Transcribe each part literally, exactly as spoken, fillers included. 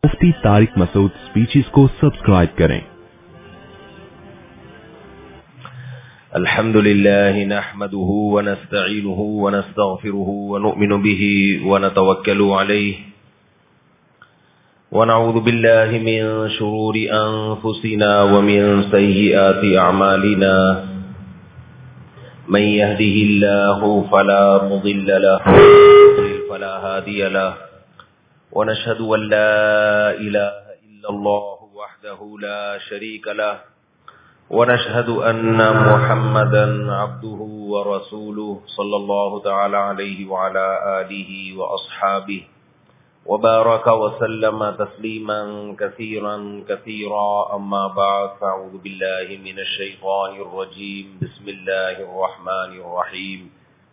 SP Tariq Masood speeches को subscribe करें। अल्हम्दुलिल्लाह नहमदुहु व नस्तईनुहु व नस्तगफिरुहु व नु'मिनु बिही व नतवक्कलु अलैहि व नऊज़ु बिल्लाहि मिन शुरूरि अनफुसिना व मिन सय्यिआति अअमालिना मन यहदिहिल्लाहु फला मुदिल्ल लहु व मन युद्लिल फला हादिय लहु ونشهد أن لا إله إلا الله وحده لا شريك له ونشهد أن محمدا عبده ورسوله صلى الله تعالى عليه وعلى آله وأصحابه وبارك وسلم تسليما كثيرا كثيرا أما بعد فأعوذ بالله من الشيطان الرجيم بسم الله الرحمن الرحيم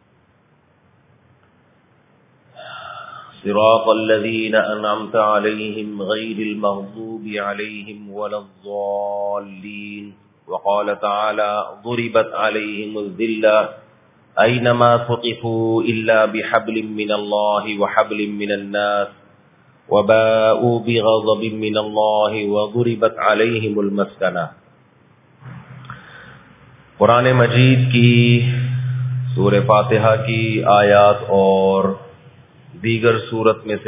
صراط الذين أنعمت عليهم غير المغضوب عليهم ولا الضالين وقال تعالى ضربت عليهم الذلة أينما ثقفوا إلا بحبل من الله وحبل من الناس وباءوا بغضب من الله وضربت عليهم المسكنة۔ قرآن مجید کی سورہ فاتحہ کی آیات اور دیگر صورت میں سے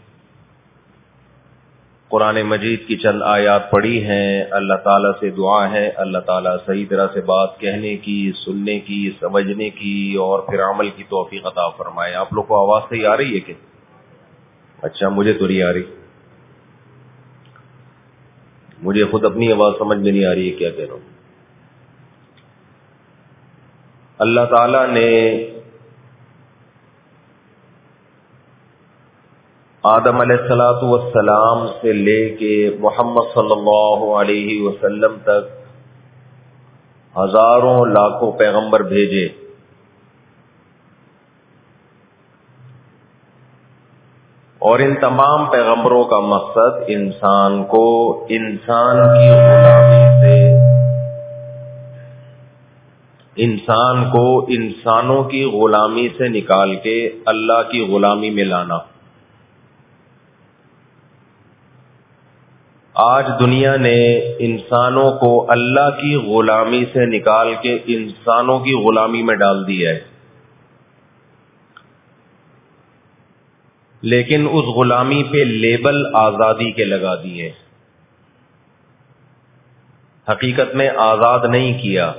قرآن مجید کی چند آیات پڑھی ہیں۔ اللہ تعالیٰ سے دعا ہے اللہ تعالیٰ صحیح طرح سے بات کہنے کی، سننے کی، سمجھنے کی اور پھر عمل کی توفیق عطا فرمائے۔ آپ لوگ کو آواز صحیح آ رہی ہے کہ؟ اچھا، مجھے تو نہیں آ رہی، مجھے خود اپنی آواز سمجھ میں نہیں آ رہی ہے کیا کہہ رہا ہوں۔ اللہ تعالیٰ نے آدم علیہ الصلوۃ والسلام سے لے کے محمد صلی اللہ علیہ وسلم تک ہزاروں لاکھوں پیغمبر بھیجے، اور ان تمام پیغمبروں کا مقصد انسان کو انسان کی غلامی سے انسان کو انسانوں کی غلامی سے نکال کے اللہ کی غلامی میں لانا۔ آج دنیا نے انسانوں کو اللہ کی غلامی سے نکال کے انسانوں کی غلامی میں ڈال دیا ہے، لیکن اس غلامی پہ لیبل آزادی کے لگا دیے، حقیقت میں آزاد نہیں کیا،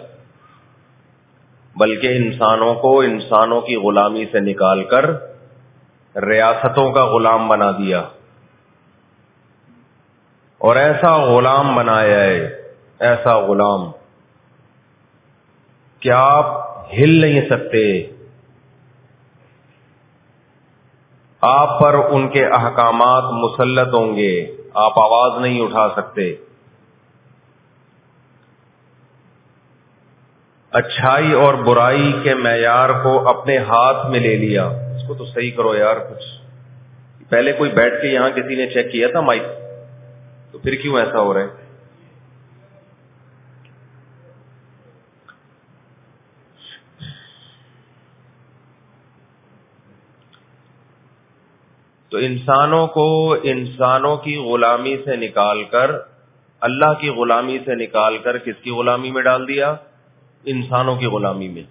بلکہ انسانوں کو انسانوں کی غلامی سے نکال کر ریاستوں کا غلام بنا دیا، اور ایسا غلام بنایا ہے، ایسا غلام کہ آپ ہل نہیں سکتے، آپ پر ان کے احکامات مسلط ہوں گے، آپ آواز نہیں اٹھا سکتے۔ اچھائی اور برائی کے معیار کو اپنے ہاتھ میں لے لیا۔ اس کو تو صحیح کرو یار، کچھ پہلے کوئی بیٹھ کے یہاں کسی نے چیک کیا تھا مائک؟ تو پھر کیوں ایسا ہو رہا ہے؟ تو انسانوں کو انسانوں کی غلامی سے نکال کر اللہ کی غلامی سے نکال کر کس کی غلامی میں ڈال دیا؟ انسانوں کی غلامی میں۔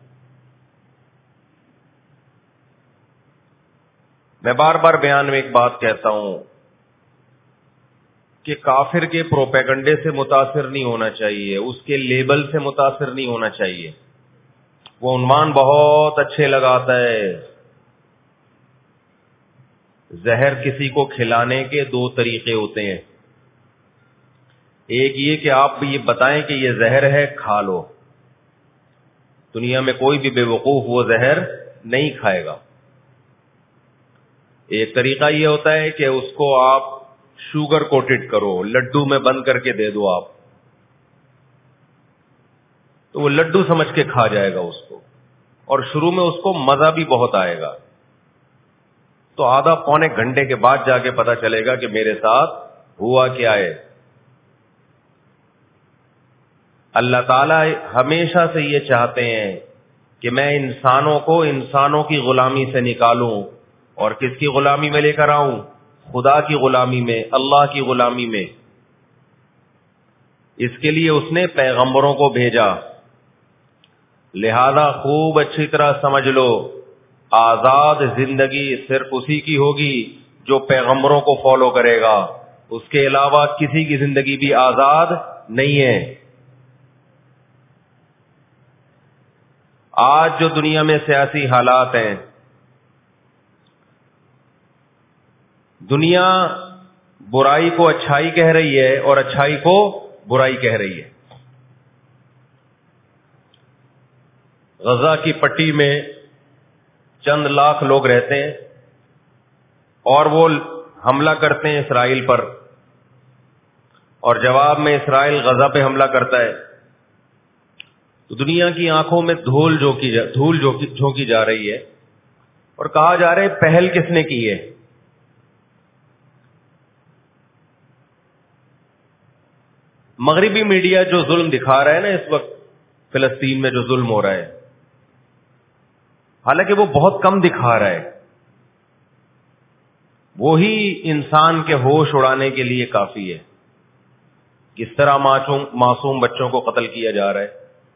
میں بار بار بیان میں ایک بات کہتا ہوں کہ کافر کے پروپیگنڈے سے متاثر نہیں ہونا چاہیے، اس کے لیبل سے متاثر نہیں ہونا چاہیے۔ وہ عنوان بہت اچھے لگاتا ہے۔ زہر کسی کو کھلانے کے دو طریقے ہوتے ہیں، ایک یہ کہ آپ یہ بتائیں کہ یہ زہر ہے، کھا لو۔ دنیا میں کوئی بھی بے وقوف وہ زہر نہیں کھائے گا۔ ایک طریقہ یہ ہوتا ہے کہ اس کو آپ شوگر کوٹڈ کرو، لڈو میں بند کر کے دے دو آپ، تو وہ لڈو سمجھ کے کھا جائے گا اس کو، اور شروع میں اس کو مزہ بھی بہت آئے گا، تو آدھا پونے گھنٹے کے بعد جا کے پتا چلے گا کہ میرے ساتھ ہوا کیا ہے۔ اللہ تعالیٰ ہمیشہ سے یہ چاہتے ہیں کہ میں انسانوں کو انسانوں کی غلامی سے نکالوں، اور کس کی غلامی میں لے کر آؤں؟ خدا کی غلامی میں, اللہ کی غلامی میں. اس کے لیے اس نے پیغمبروں کو بھیجا. لہذا خوب اچھی طرح سمجھ لو, آزاد زندگی صرف اسی کی ہوگی جو پیغمبروں کو فالو کرے گا. اس کے علاوہ کسی کی زندگی بھی آزاد نہیں ہے. آج جو دنیا میں سیاسی حالات ہیں, دنیا برائی کو اچھائی کہہ رہی ہے اور اچھائی کو برائی کہہ رہی ہے. غزہ کی پٹی میں چند لاکھ لوگ رہتے ہیں اور وہ حملہ کرتے ہیں اسرائیل پر, اور جواب میں اسرائیل غزہ پہ حملہ کرتا ہے. تو دنیا کی آنکھوں میں دھول جھونکی جا دھول جھونکی جا رہی ہے اور کہا جا رہا ہے پہل کس نے کی ہے. مغربی میڈیا جو ظلم دکھا رہا ہے نا اس وقت فلسطین میں جو ظلم ہو رہا ہے, حالانکہ وہ بہت کم دکھا رہا ہے, وہی انسان کے ہوش اڑانے کے لیے کافی ہے. کس طرح معصوم معصوم بچوں کو قتل کیا جا رہا ہے.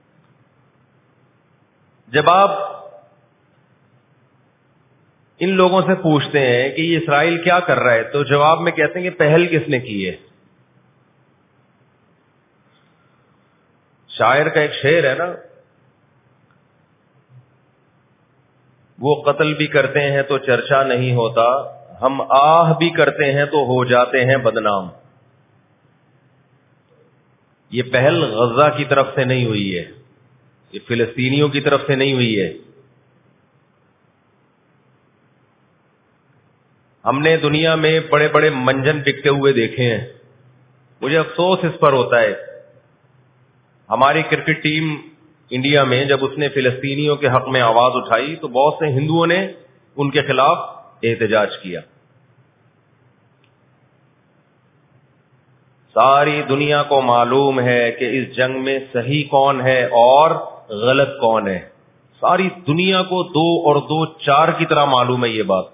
جب آپ ان لوگوں سے پوچھتے ہیں کہ یہ اسرائیل کیا کر رہا ہے, تو جواب میں کہتے ہیں کہ پہل کس نے کی ہے. شاعر کا ایک شعر ہے نا, وہ قتل بھی کرتے ہیں تو چرچا نہیں ہوتا, ہم آہ بھی کرتے ہیں تو ہو جاتے ہیں بدنام. یہ پہل غزہ کی طرف سے نہیں ہوئی ہے, یہ فلسطینیوں کی طرف سے نہیں ہوئی ہے. ہم نے دنیا میں بڑے بڑے منجن بکتے ہوئے دیکھے ہیں. مجھے افسوس اس پر ہوتا ہے, ہماری کرکٹ ٹیم انڈیا میں جب اس نے فلسطینیوں کے حق میں آواز اٹھائی تو بہت سے ہندوؤں نے ان کے خلاف احتجاج کیا. ساری دنیا کو معلوم ہے کہ اس جنگ میں صحیح کون ہے اور غلط کون ہے. ساری دنیا کو دو اور دو چار کی طرح معلوم ہے یہ بات.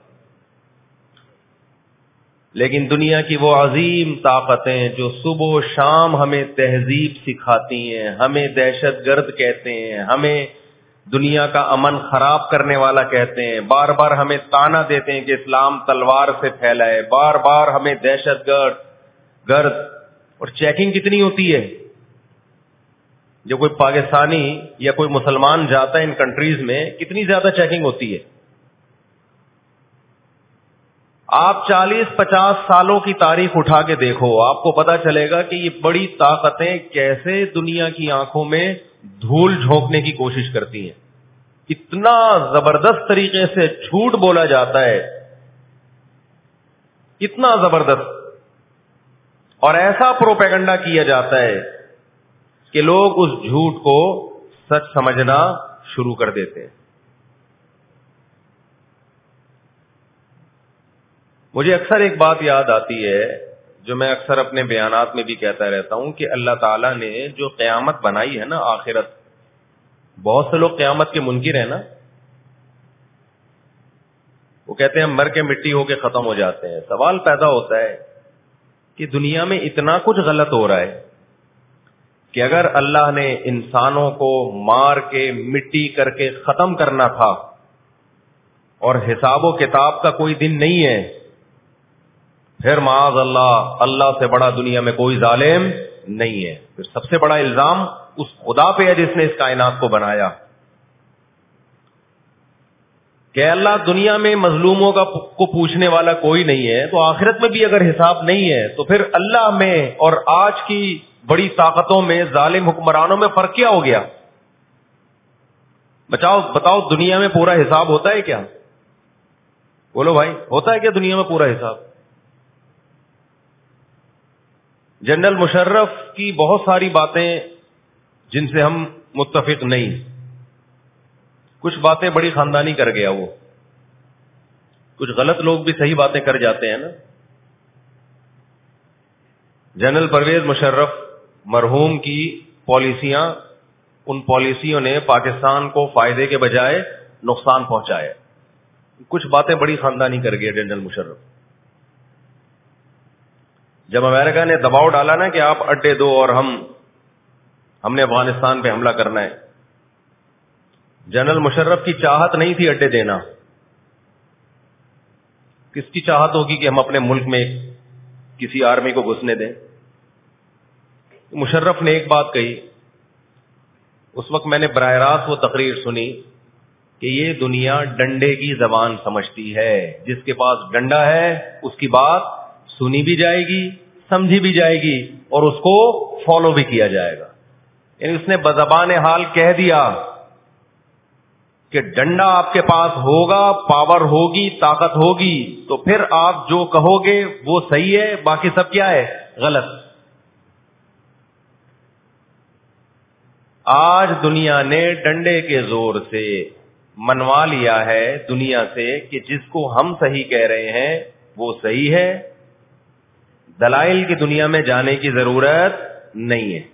لیکن دنیا کی وہ عظیم طاقتیں جو صبح و شام ہمیں تہذیب سکھاتی ہیں, ہمیں دہشت گرد کہتے ہیں, ہمیں دنیا کا امن خراب کرنے والا کہتے ہیں, بار بار ہمیں تانا دیتے ہیں کہ اسلام تلوار سے پھیلا ہے, بار بار ہمیں دہشت گرد گرد اور چیکنگ کتنی ہوتی ہے. جو کوئی پاکستانی یا کوئی مسلمان جاتا ہے ان کنٹریز میں, کتنی زیادہ چیکنگ ہوتی ہے. آپ چالیس پچاس سالوں کی تاریخ اٹھا کے دیکھو, آپ کو پتا چلے گا کہ یہ بڑی طاقتیں کیسے دنیا کی آنکھوں میں دھول جھونکنے کی کوشش کرتی ہیں. اتنا زبردست طریقے سے جھوٹ بولا جاتا ہے, اتنا زبردست, اور ایسا پروپیگنڈا کیا جاتا ہے کہ لوگ اس جھوٹ کو سچ سمجھنا شروع کر دیتے ہیں. مجھے اکثر ایک بات یاد آتی ہے جو میں اکثر اپنے بیانات میں بھی کہتا رہتا ہوں کہ اللہ تعالیٰ نے جو قیامت بنائی ہے نا, آخرت, بہت سے لوگ قیامت کے منکر ہیں نا, وہ کہتے ہیں مر کے مٹی ہو کے ختم ہو جاتے ہیں. سوال پیدا ہوتا ہے کہ دنیا میں اتنا کچھ غلط ہو رہا ہے کہ اگر اللہ نے انسانوں کو مار کے مٹی کر کے ختم کرنا تھا اور حساب و کتاب کا کوئی دن نہیں ہے, پھر معاذ اللہ اللہ سے بڑا دنیا میں کوئی ظالم نہیں ہے. پھر سب سے بڑا الزام اس خدا پہ ہے جس نے اس کائنات کو بنایا کہ اللہ دنیا میں مظلوموں کا کو پوچھنے والا کوئی نہیں ہے, تو آخرت میں بھی اگر حساب نہیں ہے تو پھر اللہ میں اور آج کی بڑی طاقتوں میں, ظالم حکمرانوں میں فرق کیا ہو گیا؟ بچاؤ بتاؤ, دنیا میں پورا حساب ہوتا ہے کیا؟ بولو بھائی, ہوتا ہے کیا دنیا میں پورا حساب؟ جنرل مشرف کی بہت ساری باتیں جن سے ہم متفق نہیں, کچھ باتیں بڑی خاندانی کر گیا وہ, کچھ غلط لوگ بھی صحیح باتیں کر جاتے ہیں نا. جنرل پرویز مشرف مرحوم کی پالیسیاں, ان پالیسیوں نے پاکستان کو فائدے کے بجائے نقصان پہنچایا. کچھ باتیں بڑی خاندانی کر گیا جنرل مشرف. جب امریکہ نے دباؤ ڈالا نا کہ آپ اڈے دو اور ہم ہم نے افغانستان پہ حملہ کرنا ہے, جنرل مشرف کی چاہت نہیں تھی اڈے دینا. کس کی چاہت ہوگی کہ ہم اپنے ملک میں کسی آرمی کو گھسنے دیں؟ مشرف نے ایک بات کہی, اس وقت میں نے براہ راست وہ تقریر سنی کہ یہ دنیا ڈنڈے کی زبان سمجھتی ہے, جس کے پاس ڈنڈا ہے اس کی بات سنی بھی جائے گی, سمجھی بھی جائے گی, اور اس کو فالو بھی کیا جائے گا. یعنی اس نے بزبان حال کہہ دیا کہ ڈنڈا آپ کے پاس ہوگا, پاور ہوگی, طاقت ہوگی, تو پھر آپ جو کہو گے وہ صحیح ہے, باقی سب کیا ہے, غلط. آج دنیا نے ڈنڈے کے زور سے منوا لیا ہے دنیا سے کہ جس کو ہم صحیح کہہ رہے ہیں وہ صحیح ہے, دلائل کی دنیا میں جانے کی ضرورت نہیں ہے.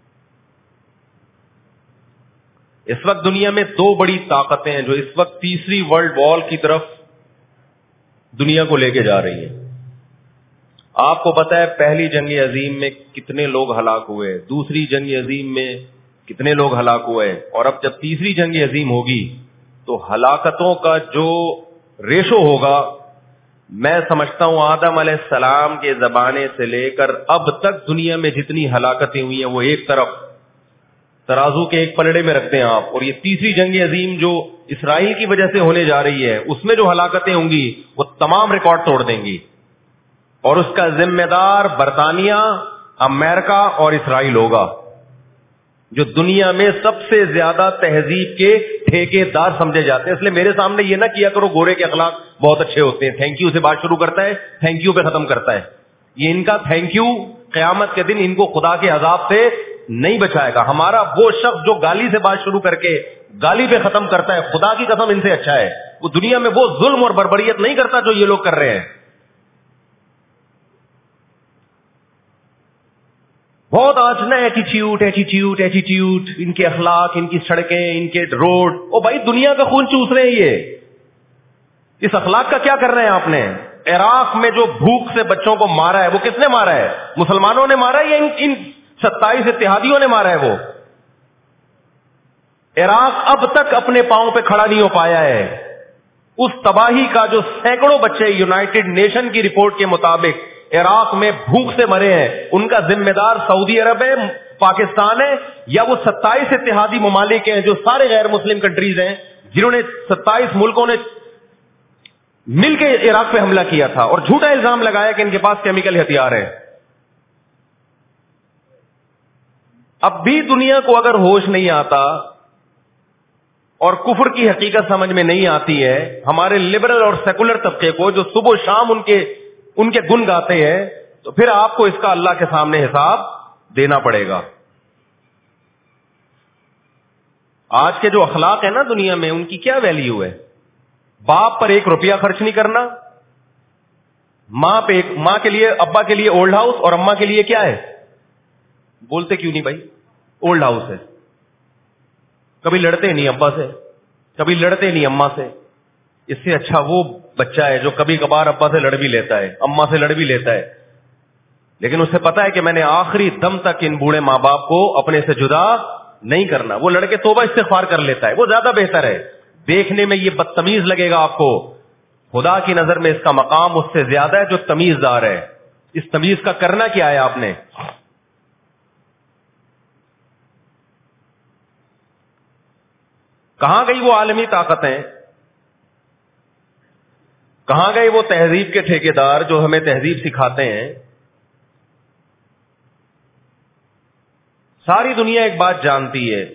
اس وقت دنیا میں دو بڑی طاقتیں ہیں جو اس وقت تیسری ورلڈ وار کی طرف دنیا کو لے کے جا رہی ہیں. آپ کو پتا ہے پہلی جنگ عظیم میں کتنے لوگ ہلاک ہوئے, دوسری جنگ عظیم میں کتنے لوگ ہلاک ہوئے, اور اب جب تیسری جنگ عظیم ہوگی تو ہلاکتوں کا جو ریشو ہوگا, میں سمجھتا ہوں آدم علیہ السلام کے زمانے سے لے کر اب تک دنیا میں جتنی ہلاکتیں ہوئی ہیں وہ ایک طرف ترازو کے ایک پلڑے میں رکھتے ہیں آپ, اور یہ تیسری جنگ عظیم جو اسرائیل کی وجہ سے ہونے جا رہی ہے اس میں جو ہلاکتیں ہوں گی وہ تمام ریکارڈ توڑ دیں گی, اور اس کا ذمہ دار برطانیہ, امریکہ اور اسرائیل ہوگا, جو دنیا میں سب سے زیادہ تہذیب کے ٹھیکے دار سمجھے جاتے ہیں. اس لیے میرے سامنے یہ نہ کیا کرو گورے کے اخلاق بہت اچھے ہوتے ہیں, تھینک یو سے بات شروع کرتا ہے, تھینک یو پہ ختم کرتا ہے. یہ ان کا تھینک یو قیامت کے دن ان کو خدا کے عذاب سے نہیں بچائے گا. ہمارا وہ شخص جو گالی سے بات شروع کر کے گالی پہ ختم کرتا ہے, خدا کی قسم ان سے اچھا ہے. وہ دنیا میں وہ ظلم اور بربریت نہیں کرتا جو یہ لوگ کر رہے ہیں. بہت آج نا ایٹیٹیوڈ ایٹیٹیوڈ ایٹیٹیوڈ ان کے اخلاق, ان کی سڑکیں, ان کے روڈ, او بھائی دنیا کا خون چوس رہے ہیں یہ. اس اخلاق کا کیا کر رہے ہیں آپ نے؟ عراق میں جو بھوک سے بچوں کو مارا ہے وہ کس نے مارا ہے؟ مسلمانوں نے مارا ہے یا ان, ان ستائیس اتحادیوں نے مارا ہے؟ وہ عراق اب تک اپنے پاؤں پہ کھڑا نہیں ہو پایا ہے. اس تباہی کا جو سینکڑوں بچے یونائٹڈ نیشن کی رپورٹ کے مطابق عراق میں بھوک سے مرے ہیں, ان کا ذمہ دار سعودی عرب ہے, پاکستان ہے, یا وہ ستائیس اتحادی ممالک ہیں جو سارے غیر مسلم کنٹریز ہیں جنہوں نے ستائیس ملکوں نے مل کے عراق پہ حملہ کیا تھا اور جھوٹا الزام لگایا کہ ان کے پاس کیمیکل ہتھیار ہے. اب بھی دنیا کو اگر ہوش نہیں آتا اور کفر کی حقیقت سمجھ میں نہیں آتی ہے, ہمارے لبرل اور سیکولر طبقے کو جو صبح و شام ان کے ان کے گن گاتے ہیں, تو پھر آپ کو اس کا اللہ کے سامنے حساب دینا پڑے گا. آج کے جو اخلاق ہیں نا دنیا میں, ان کی کیا ویلیو ہے؟ باپ پر ایک روپیہ خرچ نہیں کرنا, ماں پہ ایک, ماں کے لیے, ابا کے لیے اولڈ ہاؤس, اور اماں کے لیے کیا ہے؟ بولتے کیوں نہیں بھائی؟ اولڈ ہاؤس ہے. کبھی لڑتے نہیں ابا سے, کبھی لڑتے نہیں اماں سے. اس سے اچھا وہ بچہ ہے جو کبھی کبھار ابا سے لڑ بھی لیتا ہے, اماں سے لڑ بھی لیتا ہے, لیکن اسے پتا ہے کہ میں نے آخری دم تک ان بوڑھے ماں باپ کو اپنے سے جدا نہیں کرنا. وہ لڑکے توبہ استغفار کر لیتا ہے, وہ زیادہ بہتر ہے. دیکھنے میں یہ بدتمیز لگے گا آپ کو, خدا کی نظر میں اس کا مقام اس سے زیادہ ہے جو تمیز دار ہے. اس تمیز کا کرنا کیا ہے آپ نے؟ کہاں گئی وہ عالمی طاقتیں؟ کہاں گئے وہ تہذیب کے ٹھیکیدار جو ہمیں تہذیب سکھاتے ہیں؟ ساری دنیا ایک بات جانتی ہے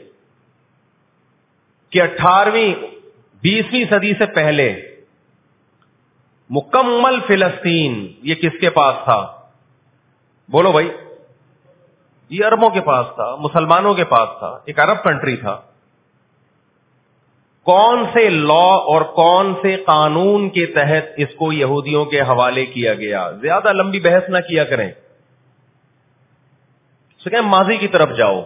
کہ اٹھارہویں بیسویں صدی سے پہلے مکمل فلسطین یہ کس کے پاس تھا؟ بولو بھائی. یہ عربوں کے پاس تھا, مسلمانوں کے پاس تھا, ایک عرب کنٹری تھا. کون سے لا اور کون سے قانون کے تحت اس کو یہودیوں کے حوالے کیا گیا؟ زیادہ لمبی بحث نہ کیا کریں, کہ ماضی کی طرف جاؤ.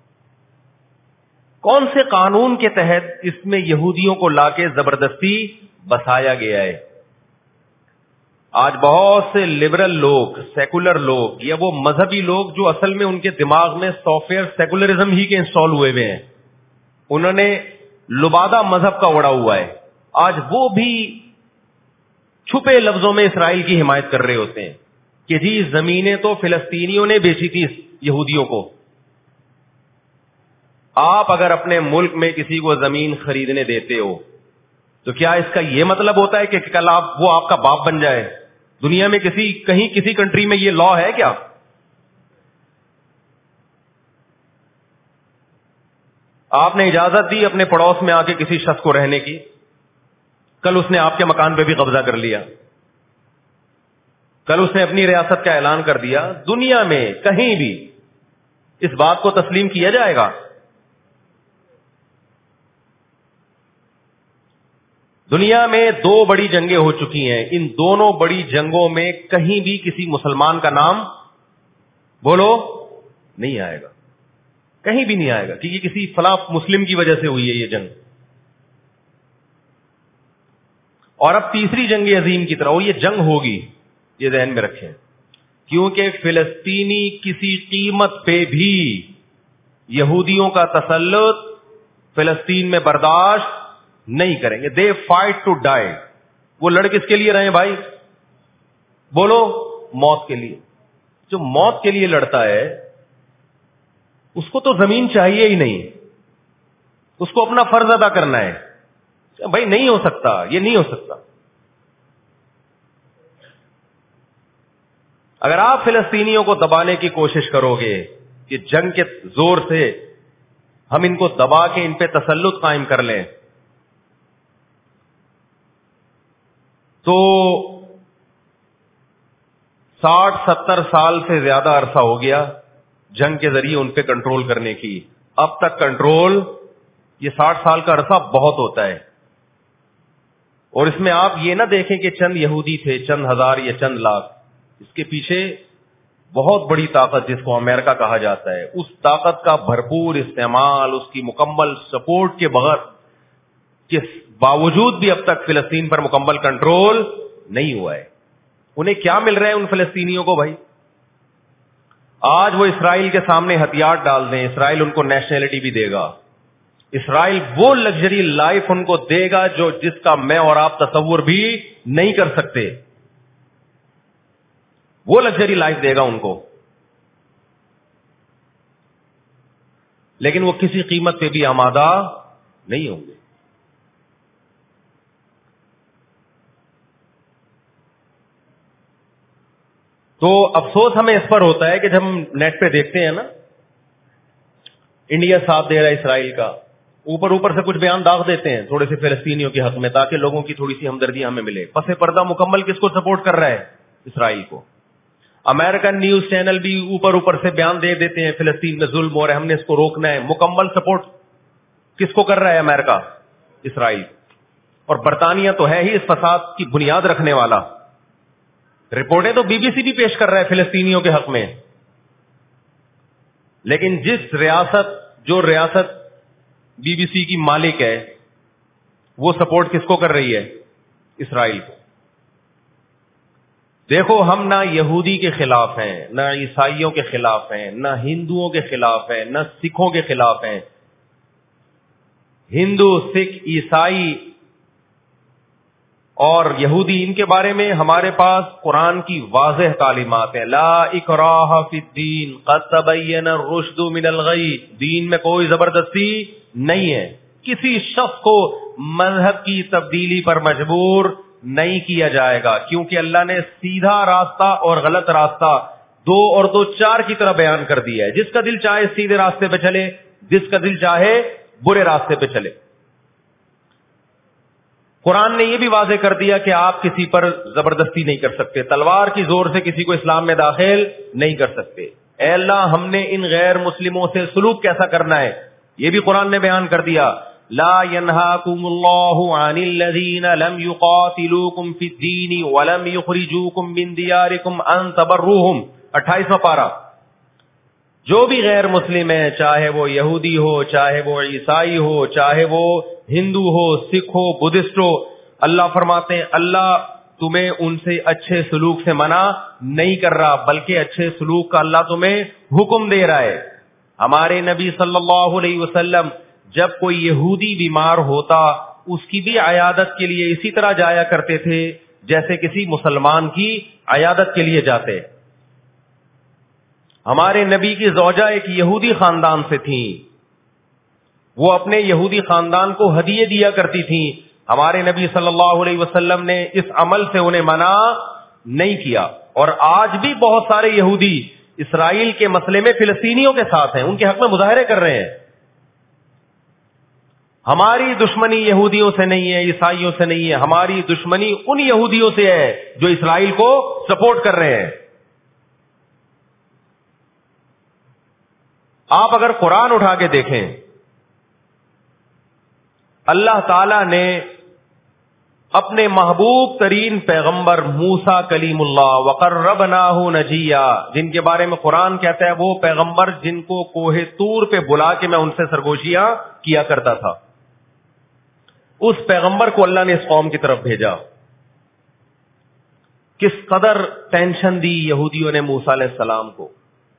کون سے قانون کے تحت اس میں یہودیوں کو لا کے زبردستی بسایا گیا ہے؟ آج بہت سے لبرل لوگ، سیکولر لوگ، یا وہ مذہبی لوگ جو اصل میں ان کے دماغ میں سافٹ ویئر سیکولرزم ہی کے انسٹال ہوئے ہوئے ہیں، انہوں نے لبادہ مذہب کا اڑا ہوا ہے، آج وہ بھی چھپے لفظوں میں اسرائیل کی حمایت کر رہے ہوتے ہیں کہ جی زمینیں تو فلسطینیوں نے بیچی تھی یہودیوں کو. آپ اگر اپنے ملک میں کسی کو زمین خریدنے دیتے ہو تو کیا اس کا یہ مطلب ہوتا ہے کہ کل آپ وہ آپ کا باپ بن جائے؟ دنیا میں کسی کہیں کسی کنٹری میں یہ لا ہے کیا؟ آپ نے اجازت دی اپنے پڑوس میں آ کے کسی شخص کو رہنے کی، کل اس نے آپ کے مکان پہ بھی قبضہ کر لیا، کل اس نے اپنی ریاست کا اعلان کر دیا. دنیا میں کہیں بھی اس بات کو تسلیم کیا جائے گا؟ دنیا میں دو بڑی جنگیں ہو چکی ہیں، ان دونوں بڑی جنگوں میں کہیں بھی کسی مسلمان کا نام بولو نہیں آئے گا، کہیں بھی نہیں آئے گا، کیونکہ کسی فلاں مسلم کی وجہ سے ہوئی ہے یہ جنگ. اور اب تیسری جنگ عظیم کی طرح، اور یہ جنگ ہوگی، یہ ذہن میں رکھیں، کیونکہ فلسطینی کسی قیمت پہ بھی یہودیوں کا تسلط فلسطین میں برداشت نہیں کریں گے. The fight to die. وہ لڑ کس کے لیے رہے بھائی؟ بولو موت کے لیے. جو موت کے لیے لڑتا ہے اس کو تو زمین چاہیے ہی نہیں، اس کو اپنا فرض ادا کرنا ہے. بھائی نہیں ہو سکتا، یہ نہیں ہو سکتا. اگر آپ فلسطینیوں کو دبانے کی کوشش کرو گے کہ جنگ کے زور سے ہم ان کو دبا کے ان پہ تسلط قائم کر لیں، تو ساٹھ ستر سال سے زیادہ عرصہ ہو گیا جنگ کے ذریعے ان پہ کنٹرول کرنے کی. اب تک کنٹرول، یہ ساٹھ سال کا عرصہ بہت ہوتا ہے. اور اس میں آپ یہ نہ دیکھیں کہ چند یہودی تھے، چند ہزار یا چند لاکھ. اس کے پیچھے بہت بڑی طاقت جس کو امریکہ کہا جاتا ہے، اس طاقت کا بھرپور استعمال، اس کی مکمل سپورٹ کے بغیر کے باوجود بھی اب تک فلسطین پر مکمل کنٹرول نہیں ہوا ہے. انہیں کیا مل رہا ہے ان فلسطینیوں کو بھائی؟ آج وہ اسرائیل کے سامنے ہتھیار ڈال دیں، اسرائیل ان کو نیشنلٹی بھی دے گا، اسرائیل وہ لگژری لائف ان کو دے گا جو جس کا میں اور آپ تصور بھی نہیں کر سکتے. وہ لگژری لائف دے گا ان کو، لیکن وہ کسی قیمت پہ بھی آمادہ نہیں ہوں گے. تو افسوس ہمیں اس پر ہوتا ہے کہ جب ہم نیٹ پہ دیکھتے ہیں نا انڈیا ساتھ دے رہا ہے اسرائیل کا، اوپر اوپر سے کچھ بیان داغ دیتے ہیں تھوڑے سے فلسطینیوں کے حق میں تاکہ لوگوں کی تھوڑی سی ہمدردی ہمیں ملے. پس پردہ مکمل کس کو سپورٹ کر رہا ہے؟ اسرائیل کو. امریکن نیوز چینل بھی اوپر اوپر سے بیان دے دیتے ہیں فلسطین میں ظلم ہو رہا ہے، ہم نے اس کو روکنا ہے. مکمل سپورٹ کس کو کر رہا ہے امریکہ؟ اسرائیل. اور برطانیہ تو ہے ہی اس فساد کی بنیاد رکھنے والا. رپورٹیں تو بی بی سی بھی پیش کر رہا ہے فلسطینیوں کے حق میں. لیکن جس ریاست جو ریاست بی بی سی کی مالک ہے وہ سپورٹ کس کو کر رہی ہے؟ اسرائیل کو. دیکھو ہم نہ یہودی کے خلاف ہیں، نہ عیسائیوں کے خلاف ہیں، نہ ہندوؤں کے خلاف ہیں، نہ سکھوں کے خلاف ہیں. ہندو، سکھ، عیسائی اور یہودی، ان کے بارے میں ہمارے پاس قرآن کی واضح تعلیمات ہیں. لا اکراہ فی الدین قد تبین الرشد من الغی. دین میں کوئی زبردستی نہیں ہے. کسی شخص کو مذہب کی تبدیلی پر مجبور نہیں کیا جائے گا، کیونکہ اللہ نے سیدھا راستہ اور غلط راستہ دو اور دو چار کی طرح بیان کر دیا ہے. جس کا دل چاہے سیدھے راستے پہ چلے، جس کا دل چاہے برے راستے پہ چلے. قرآن نے یہ بھی واضح کر دیا کہ آپ کسی پر زبردستی نہیں کر سکتے، تلوار کی زور سے کسی کو اسلام میں داخل نہیں کر سکتے. اے اللہ ہم نے ان غیر مسلموں سے سلوک کیسا کرنا ہے یہ بھی قرآن نے بیان کر دیا. لا ينهاكم الله عن الذين لم يقاتلوكم في الدين ولم يخرجوكم من دياركم ان تبروهم. اٹھائیسواں پارہ. جو بھی غیر مسلم ہے، چاہے وہ یہودی ہو، چاہے وہ عیسائی ہو، چاہے وہ ہندو ہو، سکھ ہو، بدھسٹ ہو، اللہ فرماتے ہیں اللہ تمہیں ان سے اچھے سلوک سے منع نہیں کر رہا، بلکہ اچھے سلوک کا اللہ تمہیں حکم دے رہا ہے. ہمارے نبی صلی اللہ علیہ وسلم جب کوئی یہودی بیمار ہوتا اس کی بھی عیادت کے لیے اسی طرح جایا کرتے تھے جیسے کسی مسلمان کی عیادت کے لیے جاتے. ہمارے نبی کی زوجہ ایک یہودی خاندان سے تھیں، وہ اپنے یہودی خاندان کو ہدیے دیا کرتی تھیں. ہمارے نبی صلی اللہ علیہ وسلم نے اس عمل سے انہیں منع نہیں کیا. اور آج بھی بہت سارے یہودی اسرائیل کے مسئلے میں فلسطینیوں کے ساتھ ہیں، ان کے حق میں مظاہرے کر رہے ہیں. ہماری دشمنی یہودیوں سے نہیں ہے، عیسائیوں سے نہیں ہے، ہماری دشمنی ان یہودیوں سے ہے جو اسرائیل کو سپورٹ کر رہے ہیں. آپ اگر قرآن اٹھا کے دیکھیں، اللہ تعالی نے اپنے محبوب ترین پیغمبر موسیٰ کلیم اللہ وقربناہ نجیہ، جن کے بارے میں قرآن کہتا ہے وہ پیغمبر جن کو کوہ طور پہ بلا کے میں ان سے سرگوشیاں کیا کرتا تھا، اس پیغمبر کو اللہ نے اس قوم کی طرف بھیجا. کس قدر ٹینشن دی یہودیوں نے موسیٰ علیہ السلام کو،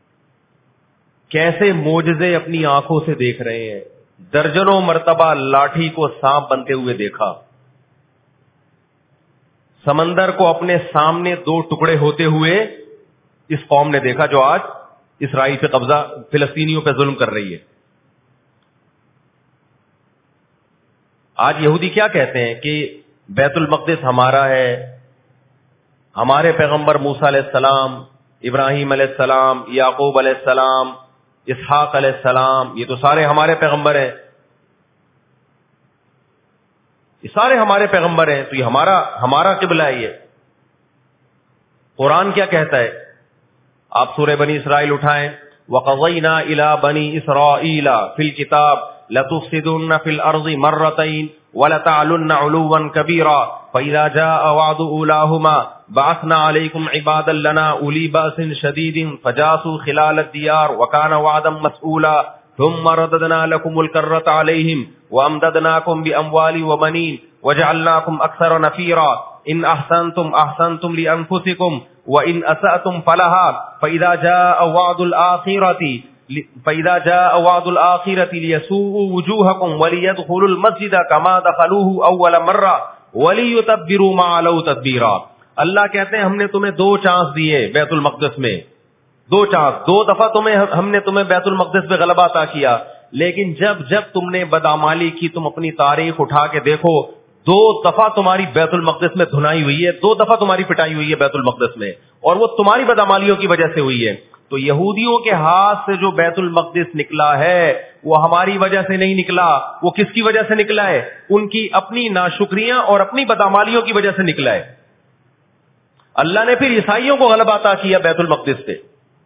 کیسے معجزے اپنی آنکھوں سے دیکھ رہے ہیں. درجنوں مرتبہ لاٹھی کو سانپ بنتے ہوئے دیکھا، سمندر کو اپنے سامنے دو ٹکڑے ہوتے ہوئے اس قوم نے دیکھا جو آج اسرائیل پہ قبضہ، فلسطینیوں پہ ظلم کر رہی ہے. آج یہودی کیا کہتے ہیں کہ بیت المقدس ہمارا ہے، ہمارے پیغمبر موسیٰ علیہ السلام، ابراہیم علیہ السلام، یعقوب علیہ السلام، اسحاق علیہ السلام، یہ تو سارے ہمارے پیغمبر ہیں، یہ سارے ہمارے پیغمبر ہیں، تو یہ ہمارا ہمارا قبلہ ہے. یہ قرآن کیا کہتا ہے؟ آپ سورہ بنی اسرائیل اٹھائیں. وَقَضَيْنَا إِلَىٰ بَنِي إِسْرَائِيلَ فِي الْكِتَابِ لَتُفْسِدُنَّ فِي الْأَرْضِ مَرَّتَيْنِ وَلَتَعْلُنَّ عُلُوًّا كَبِيرًا فَإِذَا جَاءَ وَعْدُ أُولَاهُمَا بَعَثْنَا عَلَيْكُمْ عِبَادًا لَنَا أُولِي بَأْسٍ شَدِيدٍ فَجَاسُوا خِلَالَ الدِّيَارِ وَكَانَ وَعْدًا مَسْئُولًا ثُمَّ رَدَدْنَا لَكُمُ الْكَرَّةَ عَلَيْهِمْ وَأَمْدَدْنَاكُمْ بِأَمْوَالٍ وَبَنِينَ وَجَعَلْنَاكُمْ أَكْثَرَ نَفِيرًا إِنْ أَحْسَنْتُمْ أَحْسَنْتُمْ لِأَنفُسِكُمْ وَإِنْ أَسَأْتُمْ فَلَهَا فَإِذَا جَاءَ وَعْدُ الْآخِرَةِ فَإِذَا جَاءَ وَعْدُ الْآخِرَةِ لِيَسُوءُوا وُجُوهَكُمْ وَلِيَدْخُلُوا الْمَسْجِدَ كَمَا دَخَلُوهُ أَوَّلَ مَرَّةٍ وَلِيُتَبِّرُوا مَا عَلَوْا تَتْبِيرًا. اللہ کہتے ہیں ہم نے تمہیں دو چانس دیے بیت المقدس میں، دو چانس، دو دفعہ تمہیں ہم نے تمہیں بیت المقدس پہ غلبہ عطا کیا، لیکن جب جب تم نے بدعمالی کی، تم اپنی تاریخ اٹھا کے دیکھو، دو دفعہ تمہاری بیت المقدس میں دھنائی ہوئی ہے، دو دفعہ تمہاری پٹائی ہوئی ہے بیت المقدس میں، اور وہ تمہاری بدعمالیوں کی وجہ سے ہوئی ہے. تو یہودیوں کے ہاتھ سے جو بیت المقدس نکلا ہے وہ ہماری وجہ سے نہیں نکلا، وہ کس کی وجہ سے نکلا ہے؟ ان کی اپنی ناشکریاں اور اپنی بدعمالیوں کی وجہ سے نکلا ہے. اللہ نے پھر عیسائیوں کو غلبہ عطا کیا بیت المقدس پہ.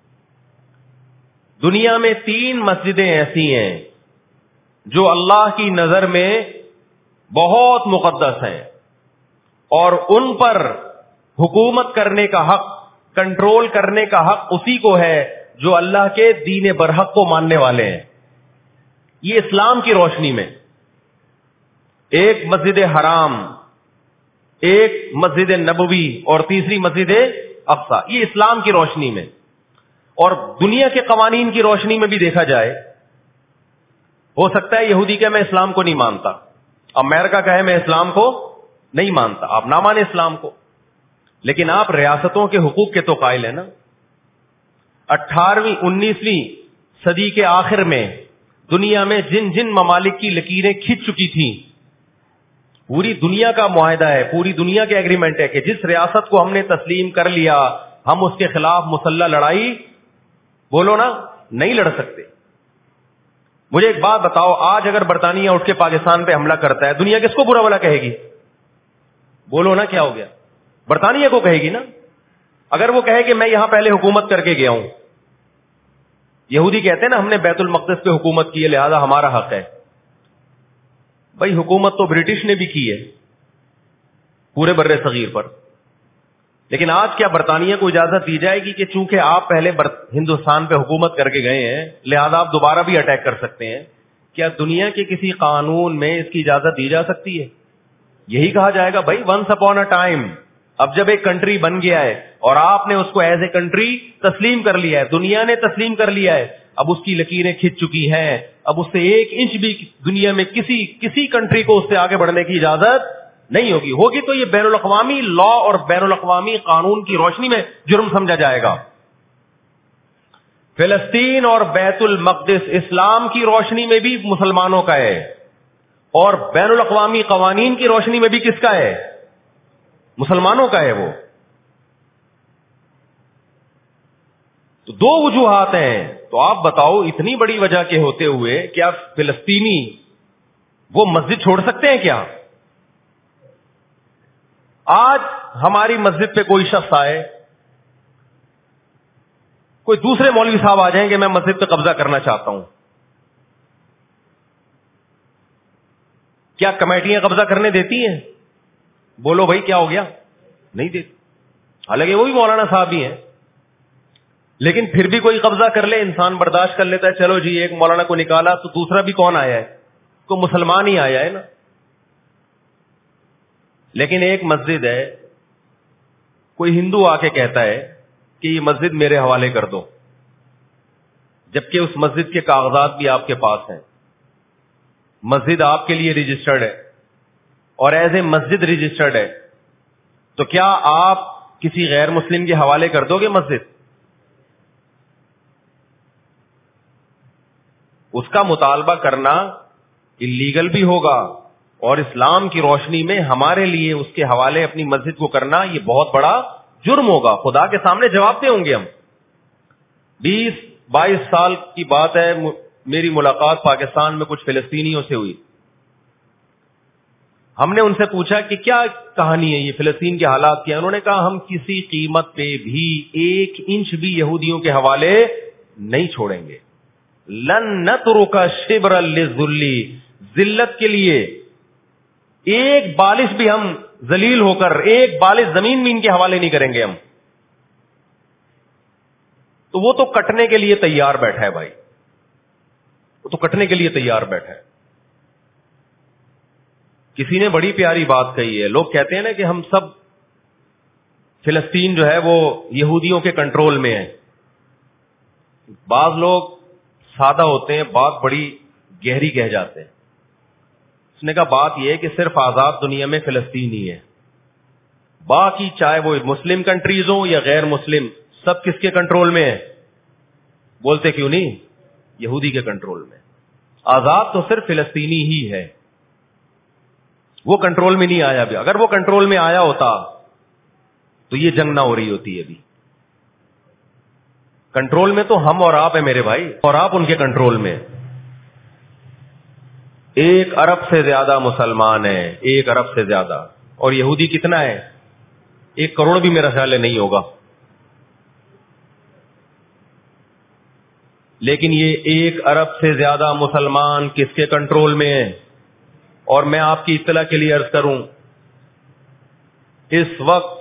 دنیا میں تین مسجدیں ایسی ہیں جو اللہ کی نظر میں بہت مقدس ہیں، اور ان پر حکومت کرنے کا حق، کنٹرول کرنے کا حق اسی کو ہے جو اللہ کے دین برحق کو ماننے والے ہیں. یہ اسلام کی روشنی میں ایک مسجد حرام، ایک مسجد نبوی اور تیسری مسجد اقصی، یہ اسلام کی روشنی میں. اور دنیا کے قوانین کی روشنی میں بھی دیکھا جائے، ہو سکتا ہے یہودی کہ میں اسلام کو نہیں مانتا، امریکہ کہے میں اسلام کو نہیں مانتا، آپ نہ مانیں اسلام کو، لیکن آپ ریاستوں کے حقوق کے تو قائل ہیں نا. اٹھارہویں انیسویں صدی کے آخر میں دنیا میں جن جن ممالک کی لکیریں کھنچ چکی تھیں، پوری دنیا کا معاہدہ ہے، پوری دنیا کے ایگریمنٹ ہے کہ جس ریاست کو ہم نے تسلیم کر لیا ہم اس کے خلاف مسلح لڑائی، بولو نا، نہیں لڑ سکتے. مجھے ایک بات بتاؤ، آج اگر برطانیہ اٹھ کے پاکستان پہ حملہ کرتا ہے، دنیا کس کو برا بھلا کہے گی؟ بولو نا کیا ہو گیا؟ برطانیہ کو کہے گی نا. اگر وہ کہے کہ میں یہاں پہلے حکومت کر کے گیا ہوں، یہودی کہتے ہیں نا ہم نے بیت المقدس پہ حکومت کی ہے لہذا ہمارا حق ہے. بھائی حکومت تو برٹش نے بھی کی ہے پورے بر صغیر پر، لیکن آج کیا برطانیہ کو اجازت دی جائے گی کہ چونکہ آپ پہلے ہندوستان پہ حکومت کر کے گئے ہیں لہذا آپ دوبارہ بھی اٹیک کر سکتے ہیں؟ کیا دنیا کے کسی قانون میں اس کی اجازت دی جا سکتی ہے؟ یہی کہا جائے گا بھائی ونس اپون اے ٹائم اب جب ایک کنٹری بن گیا ہے اور آپ نے اس کو ایز اے کنٹری تسلیم کر لیا ہے, دنیا نے تسلیم کر لیا ہے, اب اس کی لکیریں کھنچ چکی ہیں, اب اس سے ایک انچ بھی دنیا میں کسی کسی کنٹری کو اس سے آگے بڑھنے کی اجازت نہیں ہوگی. ہوگی تو یہ بین الاقوامی لا اور بین الاقوامی قانون کی روشنی میں جرم سمجھا جائے گا. فلسطین اور بیت المقدس اسلام کی روشنی میں بھی مسلمانوں کا ہے, اور بین الاقوامی قوانین کی روشنی میں بھی کس کا ہے؟ مسلمانوں کا ہے. وہ تو دو وجوہات ہیں. تو آپ بتاؤ اتنی بڑی وجہ کے ہوتے ہوئے کیا فلسطینی وہ مسجد چھوڑ سکتے ہیں کیا؟ آج ہماری مسجد پہ کوئی شخص آئے, کوئی دوسرے مولوی صاحب آ جائیں کہ میں مسجد پہ قبضہ کرنا چاہتا ہوں, کیا کمیٹیاں قبضہ کرنے دیتی ہیں؟ بولو بھائی کیا ہو گیا؟ نہیں دیتی. حالانکہ وہ بھی مولانا صاحب ہی ہیں, لیکن پھر بھی کوئی قبضہ کر لے انسان برداشت کر لیتا ہے. چلو جی ایک مولانا کو نکالا تو دوسرا بھی کون آیا ہے؟ کوئی مسلمان ہی آیا ہے نا. لیکن ایک مسجد ہے, کوئی ہندو آ کے کہتا ہے کہ یہ مسجد میرے حوالے کر دو, جبکہ اس مسجد کے کاغذات بھی آپ کے پاس ہیں, مسجد آپ کے لیے رجسٹرڈ ہے اور ایز اے مسجد رجسٹرڈ ہے, تو کیا آپ کسی غیر مسلم کے حوالے کر دو گے مسجد؟ اس کا مطالبہ کرنا اللیگل بھی ہوگا, اور اسلام کی روشنی میں ہمارے لیے اس کے حوالے اپنی مسجد کو کرنا یہ بہت بڑا جرم ہوگا. خدا کے سامنے جواب دے ہوں گے ہم. بیس بائیس سال کی بات ہے, میری ملاقات پاکستان میں کچھ فلسطینیوں سے ہوئی. ہم نے ان سے پوچھا کہ کیا کہانی ہے, یہ فلسطین کے حالات کیا؟ انہوں نے کہا ہم کسی قیمت پہ بھی ایک انچ بھی یہودیوں کے حوالے نہیں چھوڑیں گے. لن نترک شبرا للذل, ذلت کے لیے ایک بالش بھی ہم ذلیل ہو کر ایک بالش زمین بھی ان کے حوالے نہیں کریں گے ہم. تو وہ تو کٹنے کے لیے تیار بیٹھا ہے بھائی, وہ تو کٹنے کے لیے تیار بیٹھا ہے. کسی نے بڑی پیاری بات کہی ہے, لوگ کہتے ہیں نا کہ ہم سب فلسطین جو ہے وہ یہودیوں کے کنٹرول میں ہے. بعض لوگ سادہ ہوتے ہیں, بات بڑی گہری کہہ جاتے ہیں. اس نے کہا بات یہ ہے کہ صرف آزاد دنیا میں فلسطین ہی ہے, باقی چاہے وہ مسلم کنٹریز ہوں یا غیر مسلم, سب کس کے کنٹرول میں ہے؟ بولتے کیوں نہیں؟ یہودی کے کنٹرول میں. آزاد تو صرف فلسطینی ہی ہے, وہ کنٹرول میں نہیں آیا. بھی اگر وہ کنٹرول میں آیا ہوتا تو یہ جنگ نہ ہو رہی ہوتی ہے. ابھی کنٹرول میں تو ہم اور آپ ہیں میرے بھائی, اور آپ ان کے کنٹرول میں. ایک ارب سے زیادہ مسلمان ہیں, ایک ارب سے زیادہ, اور یہودی کتنا ہے؟ ایک کروڑ بھی میرا خیال ہے نہیں ہوگا. لیکن یہ ایک ارب سے زیادہ مسلمان کس کے کنٹرول میں ہیں؟ اور میں آپ کی اطلاع کے لیے عرض کروں, اس وقت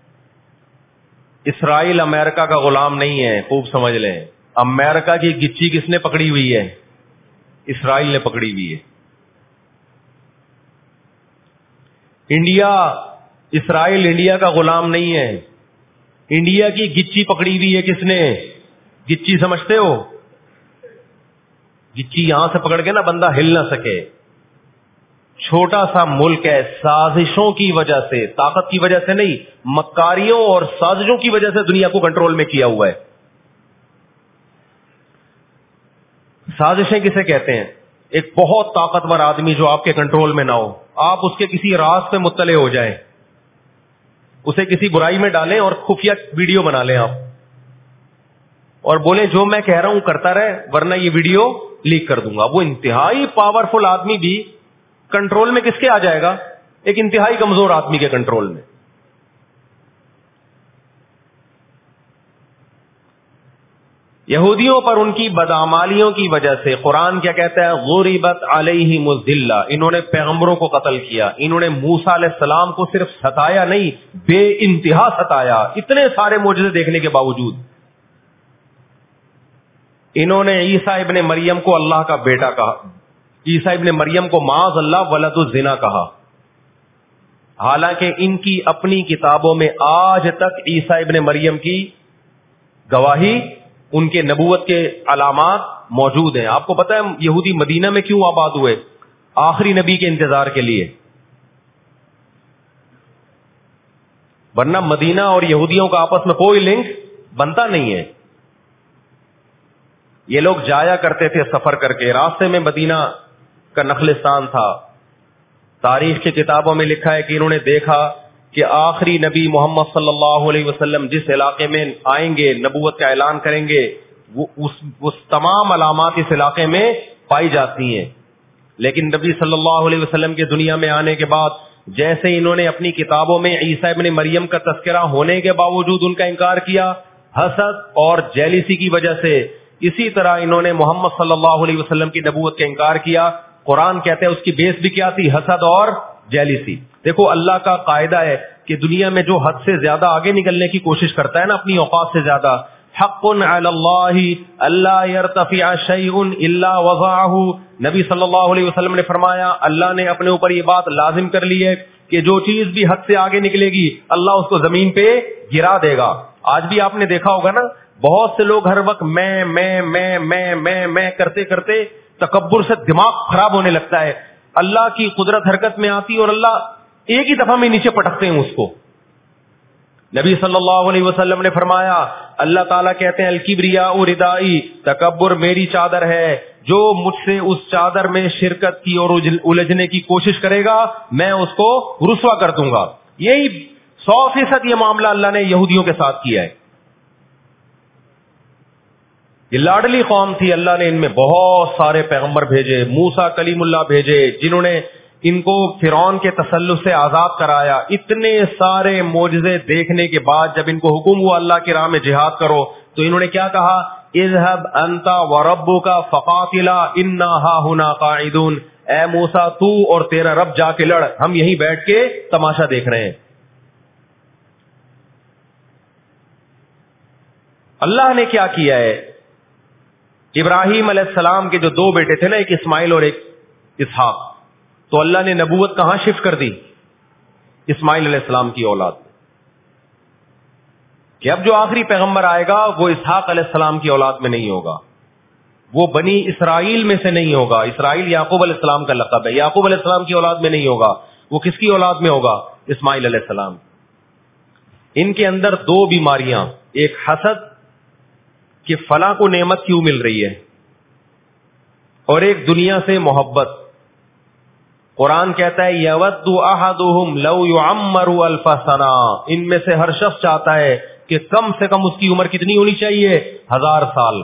اسرائیل امریکہ کا غلام نہیں ہے, خوب سمجھ لیں. امریکہ کی گچی کس نے پکڑی ہوئی ہے؟ اسرائیل نے پکڑی ہوئی ہے. انڈیا, اسرائیل انڈیا کا غلام نہیں ہے. انڈیا کی گچی پکڑی ہوئی ہے کس نے؟ گچی سمجھتے ہو؟ گچی یہاں سے پکڑ کے نا بندہ ہل نہ سکے. چھوٹا سا ملک ہے, سازشوں کی وجہ سے, طاقت کی وجہ سے نہیں, مکاریوں اور سازشوں کی وجہ سے دنیا کو کنٹرول میں کیا ہوا ہے. سازشیں کسے کہتے ہیں؟ ایک بہت طاقتور آدمی جو آپ کے کنٹرول میں نہ ہو, آپ اس کے کسی راز پہ مطلع ہو جائیں, اسے کسی برائی میں ڈالیں اور خفیہ ویڈیو بنا لیں آپ, اور بولیں جو میں کہہ رہا ہوں کرتا رہے ورنہ یہ ویڈیو لیک کر دوں گا. وہ انتہائی پاورفل آدمی بھی کنٹرول میں کس کے آ جائے گا؟ ایک انتہائی کمزور آدمی کے کنٹرول میں. یہودیوں پر ان کی بدعمالیوں کی وجہ سے قرآن کیا کہتا ہے؟ غربت علیہم الذلہ, انہوں نے پیغمبروں کو قتل کیا, انہوں نے موسیٰ علیہ السلام کو صرف ستایا نہیں, بے انتہا ستایا. اتنے سارے معجزے دیکھنے کے باوجود انہوں نے عیسیٰ ابن مریم کو اللہ کا بیٹا کہا, عیسیٰ ابن مریم کو معاذ اللہ ولد الزنا کہا. حالانکہ ان کی اپنی کتابوں میں آج تک عیسیٰ ابن مریم کی گواہی، ان کے نبوت کے علامات موجود ہیں. آپ کو پتہ ہے یہودی مدینہ میں کیوں آباد ہوئے؟ آخری نبی کے انتظار کے لیے. ورنہ مدینہ اور یہودیوں کا آپس میں کوئی لنک بنتا نہیں ہے. یہ لوگ جایا کرتے تھے سفر کر کے، راستے میں مدینہ کا نخلستان تھا. تاریخ کی کتابوں میں لکھا ہے کہ انہوں نے دیکھا کہ آخری نبی محمد صلی اللہ علیہ وسلم جس علاقے میں آئیں گے، نبوت کا اعلان کریں گے، وہ اس, اس تمام علامات اس علاقے میں پائی جاتی ہیں. لیکن نبی صلی اللہ علیہ وسلم کے دنیا میں آنے کے بعد جیسے انہوں نے اپنی کتابوں میں عیسیٰ ابن مریم کا تذکرہ ہونے کے باوجود ان کا انکار کیا، حسد اور جیلیسی کی وجہ سے، اسی طرح انہوں نے محمد صلی اللہ علیہ وسلم کی نبوت کا انکار کیا. قرآن کہتے ہیں اس کی بیس بھی کیا تھی؟ حسد اور جیلیسی. دیکھو اللہ کا قاعدہ ہے کہ دنیا میں جو حد سے زیادہ آگے نکلنے کی کوشش کرتا ہے نا اپنی اوقات سے زیادہ، حق علی اللہ اللہ یرتفع شیء الا وضعہ. نبی صلی اللہ علیہ وسلم نے فرمایا اللہ نے اپنے اوپر یہ بات لازم کر لی ہے کہ جو چیز بھی حد سے آگے نکلے گی اللہ اس کو زمین پہ گرا دے گا. آج بھی آپ نے دیکھا ہوگا نا، بہت سے لوگ ہر وقت میں میں میں میں میں میں کرتے کرتے تکبر سے دماغ خراب ہونے لگتا ہے. اللہ کی قدرت حرکت میں آتی اور اللہ ایک ہی دفعہ میں نیچے پٹکتے ہیں اس کو. نبی صلی اللہ علیہ وسلم نے فرمایا اللہ تعالیٰ کہتے ہیں الکبریاء ردائی، تکبر میری چادر ہے، جو مجھ سے اس چادر میں شرکت کی اور الجھنے کی کوشش کرے گا میں اس کو رسوا کر دوں گا. یہی سو فیصد یہ معاملہ اللہ نے یہودیوں کے ساتھ کیا ہے. یہ لاڈلی قوم تھی، اللہ نے ان میں بہت سارے پیغمبر بھیجے، موسیٰ کلیم اللہ بھیجے جنہوں نے ان کو فرعون کے تسلط سے آزاد کرایا. اتنے سارے معجزے دیکھنے کے بعد جب ان کو حکم ہوا اللہ کی راہ میں جہاد کرو تو انہوں نے کیا کہا؟ اذهب انت وربک فقاتلا انا ہاہنا قاعدون. اے موسیٰ تو اور تیرا رب جا کے لڑ، ہم یہیں بیٹھ کے تماشا دیکھ رہے ہیں. اللہ نے کیا کیا ہے؟ ابراہیم علیہ السلام کے جو دو بیٹے تھے نا، ایک اسماعیل اور ایک اسحاق، تو اللہ نے نبوت کہاں شفٹ کر دی؟ اسماعیل علیہ السلام کی اولاد میں، کہ اب جو آخری پیغمبر آئے گا وہ اسحاق علیہ السلام کی اولاد میں نہیں ہوگا، وہ بنی اسرائیل میں سے نہیں ہوگا. اسرائیل یعقوب علیہ السلام کا لقب ہے، یعقوب علیہ السلام کی اولاد میں نہیں ہوگا. وہ کس کی اولاد میں ہوگا؟ اسماعیل علیہ السلام. ان کے اندر دو بیماریاں، ایک حسد کہ فلاں کو نعمت کیوں مل رہی ہے، اور ایک دنیا سے محبت. قرآن کہتا ہے یود احدہم لو یعمر الف سنہ، ان میں سے ہر شخص چاہتا ہے کہ کم سے کم اس کی عمر کتنی ہونی چاہیے؟ ہزار سال.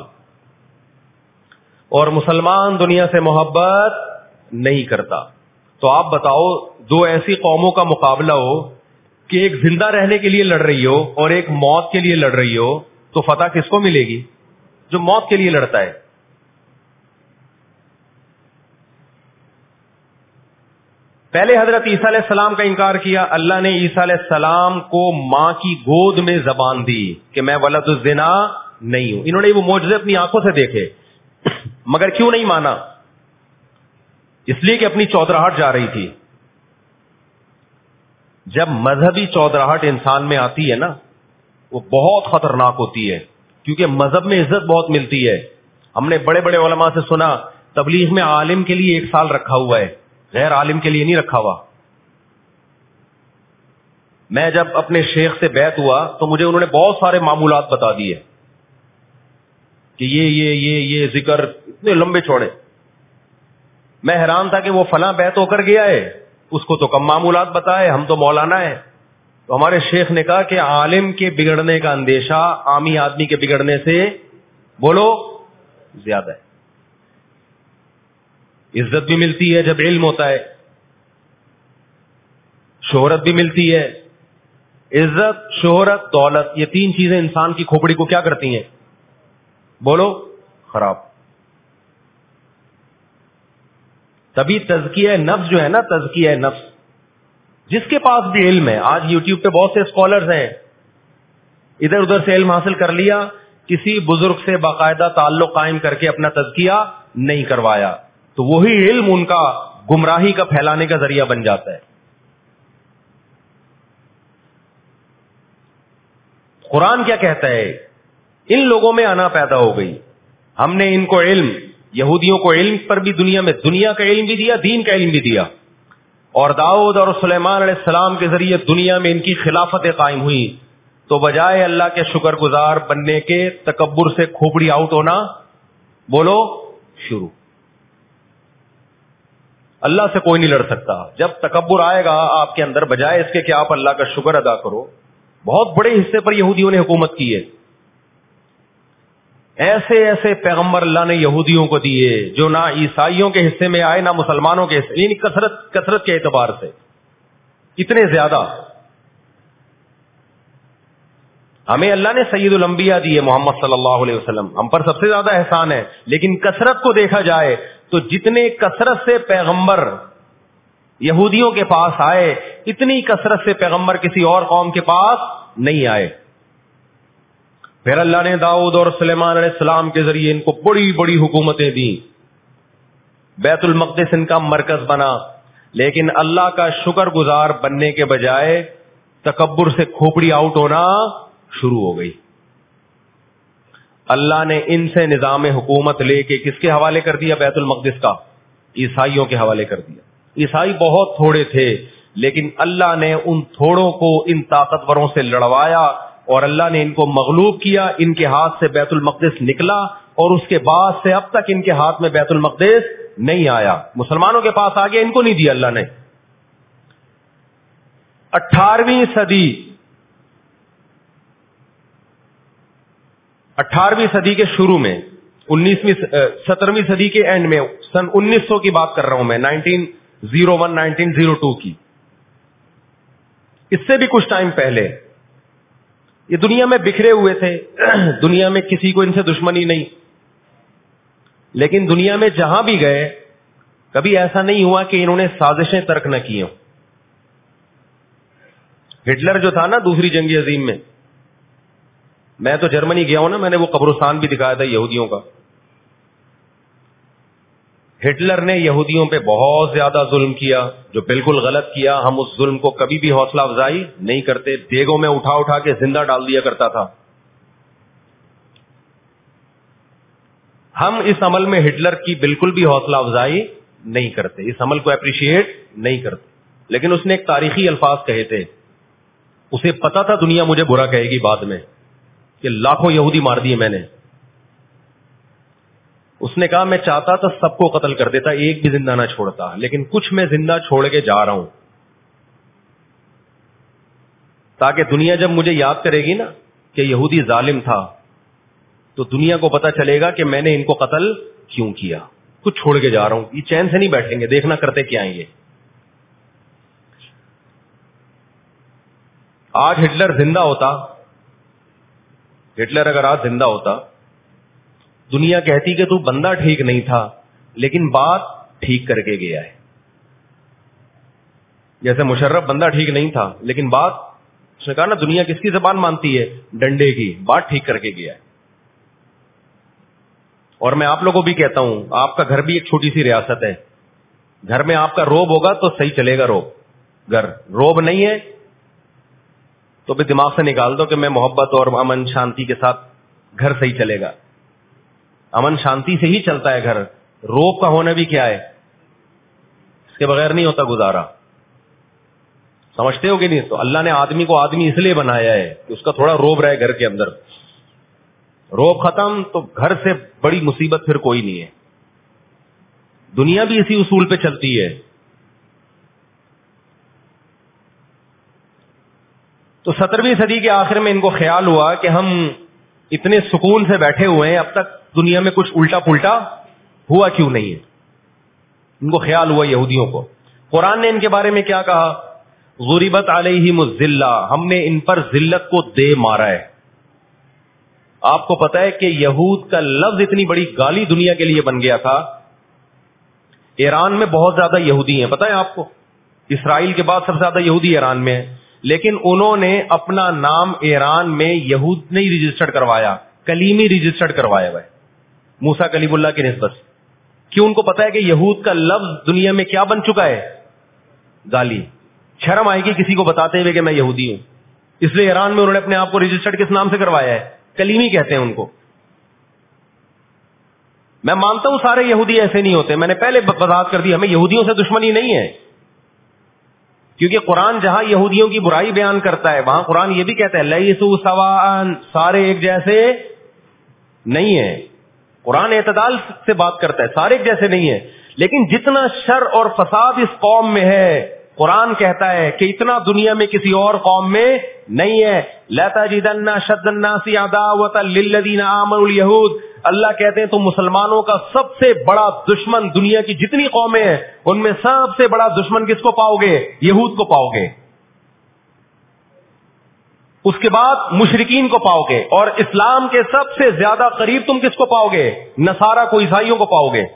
اور مسلمان دنیا سے محبت نہیں کرتا. تو آپ بتاؤ دو ایسی قوموں کا مقابلہ ہو کہ ایک زندہ رہنے کے لیے لڑ رہی ہو اور ایک موت کے لیے لڑ رہی ہو، تو فتح کس کو ملے گی؟ جو موت کے لیے لڑتا ہے. پہلے حضرت عیسیٰ علیہ السلام کا انکار کیا، اللہ نے عیسیٰ علیہ السلام کو ماں کی گود میں زبان دی کہ میں ولد الزنا نہیں ہوں. انہوں نے وہ معجزے اپنی آنکھوں سے دیکھے، مگر کیوں نہیں مانا؟ اس لیے کہ اپنی چودراہٹ جا رہی تھی. جب مذہبی چودراہٹ انسان میں آتی ہے نا، وہ بہت خطرناک ہوتی ہے، کیونکہ مذہب میں عزت بہت ملتی ہے. ہم نے بڑے بڑے علماء سے سنا تبلیغ میں عالم کے لیے ایک سال رکھا ہوا ہے، غیر عالم کے لیے نہیں رکھا ہوا. میں جب اپنے شیخ سے بیعت ہوا تو مجھے انہوں نے بہت سارے معمولات بتا دیے کہ یہ یہ یہ یہ ذکر اتنے لمبے چوڑے. میں حیران تھا کہ وہ فلاں بیعت ہو کر گیا ہے، اس کو تو کم معمولات بتائے، ہم تو مولانا ہیں. تو ہمارے شیخ نے کہا کہ عالم کے بگڑنے کا اندیشہ عامی آدمی کے بگڑنے سے بولو زیادہ ہے. عزت بھی ملتی ہے جب علم ہوتا ہے، شہرت بھی ملتی ہے. عزت، شہرت، دولت، یہ تین چیزیں انسان کی کھوپڑی کو کیا کرتی ہیں؟ بولو خراب. تبھی تزکیہ نفس جو ہے نا، تزکیہ نفس، جس کے پاس بھی علم ہے، آج یوٹیوب پہ بہت سے اسکالرز ہیں، ادھر ادھر سے علم حاصل کر لیا، کسی بزرگ سے باقاعدہ تعلق قائم کر کے اپنا تزکیہ نہیں کروایا، تو وہی علم ان کا گمراہی کا پھیلانے کا ذریعہ بن جاتا ہے. قرآن کیا کہتا ہے؟ ان لوگوں میں انا پیدا ہو گئی, ہم نے ان کو علم, یہودیوں کو علم پر بھی دنیا میں دنیا کا علم بھی دیا, دین کا علم بھی دیا, اور داؤد اور سلیمان علیہ السلام کے ذریعے دنیا میں ان کی خلافتیں قائم ہوئی. تو بجائے اللہ کے شکر گزار بننے کے تکبر سے کھوپڑی آؤٹ ہونا بولو شروع. اللہ سے کوئی نہیں لڑ سکتا. جب تکبر آئے گا آپ کے اندر, بجائے اس کے کہ آپ اللہ کا شکر ادا کرو. بہت بڑے حصے پر یہودیوں نے حکومت کی ہے. ایسے ایسے پیغمبر اللہ نے یہودیوں کو دیے جو نہ عیسائیوں کے حصے میں آئے نہ مسلمانوں کے حصے, یعنی کثرت کثرت کے اعتبار سے اتنے زیادہ. ہمیں اللہ نے سید الانبیاء دیے محمد صلی اللہ علیہ وسلم, ہم پر سب سے زیادہ احسان ہے. لیکن کثرت کو دیکھا جائے تو جتنے کثرت سے پیغمبر یہودیوں کے پاس آئے, اتنی کثرت سے پیغمبر کسی اور قوم کے پاس نہیں آئے. پھر اللہ نے داؤد اور سلیمان علیہ السلام کے ذریعے ان کو بڑی بڑی حکومتیں دی, بیت المقدس ان کا مرکز بنا. لیکن اللہ کا شکر گزار بننے کے بجائے تکبر سے کھوپڑی آؤٹ ہونا شروع ہو گئی. اللہ نے ان سے نظام حکومت لے کے کس کے حوالے کر دیا؟ بیت المقدس کا عیسائیوں کے حوالے کر دیا. عیسائی بہت تھوڑے تھے, لیکن اللہ نے ان تھوڑوں کو ان طاقتوروں سے لڑوایا اور اللہ نے ان کو مغلوب کیا. ان کے ہاتھ سے بیت المقدس نکلا اور اس کے بعد سے اب تک ان کے ہاتھ میں بیت المقدس نہیں آیا. مسلمانوں کے پاس آ گیا, ان کو نہیں دیا اللہ نے. اٹھارہویں صدی اٹھارہویں صدی کے شروع میں, انیسویں سترہویں صدی کے اینڈ میں, سن انیس سو کی بات کر رہا ہوں میں, nineteen zero one nineteen zero two کی, اس سے بھی کچھ ٹائم پہلے, یہ دنیا میں بکھرے ہوئے تھے. دنیا میں کسی کو ان سے دشمنی نہیں, لیکن دنیا میں جہاں بھی گئے کبھی ایسا نہیں ہوا کہ انہوں نے سازشیں ترک نہ کی ہوں. ہٹلر جو تھا نا دوسری جنگ عظیم میں, میں تو جرمنی گیا ہوں نا, میں نے وہ قبرستان بھی دکھایا تھا یہودیوں کا. ہٹلر نے یہودیوں پہ بہت زیادہ ظلم کیا, جو بالکل غلط کیا. ہم اس ظلم کو کبھی بھی حوصلہ افزائی نہیں کرتے, دیگوں میں اٹھا اٹھا کے زندہ ڈال دیا کرتا تھا. ہم اس عمل میں ہٹلر کی بالکل بھی حوصلہ افزائی نہیں کرتے, اس عمل کو اپریشیٹ نہیں کرتے. لیکن اس نے ایک تاریخی الفاظ کہے تھے, اسے پتا تھا دنیا مجھے برا کہے گی بعد میں, کہ لاکھوں یہودی مار دیے میں نے. اس نے کہا میں چاہتا تو سب کو قتل کر دیتا, ایک بھی زندہ نہ چھوڑتا, لیکن کچھ میں زندہ چھوڑ کے جا رہا ہوں, تاکہ دنیا جب مجھے یاد کرے گی نا کہ یہودی ظالم تھا, تو دنیا کو پتا چلے گا کہ میں نے ان کو قتل کیوں کیا. کچھ چھوڑ کے جا رہا ہوں, یہ چین سے نہیں بیٹھیں گے, دیکھنا کرتے کیا ہیں یہ. آج ہٹلر زندہ ہوتا, ہٹلر اگر آج زندہ ہوتا, دنیا کہتی کہ تو بندہ ٹھیک نہیں تھا لیکن بات ٹھیک کر کے گیا ہے. جیسے مشرف بندہ ٹھیک نہیں تھا لیکن بات, اس نے کہا نا دنیا کس کی زبان مانتی ہے؟ ڈنڈے کی. بات ٹھیک کر کے گیا ہے. اور میں آپ لوگوں کو بھی کہتا ہوں, آپ کا گھر بھی ایک چھوٹی سی ریاست ہے. گھر میں آپ کا روب ہوگا تو صحیح چلے گا روب. گھر روب نہیں ہے تو بھی دماغ سے نکال دو کہ میں محبت اور امن شانتی کے ساتھ گھر صحیح چلے گا. امن شانتی سے ہی چلتا ہے گھر. روب کا ہونا بھی کیا ہے, اس کے بغیر نہیں ہوتا گزارا. سمجھتے ہو کہ نہیں؟ تو اللہ نے آدمی کو آدمی اس لیے بنایا ہے کہ اس کا تھوڑا روب رہے گھر کے اندر. روب ختم تو گھر سے بڑی مصیبت پھر کوئی نہیں ہے. دنیا بھی اسی اصول پہ چلتی ہے. تو سترویں صدی کے آخر میں ان کو خیال ہوا کہ ہم اتنے سکون سے بیٹھے ہوئے ہیں, اب تک دنیا میں کچھ الٹا پلٹا ہوا کیوں نہیں ہے. ان کو خیال ہوا یہودیوں کو. قرآن نے ان کے بارے میں کیا کہا؟ غربت علیہم الذلہ, ہم نے ان پر ذلت کو دے مارا ہے. آپ کو پتا ہے کہ یہود کا لفظ اتنی بڑی گالی دنیا کے لیے بن گیا تھا. ایران میں بہت زیادہ یہودی ہیں, پتا ہے آپ کو, اسرائیل کے بعد سب سے زیادہ یہودی ایران میں ہے. لیکن انہوں نے اپنا نام ایران میں یہود نہیں رجسٹرڈ کروایا, کلیمی رجسٹرڈ کروایا ہوا ہے موسیٰ کلیم اللہ کی نسبت. کیوں؟ ان کو پتا ہے کہ یہود کا لفظ دنیا میں کیا بن چکا ہے؟ گالی. شرم آئے گی کسی کو بتاتے ہوئے کہ میں یہودی ہوں. اس لیے ایران میں انہوں نے اپنے آپ کو رجسٹرڈ کس نام سے کروایا ہے؟ کلیمی کہتے ہیں ان کو. میں مانتا ہوں سارے یہودی ایسے نہیں ہوتے, میں نے پہلے وضاحت کر دی, ہمیں یہودیوں سے دشمنی نہیں ہے, کیونکہ قرآن جہاں یہودیوں کی برائی بیان کرتا ہے وہاں قرآن یہ بھی کہتا ہے لیسوا سواء, سارے ایک جیسے نہیں ہیں. قرآن اعتدال سے بات کرتا ہے, سارے ایک جیسے نہیں ہیں, لیکن جتنا شر اور فساد اس قوم میں ہے قرآن کہتا ہے کہ اتنا دنیا میں کسی اور قوم میں نہیں ہے. لَتَجِدَنَّ أَشَدَّ النَّاسِ عَدَاوَةً لِلَّذِينَ آمَنُوا الْيَهُودَ, اللہ کہتے ہیں تم مسلمانوں کا سب سے بڑا دشمن دنیا کی جتنی قومیں ہیں ان میں سب سے بڑا دشمن کس کو پاؤ گے؟ یہود کو پاؤ گے. اس کے بعد مشرکین کو پاؤ گے, اور اسلام کے سب سے زیادہ قریب تم کس کو پاؤ گے؟ نصارہ کو, عیسائیوں کو پاؤ گے.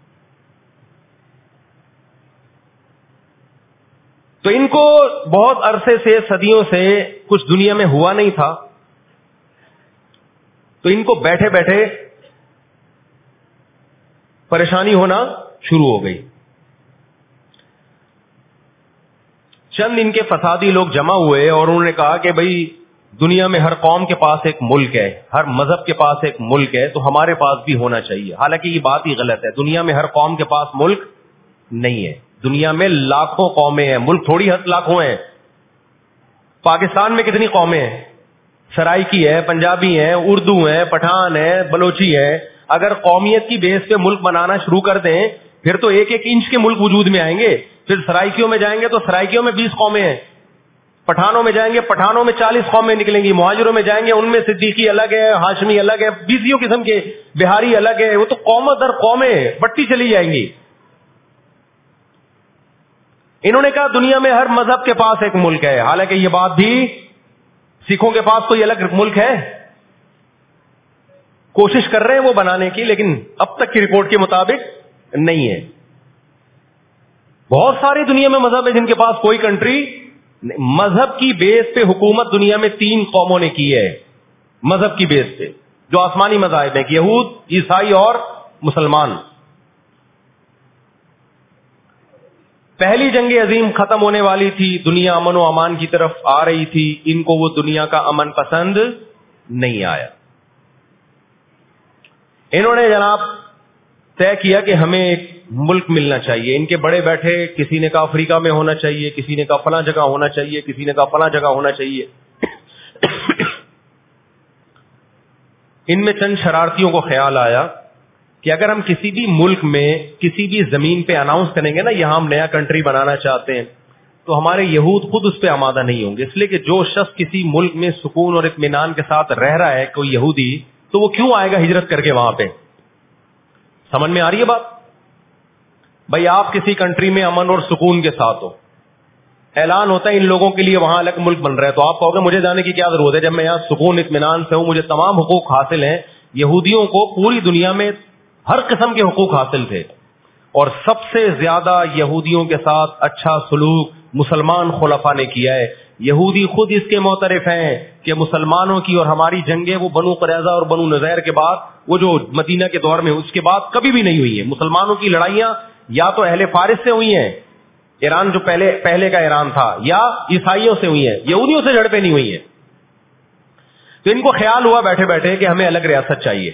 تو ان کو بہت عرصے سے, صدیوں سے کچھ دنیا میں ہوا نہیں تھا, تو ان کو بیٹھے بیٹھے پریشانی ہونا شروع ہو گئی. چند ان کے فسادی لوگ جمع ہوئے اور انہوں نے کہا کہ بھئی دنیا میں ہر قوم کے پاس ایک ملک ہے, ہر مذہب کے پاس ایک ملک ہے, تو ہمارے پاس بھی ہونا چاہیے. حالانکہ یہ بات ہی غلط ہے, دنیا میں ہر قوم کے پاس ملک نہیں ہے. دنیا میں لاکھوں قومیں ہیں, ملک تھوڑی ہت لاکھوں ہیں. پاکستان میں کتنی قومیں ہیں؟ سرائکی ہے, پنجابی ہیں, اردو ہیں, پٹھان ہے, بلوچی ہے. اگر قومیت کی بیس پہ ملک بنانا شروع کر دیں پھر تو ایک ایک انچ کے ملک وجود میں آئیں گے. پھر سرائکیوں میں جائیں گے تو سرائکیوں میں بیس قومیں ہیں, پٹھانوں میں جائیں گے پٹھانوں میں چالیس قومیں نکلیں گی, مہاجروں میں جائیں گے ان میں صدیقی الگ ہے, ہاشمی الگ ہے, بیسیوں قسم کے, بہاری الگ ہے. وہ تو قوم در قومیں بٹتی چلی جائیں گی. انہوں نے کہا دنیا میں ہر مذہب کے پاس ایک ملک ہے. حالانکہ یہ بات بھی سکھوں کے پاس کوئی الگ ملک ہے؟ کوشش کر رہے ہیں وہ بنانے کی, لیکن اب تک کی رپورٹ کے مطابق نہیں ہے. بہت ساری دنیا میں مذہب ہے جن کے پاس کوئی کنٹری. مذہب کی بیس پہ حکومت دنیا میں تین قوموں نے کی ہے, مذہب کی بیس پہ, جو آسمانی مذاہب ہیں, یہود, عیسائی اور مسلمان. پہلی جنگ عظیم ختم ہونے والی تھی, دنیا امن و امان کی طرف آ رہی تھی, ان کو وہ دنیا کا امن پسند نہیں آیا. انہوں نے جناب طے کیا کہ ہمیں ایک ملک ملنا چاہیے. ان کے بڑے بیٹھے, کسی نے کہا افریقہ میں ہونا چاہیے, کسی نے کہا فلاں جگہ ہونا چاہیے, کسی نے کہا فلاں جگہ ہونا چاہیے. ان میں چند شرارتیوں کو خیال آیا کہ اگر ہم کسی بھی ملک میں کسی بھی زمین پہ اناؤنس کریں گے نا یہاں ہم نیا کنٹری بنانا چاہتے ہیں, تو ہمارے یہود خود اس پہ آمادہ نہیں ہوں گے. اس لیے کہ جو شخص کسی ملک میں سکون اور اطمینان کے ساتھ رہ رہا ہے, کوئی یہودی, تو وہ کیوں آئے گا ہجرت کر کے وہاں پہ؟ سمجھ میں آ رہی ہے بات؟ بھائی آپ کسی کنٹری میں امن اور سکون کے ساتھ ہو, اعلان ہوتا ہے ان لوگوں کے لیے وہاں الگ ملک بن رہا ہے, تو آپ کہو گے مجھے جانے کی کیا ضرورت ہے جب میں یہاں سکون اطمینان سے ہوں, مجھے تمام حقوق حاصل ہیں. یہودیوں کو پوری دنیا میں ہر قسم کے حقوق حاصل تھے, اور سب سے زیادہ یہودیوں کے ساتھ اچھا سلوک مسلمان خلفاء نے کیا ہے. یہودی خود اس کے معترف ہیں کہ مسلمانوں کی اور ہماری جنگیں وہ بنو قریظہ اور بنو نذیر کے بعد, وہ جو مدینہ کے دور میں, اس کے بعد کبھی بھی نہیں ہوئی ہیں. مسلمانوں کی لڑائیاں یا تو اہل فارس سے ہوئی ہیں, ایران جو پہلے پہلے کا ایران تھا, یا عیسائیوں سے ہوئی ہیں, یہودیوں سے جھڑپیں نہیں ہوئی ہیں. تو ان کو خیال ہوا بیٹھے بیٹھے کہ ہمیں الگ ریاست چاہیے.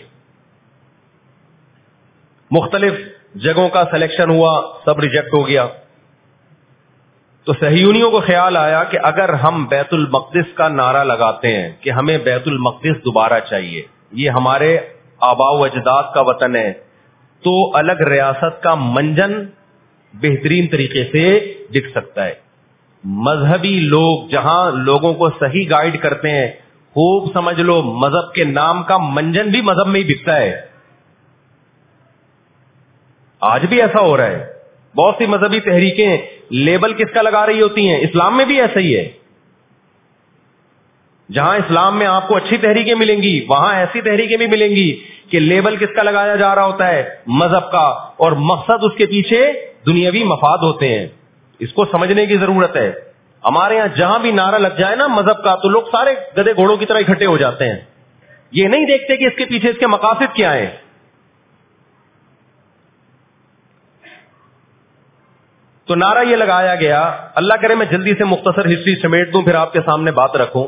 مختلف جگہوں کا سلیکشن ہوا, سب ریجیکٹ ہو گیا. تو صہیونیوں کو خیال آیا کہ اگر ہم بیت المقدس کا نعرہ لگاتے ہیں کہ ہمیں بیت المقدس دوبارہ چاہیے, یہ ہمارے آباء و اجداد کا وطن ہے, تو الگ ریاست کا منجن بہترین طریقے سے دکھ سکتا ہے. مذہبی لوگ جہاں لوگوں کو صحیح گائیڈ کرتے ہیں, خوب سمجھ لو مذہب کے نام کا منجن بھی مذہب میں ہی بکتا ہے. آج بھی ایسا ہو رہا ہے. بہت سی مذہبی تحریکیں لیبل کس کا لگا رہی ہوتی ہیں, اسلام میں بھی ایسا ہی ہے. جہاں اسلام میں آپ کو اچھی تحریکیں ملیں گی, وہاں ایسی تحریکیں بھی ملیں گی کہ لیبل کس کا لگایا جا رہا ہوتا ہے, مذہب کا, اور مقصد اس کے پیچھے دنیاوی مفاد ہوتے ہیں. اس کو سمجھنے کی ضرورت ہے. ہمارے یہاں جہاں بھی نعرہ لگ جائے نا مذہب کا, تو لوگ سارے گدے گھوڑوں کی طرح اکٹھے ہو جاتے ہیں. یہ نہیں دیکھتے کہ اس کے پیچھے اس کے مقاصد کیا ہیں. تو تو نعرہ یہ لگایا گیا, اللہ کرے میں جلدی سے مختصر ہسٹری سمیٹ دوں پھر آپ کے سامنے بات رکھوں.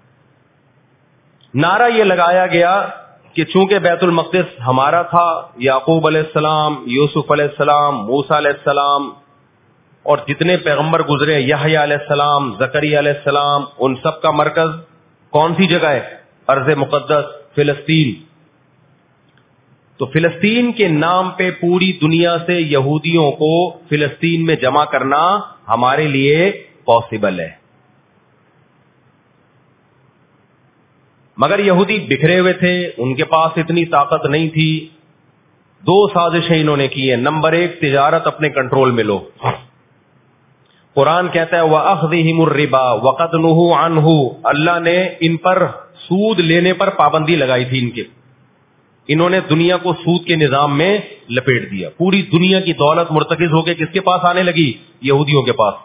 نعرہ یہ لگایا گیا کہ چونکہ بیت المقدس ہمارا تھا, یعقوب علیہ السلام, یوسف علیہ السلام, موسیٰ علیہ السلام اور جتنے پیغمبر گزرے, یحییٰ علیہ السلام, زکریا علیہ السلام, ان سب کا مرکز کون سی جگہ ہے؟ ارض مقدس فلسطین. تو فلسطین کے نام پہ پوری دنیا سے یہودیوں کو فلسطین میں جمع کرنا ہمارے لیے پاسبل ہے. مگر یہودی بکھرے ہوئے تھے, ان کے پاس اتنی طاقت نہیں تھی. دو سازشیں انہوں نے کی ہیں. نمبر ایک, تجارت اپنے کنٹرول میں لو. قرآن کہتا ہے وَأَخْذِهِمُ الرِّبَا وَقَدْ نُهُوا عَنْهُ, اللہ نے ان پر سود لینے پر پابندی لگائی تھی. ان کے انہوں نے دنیا کو سود کے نظام میں لپیٹ دیا. پوری دنیا کی دولت مرتکز ہو کے کس کے پاس آنے لگی؟ یہودیوں کے پاس.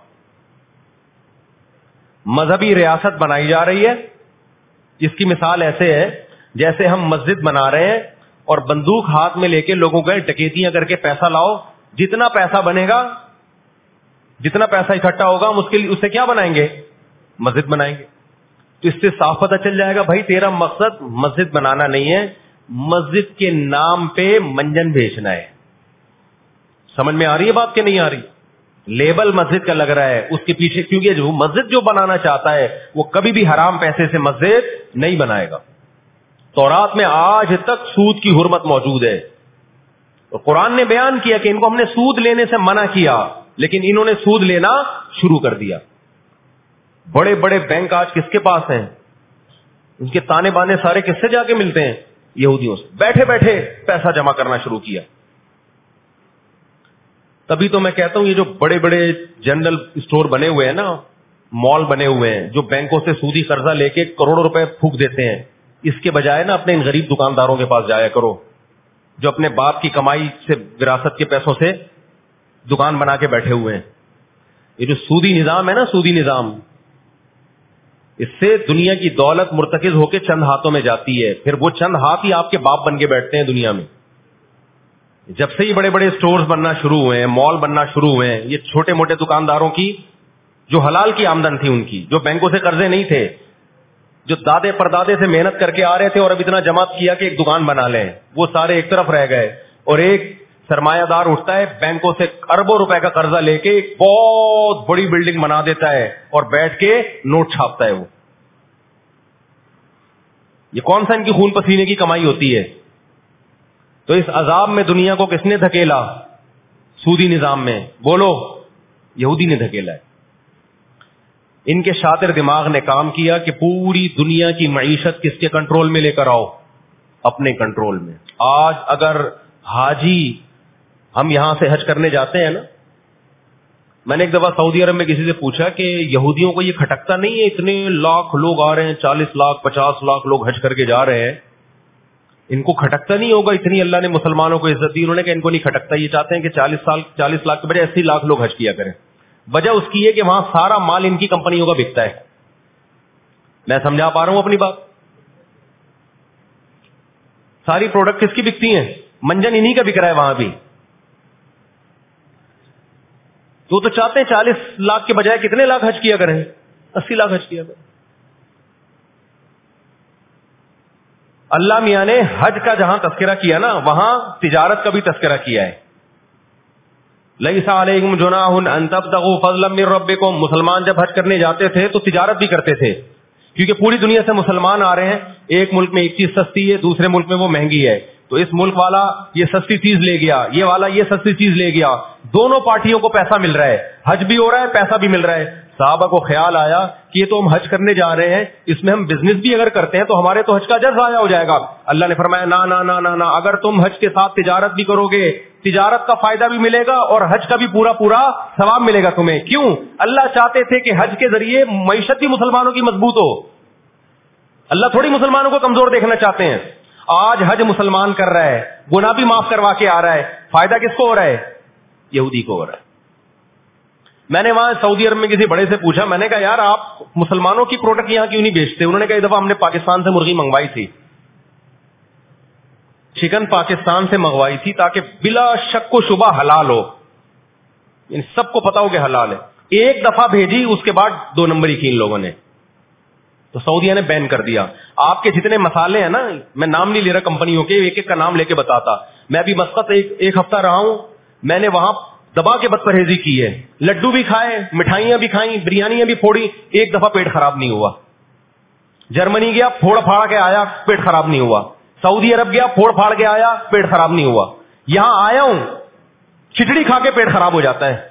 مذہبی ریاست بنائی جا رہی ہے. اس کی مثال ایسے ہے جیسے ہم مسجد بنا رہے ہیں اور بندوق ہاتھ میں لے کے لوگوں کو ڈکیتیاں کر کے پیسہ لاؤ, جتنا پیسہ بنے گا, جتنا پیسہ اکٹھا ہوگا ہم اس کے لیے اس سے کیا بنائیں گے؟ مسجد بنائیں گے. تو اس سے صاف پتہ چل جائے گا بھائی تیرا مقصد مسجد بنانا نہیں ہے, مسجد کے نام پہ منجن بیچنا ہے. سمجھ میں آ رہی ہے بات کہ نہیں آ رہی؟ لیبل مسجد کا لگ رہا ہے, اس کے پیچھے کیونکہ جو مسجد جو بنانا چاہتا ہے وہ کبھی بھی حرام پیسے سے مسجد نہیں بنائے گا. تورات میں آج تک سود کی حرمت موجود ہے. تو قرآن نے بیان کیا کہ ان کو ہم نے سود لینے سے منع کیا, لیکن انہوں نے سود لینا شروع کر دیا. بڑے بڑے بینک آج کس کے پاس ہیں؟ ان کے تانے بانے سارے کس سے جا کے ملتے ہیں؟ یہودیوں سے. بیٹھے بیٹھے پیسہ جمع کرنا شروع کیا. تبھی تو میں کہتا ہوں یہ جو بڑے بڑے جنرل اسٹور بنے ہوئے ہیں نا, مال بنے ہوئے ہیں, جو بینکوں سے سودی قرضہ لے کے کروڑوں روپے پھونک دیتے ہیں, اس کے بجائے نا اپنے ان غریب دکانداروں کے پاس جایا کرو جو اپنے باپ کی کمائی سے, وراثت کے پیسوں سے دکان بنا کے بیٹھے ہوئے ہیں. یہ جو سودی نظام ہے نا, سودی نظام, اس سے دنیا کی دولت مرتکز ہو کے چند ہاتھوں میں جاتی ہے. پھر وہ چند ہاتھ ہی آپ کے باپ بن کے بیٹھتے ہیں دنیا میں. جب سے یہ بڑے بڑے سٹورز بننا شروع ہوئے ہیں, مال بننا شروع ہوئے ہیں, یہ چھوٹے موٹے دکانداروں کی جو حلال کی آمدن تھی, ان کی جو بینکوں سے قرضے نہیں تھے, جو دادے پردادے سے محنت کر کے آ رہے تھے اور اب اتنا جمع کیا کہ ایک دکان بنا لیں, وہ سارے ایک طرف رہ گئے. اور ایک سرمایہ دار اٹھتا ہے بینکوں سے اربوں روپے کا قرضہ لے کے ایک بہت بڑی بلڈنگ بنا دیتا ہے اور بیٹھ کے نوٹ چھاپتا ہے. وہ یہ کون سا ان کی خون پسینے کی کمائی ہوتی ہے؟ تو اس عذاب میں دنیا کو کس نے دھکیلا؟ سودی نظام میں. بولو, یہودی نے دھکیلا ہے. ان کے شاطر دماغ نے کام کیا کہ پوری دنیا کی معیشت کس کے کنٹرول میں لے کر آؤ؟ اپنے کنٹرول میں. آج اگر حاجی, ہم یہاں سے حج کرنے جاتے ہیں نا, میں نے ایک دفعہ سعودی عرب میں کسی سے پوچھا کہ یہودیوں کو یہ کھٹکتا نہیں ہے, اتنے لاکھ لوگ آ رہے ہیں, چالیس لاکھ پچاس لاکھ لوگ حج کر کے جا رہے ہیں, ان کو کھٹکتا نہیں ہوگا اتنی اللہ نے مسلمانوں کو عزت دی؟ انہوں نے کہا ان کو نہیں کھٹکتا, یہ چاہتے ہیں کہ چالیس سال چالیس لاکھ کے بجائے اسی لاکھ لوگ حج کیا کریں. وجہ اس کی ہے کہ وہاں سارا مال ان کی کمپنیوں کا بکتا ہے. میں سمجھا پا رہا ہوں اپنی بات؟ ساری پروڈکٹ کس کی بکتی ہیں؟ منجن انہی کا بک رہا ہے وہاں بھی. تو تو چاہتے ہیں چالیس لاکھ کے بجائے کتنے لاکھ حج کیا کریں؟ اسی لاکھ حج کیا کریں. اللہ میاں نے حج کا جہاں تذکرہ کیا نا, وہاں تجارت کا بھی تذکرہ کیا ہے. لیس علیکم جناح ان تبتغوا فضلا من ربکم. مسلمان جب حج کرنے جاتے تھے تو تجارت بھی کرتے تھے, کیونکہ پوری دنیا سے مسلمان آ رہے ہیں. ایک ملک میں ایک چیز سستی ہے, دوسرے ملک میں وہ مہنگی ہے, تو اس ملک والا یہ سستی چیز لے گیا, یہ والا یہ سستی چیز لے گیا, دونوں پارٹیوں کو پیسہ مل رہا ہے, حج بھی ہو رہا ہے, پیسہ بھی مل رہا ہے. صحابہ کو خیال آیا کہ یہ تو ہم حج کرنے جا رہے ہیں, اس میں ہم بزنس بھی اگر کرتے ہیں تو ہمارے تو حج کا اجر ضائع ہو جائے گا. اللہ نے فرمایا نا نا نا نا نا, اگر تم حج کے ساتھ تجارت بھی کرو گے, تجارت کا فائدہ بھی ملے گا اور حج کا بھی پورا پورا ثواب ملے گا تمہیں. کیوں؟ اللہ چاہتے تھے کہ حج کے ذریعے معیشت بھی مسلمانوں کی مضبوط ہو. اللہ تھوڑی مسلمانوں کو کمزور دیکھنا چاہتے ہیں. آج حج مسلمان کر رہا ہے, گناہ بھی معاف کروا کے آ رہا ہے, فائدہ کس کو ہو رہا ہے؟ یہودی کو ہو رہا ہے. میں نے وہاں سعودی عرب میں کسی بڑے سے پوچھا, میں نے کہا یار آپ مسلمانوں کی پروڈکٹ یہاں کیوں نہیں بیچتے؟ انہوں نے کہا ایک دفعہ ہم نے پاکستان سے مرغی منگوائی تھی, چکن پاکستان سے منگوائی تھی تاکہ بلا شک و شبہ حلال ہو. یعنی سب کو پتا ہو کہ حلال ہے. ایک دفعہ بھیجی, اس کے بعد دو نمبری کی ان لوگوں نے, تو سعودیہ نے بین کر دیا. آپ کے جتنے مسالے ہیں نا, میں نام نہیں لے رہا کمپنیوں کے, ایک ایک کا نام لے کے بتاتا. میں ابھی مسقط ایک, ایک ہفتہ رہا ہوں, میں نے وہاں دبا کے بد پرہیزی کی ہے. لڈو بھی کھائے, مٹھائیاں بھی کھائیں, بریانیاں بھی پھوڑی, ایک دفعہ پیٹ خراب نہیں ہوا. جرمنی گیا, پھوڑ پھاڑ کے آیا, پیٹ خراب نہیں ہوا. سعودی عرب گیا, پھوڑ پھاڑ کے آیا, پیٹ خراب نہیں ہوا. یہاں آیا ہوں, کھچڑی کھا کے پیٹ خراب ہو جاتا ہے.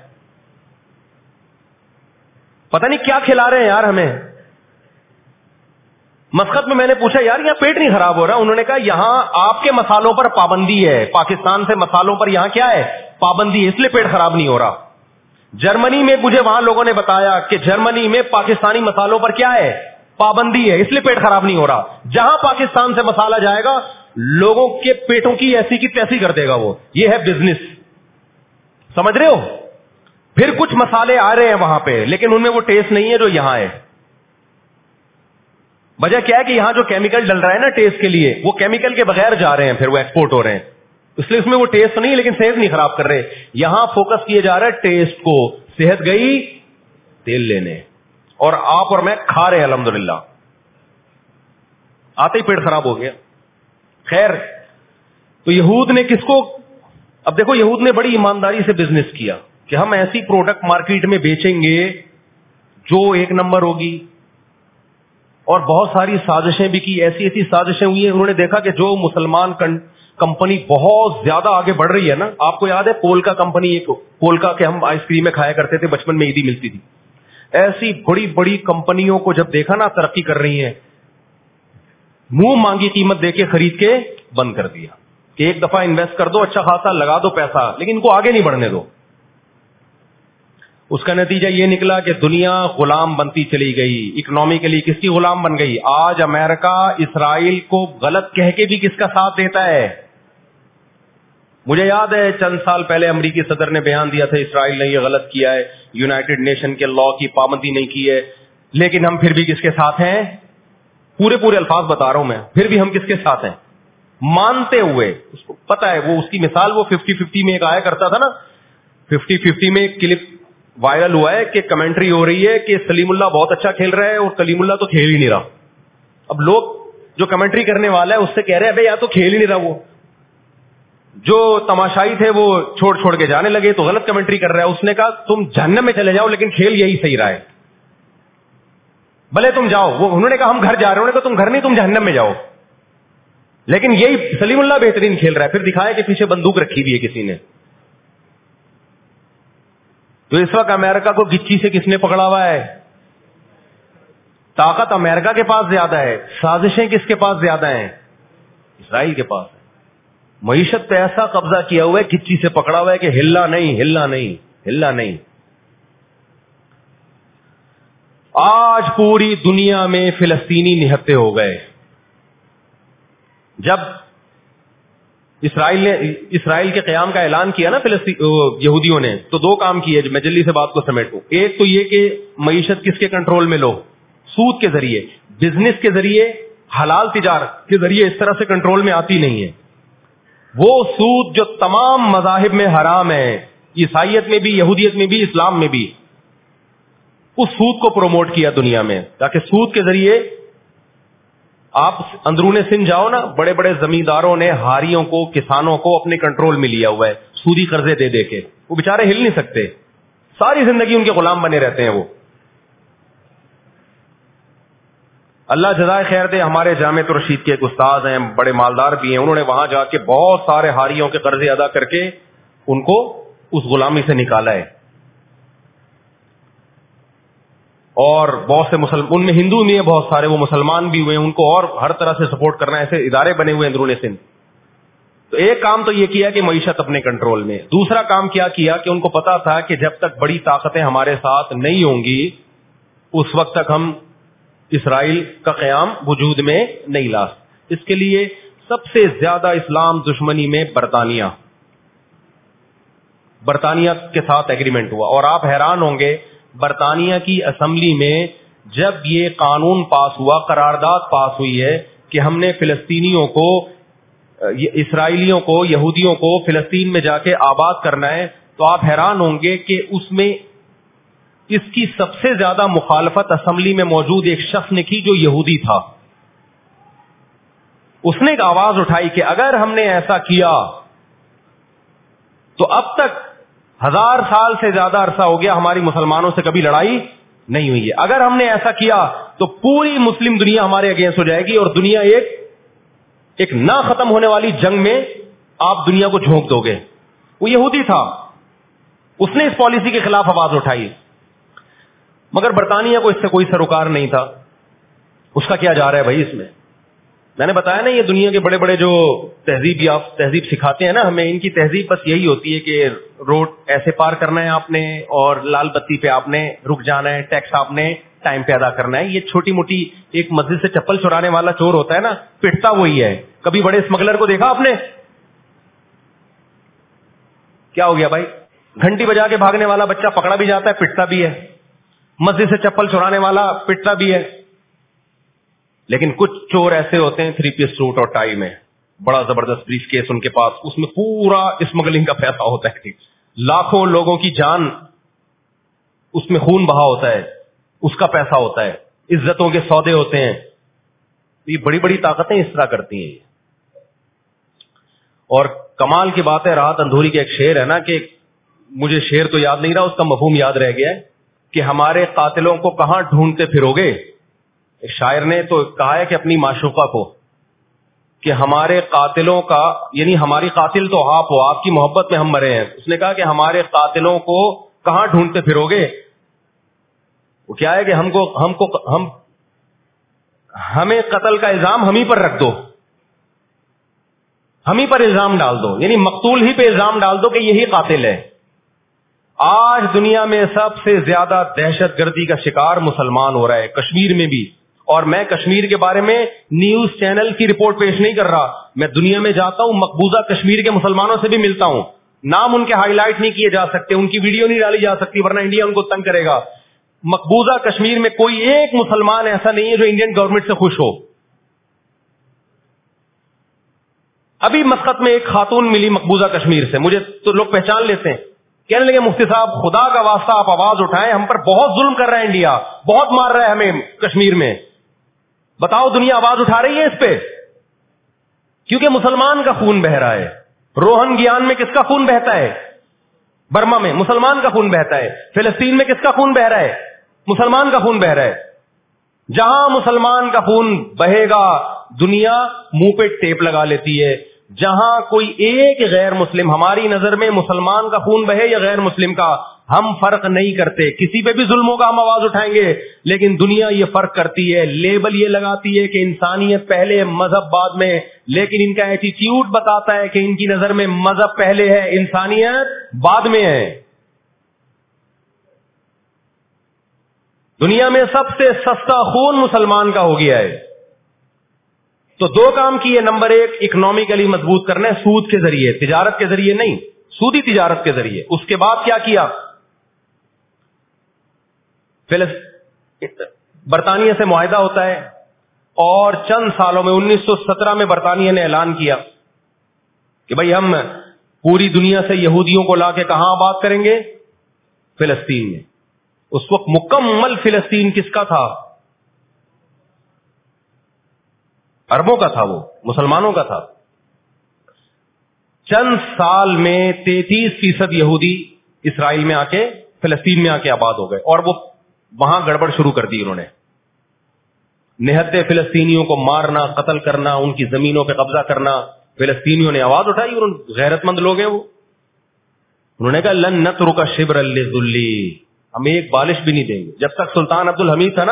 پتہ نہیں کیا کھلا رہے ہیں یار ہمیں. مسقط میں میں نے پوچھا یار یہاں پیٹ نہیں خراب ہو رہا؟ انہوں نے کہا یہاں آپ کے مسالوں پر پابندی ہے, پاکستان سے مسالوں پر یہاں کیا ہے, پابندی ہے, اس لیے پیٹ خراب نہیں ہو رہا. جرمنی میں مجھے وہاں لوگوں نے بتایا کہ جرمنی میں پاکستانی مسالوں پر کیا ہے, پابندی ہے, اس لیے پیٹ خراب نہیں ہو رہا. جہاں پاکستان سے مسالہ جائے گا لوگوں کے پیٹوں کی ایسی کی تیسی کر دے گا وہ. یہ ہے بزنس, سمجھ رہے ہو. پھر کچھ مسالے آ رہے ہیں وہاں پہ, لیکن ان میں وہ ٹیسٹ نہیں ہے جو یہاں ہے. وجہ کیا ہے کہ یہاں جو کیمیکل ڈل رہا ہے نا ٹیسٹ کے لیے, وہ کیمیکل کے بغیر جا رہے ہیں, پھر وہ ایکسپورٹ ہو رہے ہیں, اس لیے اس میں وہ ٹیسٹ نہیں ہے, لیکن صحت نہیں خراب کر رہے. یہاں فوکس کیے جا رہا ہے ٹیسٹ کو. صحت گئی تیل لینے, اور آپ اور میں کھا رہے ہیں الحمدللہ, آتے ہی پیٹ خراب ہو گیا. خیر, تو یہود نے کس کو, اب دیکھو یہود نے بڑی ایمانداری سے بزنس کیا کہ ہم ایسی پروڈکٹ مارکیٹ میں بیچیں گے جو ایک نمبر ہوگی, اور بہت ساری سازشیں بھی کی. ایسی ایسی سازشیں ہوئی ہیں, انہوں نے دیکھا کہ جو مسلمان کمپنی بہت زیادہ آگے بڑھ رہی ہے نا, آپ کو یاد ہے پولکا کمپنی, ایک پولکا کے ہم آئس کریم کھایا کرتے تھے بچپن میں, عیدی ملتی تھی. ایسی بڑی بڑی کمپنیوں کو جب دیکھا نا ترقی کر رہی ہیں, منہ مانگی قیمت دے کے خرید کے بند کر دیا کہ ایک دفعہ انویسٹ کر دو, اچھا خاصا لگا دو پیسہ, لیکن ان کو آگے نہیں بڑھنے دو. اس کا نتیجہ یہ نکلا کہ دنیا غلام بنتی چلی گئی. اکنامکلی کس کی غلام بن گئی؟ آج امریکہ اسرائیل کو غلط کہہ کے بھی کس کا ساتھ دیتا ہے؟ مجھے یاد ہے چند سال پہلے امریکی صدر نے بیان دیا تھا اسرائیل نے یہ غلط کیا ہے, یونائٹڈ نیشن کے لا کی پابندی نہیں کی ہے, لیکن ہم پھر بھی کس کے ساتھ ہیں؟ پورے پورے الفاظ بتا رہا ہوں میں, پھر بھی ہم کس کے ساتھ ہیں مانتے ہوئے. اس کو پتا ہے, وہ اس کی مثال وہ ففٹی ففٹی میں ایک آیا کرتا تھا نا, ففٹی ففٹی میں ایک کلپ وائرل ہوا ہے کہ کمنٹری ہو رہی ہے کہ سلیم اللہ بہت اچھا کھیل رہا ہے اور کلیم اللہ تو کھیل ہی نہیں رہا. اب لوگ جو کمنٹری کرنے والا ہے اس سے کہہ رہے ہیں بھائی یا تو کھیل ہی نہیں رہا, وہ جو تماشائی تھے وہ چھوڑ چھوڑ کے جانے لگے, تو غلط کمنٹری کر رہا ہے. اس نے کہا تم جہنم میں چلے جاؤ لیکن کھیل یہی صحیح رہا ہے, بھلے تم جاؤ. وہ انہوں نے کہا ہم گھر جا رہے ہیں, تو تم گھر نہیں, تم جہنم میں جاؤ, لیکن یہی سلیم اللہ بہترین کھیل رہا ہے. پھر دکھایا کہ پیچھے بندوق رکھی ہوئی ہے کسی نے. تو اس وقت امریکہ کو گچی سے کس نے پکڑا ہوا ہے؟ طاقت امریکہ کے پاس زیادہ ہے, سازشیں کس کے پاس زیادہ ہیں؟ اسرائیل کے پاس ہے. معیشت پہ ایسا قبضہ کیا ہوا ہے, گچی سے پکڑا ہوا ہے کہ ہلنا نہیں ہلنا نہیں ہلنا نہیں. آج پوری دنیا میں فلسطینی نہتے ہو گئے. جب اسرائیل نے اسرائیل کے قیام کا اعلان کیا نا یہودیوں نے, تو دو کام کیے, میں جلدی سے بات کو سمیٹوں. ایک تو یہ کہ معیشت کس کے کنٹرول میں لو, سود کے ذریعے, بزنس کے ذریعے, حلال تجارت کے ذریعے, اس طرح سے کنٹرول میں آتی نہیں ہے. وہ سود جو تمام مذاہب میں حرام ہے, عیسائیت میں بھی, یہودیت میں بھی, اسلام میں بھی, اس سود کو پروموٹ کیا دنیا میں, تاکہ سود کے ذریعے آپ اندرون سندھ جاؤ نا, بڑے بڑے زمینداروں نے ہاریوں کو, کسانوں کو اپنے کنٹرول میں لیا ہوا ہے سودی قرضے دے دے کے. وہ بےچارے ہل نہیں سکتے, ساری زندگی ان کے غلام بنے رہتے ہیں وہ. اللہ جزائے خیر دے, ہمارے جامع رشید کے ایک استاد ہیں, بڑے مالدار بھی ہیں, انہوں نے وہاں جا کے بہت سارے ہاریوں کے قرضے ادا کر کے ان کو اس غلامی سے نکالا ہے. اور بہت سے مسلمان, ان میں ہندو بھی ہیں بہت سارے, وہ مسلمان بھی ہوئے, ان کو اور ہر طرح سے سپورٹ کرنا, ایسے ادارے بنے ہوئے اندرون سندھ. تو ایک کام تو یہ کیا کہ معیشت اپنے کنٹرول میں. دوسرا کام کیا کیا کہ ان کو پتا تھا کہ جب تک بڑی طاقتیں ہمارے ساتھ نہیں ہوں گی اس وقت تک ہم اسرائیل کا قیام وجود میں نہیں لا. اس کے لیے سب سے زیادہ اسلام دشمنی میں برطانیہ برطانیہ کے ساتھ ایگریمنٹ ہوا. اور آپ حیران ہوں گے, برطانیہ کی اسمبلی میں جب یہ قانون پاس ہوا, قرارداد پاس ہوئی ہے کہ ہم نے فلسطینیوں کو, اسرائیلیوں کو, یہودیوں کو فلسطین میں جا کے آباد کرنا ہے, تو آپ حیران ہوں گے کہ اس میں اس کی سب سے زیادہ مخالفت اسمبلی میں موجود ایک شخص نے کی جو یہودی تھا. اس نے ایک آواز اٹھائی کہ اگر ہم نے ایسا کیا تو اب تک ہزار سال سے زیادہ عرصہ ہو گیا ہماری مسلمانوں سے کبھی لڑائی نہیں ہوئی ہے. اگر ہم نے ایسا کیا تو پوری مسلم دنیا ہمارے اگینسٹ ہو جائے گی اور دنیا ایک ایک نہ ختم ہونے والی جنگ میں آپ دنیا کو جھونک دو گے. وہ یہودی تھا, اس نے اس پالیسی کے خلاف آواز اٹھائی, مگر برطانیہ کو اس سے کوئی سروکار نہیں تھا. اس کا کیا جا رہا ہے بھائی اس میں؟ میں نے بتایا نا, یہ دنیا کے بڑے بڑے جو تہذیب یا تہذیب سکھاتے ہیں نا ہمیں, ان کی تہذیب بس یہی ہوتی ہے کہ روڈ ایسے پار کرنا ہے آپ نے اور لال بتی پہ آپ نے رک جانا ہے, ٹیکس آپ نے ٹائم پہ ادا کرنا ہے. یہ چھوٹی موٹی ایک مسجد سے چپل چرانے والا چور ہوتا ہے نا, پٹتا وہی ہے. کبھی بڑے اسمگلر کو دیکھا آپ نے؟ کیا ہو گیا بھائی, گھنٹی بجا کے بھاگنے والا بچہ پکڑا بھی جاتا ہے, پٹتا بھی ہے. مسجد سے چپل چرانے والا پٹتا بھی ہے. لیکن کچھ چور ایسے ہوتے ہیں تھری پیس سوٹ اور ٹائی میں, بڑا زبردست بریف کیس ان کے پاس, اس میں پورا اسمگلنگ کا پیسہ ہوتا ہے, لاکھوں لوگوں کی جان اس میں خون بہا ہوتا ہے, اس کا پیسہ ہوتا ہے, عزتوں کے سودے ہوتے ہیں. یہ بڑی بڑی طاقتیں اس طرح کرتی ہیں. اور کمال کی بات ہے, رات اندھوری کے ایک شعر ہے نا, کہ مجھے شعر تو یاد نہیں رہا, اس کا مفہوم یاد رہ گیا ہے کہ ہمارے قاتلوں کو کہاں ڈھونڈتے پھرو گے. ایک شاعر نے تو کہا ہے کہ اپنی معشوقہ کو کہ ہمارے قاتلوں کا, یعنی ہماری قاتل تو آپ ہو, آپ کی محبت میں ہم مرے ہیں. اس نے کہا کہ ہمارے قاتلوں کو کہاں ڈھونڈتے پھرو گے. وہ کیا ہے کہ ہم کو ہم کو ہم ہمیں قتل کا الزام ہم ہی پر رکھ دو, ہم ہی پر الزام ڈال دو, یعنی مقتول ہی پہ الزام ڈال دو کہ یہی قاتل ہے. آج دنیا میں سب سے زیادہ دہشت گردی کا شکار مسلمان ہو رہا ہے, کشمیر میں بھی. اور میں کشمیر کے بارے میں نیوز چینل کی رپورٹ پیش نہیں کر رہا, میں دنیا میں جاتا ہوں, مقبوضہ کشمیر کے مسلمانوں سے بھی ملتا ہوں. نام ان کے ہائی لائٹ نہیں کیے جا سکتے, ان کی ویڈیو نہیں ڈالی جا سکتی ورنہ انڈیا ان کو تنگ کرے گا. مقبوضہ کشمیر میں کوئی ایک مسلمان ایسا نہیں ہے جو انڈین گورنمنٹ سے خوش ہو. ابھی مسقط میں ایک خاتون ملی مقبوضہ کشمیر سے, مجھے تو لوگ پہچان لیتے ہیں, کہنے لگے مفتی صاحب خدا کا واسطہ آپ آواز اٹھائیں, ہم پر بہت ظلم کر رہا ہے انڈیا, بہت مار رہا ہے ہمیں کشمیر میں, بتاؤ دنیا آواز اٹھا رہی ہے اس پہ, کیونکہ مسلمان کا خون بہ رہا ہے. روہن گیان میں کس کا خون بہتا ہے؟ برما میں مسلمان کا خون بہتا ہے. فلسطین میں کس کا خون بہ رہا ہے؟ مسلمان کا خون بہ رہا ہے. جہاں مسلمان کا خون بہے گا دنیا منہ پہ ٹیپ لگا لیتی ہے. جہاں کوئی ایک غیر مسلم, ہماری نظر میں مسلمان کا خون بہے یا غیر مسلم کا, ہم فرق نہیں کرتے, کسی پہ بھی ظلم ہوگا ہم آواز اٹھائیں گے. لیکن دنیا یہ فرق کرتی ہے, لیبل یہ لگاتی ہے کہ انسانیت پہلے مذہب بعد میں, لیکن ان کا ایٹیٹیوڈ بتاتا ہے کہ ان کی نظر میں مذہب پہلے ہے, انسانیت بعد میں ہے. دنیا میں سب سے سستا خون مسلمان کا ہو گیا ہے. تو دو کام کیے, نمبر ایک اکنامکلی مضبوط کرنا ہے سود کے ذریعے, تجارت کے ذریعے نہیں, سودی تجارت کے ذریعے. اس کے بعد کیا کیا؟ برطانیہ سے معاہدہ ہوتا ہے اور چند سالوں میں انیس سو سترہ میں برطانیہ نے اعلان کیا کہ بھائی ہم پوری دنیا سے یہودیوں کو لا کے کہاں آباد کریں گے؟ فلسطین میں. اس وقت مکمل فلسطین کس کا تھا؟ عربوں کا تھا, وہ مسلمانوں کا تھا. چند سال میں تینتیس فیصد یہودی اسرائیل میں آ کے فلسطین میں آ کے آباد ہو گئے, اور وہ وہاں گڑبڑ شروع کر دی انہوں نے. نہتے فلسطینیوں کو مارنا, قتل کرنا, ان کی زمینوں پہ قبضہ کرنا. فلسطینیوں نے آواز اٹھائی, اور غیرت مند لوگ ہیں وہ, انہوں نے کہا لن نترک شبرا للذل, ہم ایک بالش بھی نہیں دیں گے. جب تک سلطان عبد الحمید تھا نا,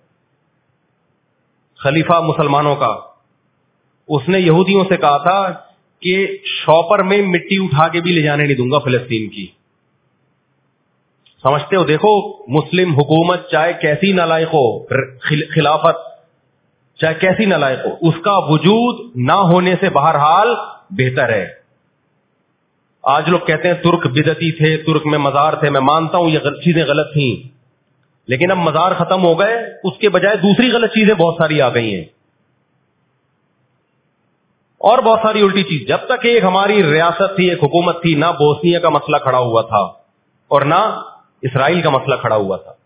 خلیفہ مسلمانوں کا, اس نے یہودیوں سے کہا تھا کہ شاپر میں مٹی اٹھا کے بھی لے جانے نہیں دوں گا فلسطین کی. سمجھتے ہو, دیکھو مسلم حکومت چاہے کیسی نالائق ہو, خلافت چاہے کیسی نالائق ہو, اس کا وجود نہ ہونے سے بہرحال بہتر ہے. آج لوگ کہتے ہیں ترک بدعتی تھے, ترک میں مزار تھے. میں مانتا ہوں یہ چیزیں غلط تھیں, لیکن اب مزار ختم ہو گئے, اس کے بجائے دوسری غلط چیزیں بہت ساری آ گئی ہیں. اور بہت ساری الٹی چیز. جب تک ایک ہماری ریاست تھی, ایک حکومت تھی, نہ بوسنیا کا مسئلہ کھڑا ہوا تھا اور نہ اسرائیل کا مسئلہ کھڑا ہوا تھا.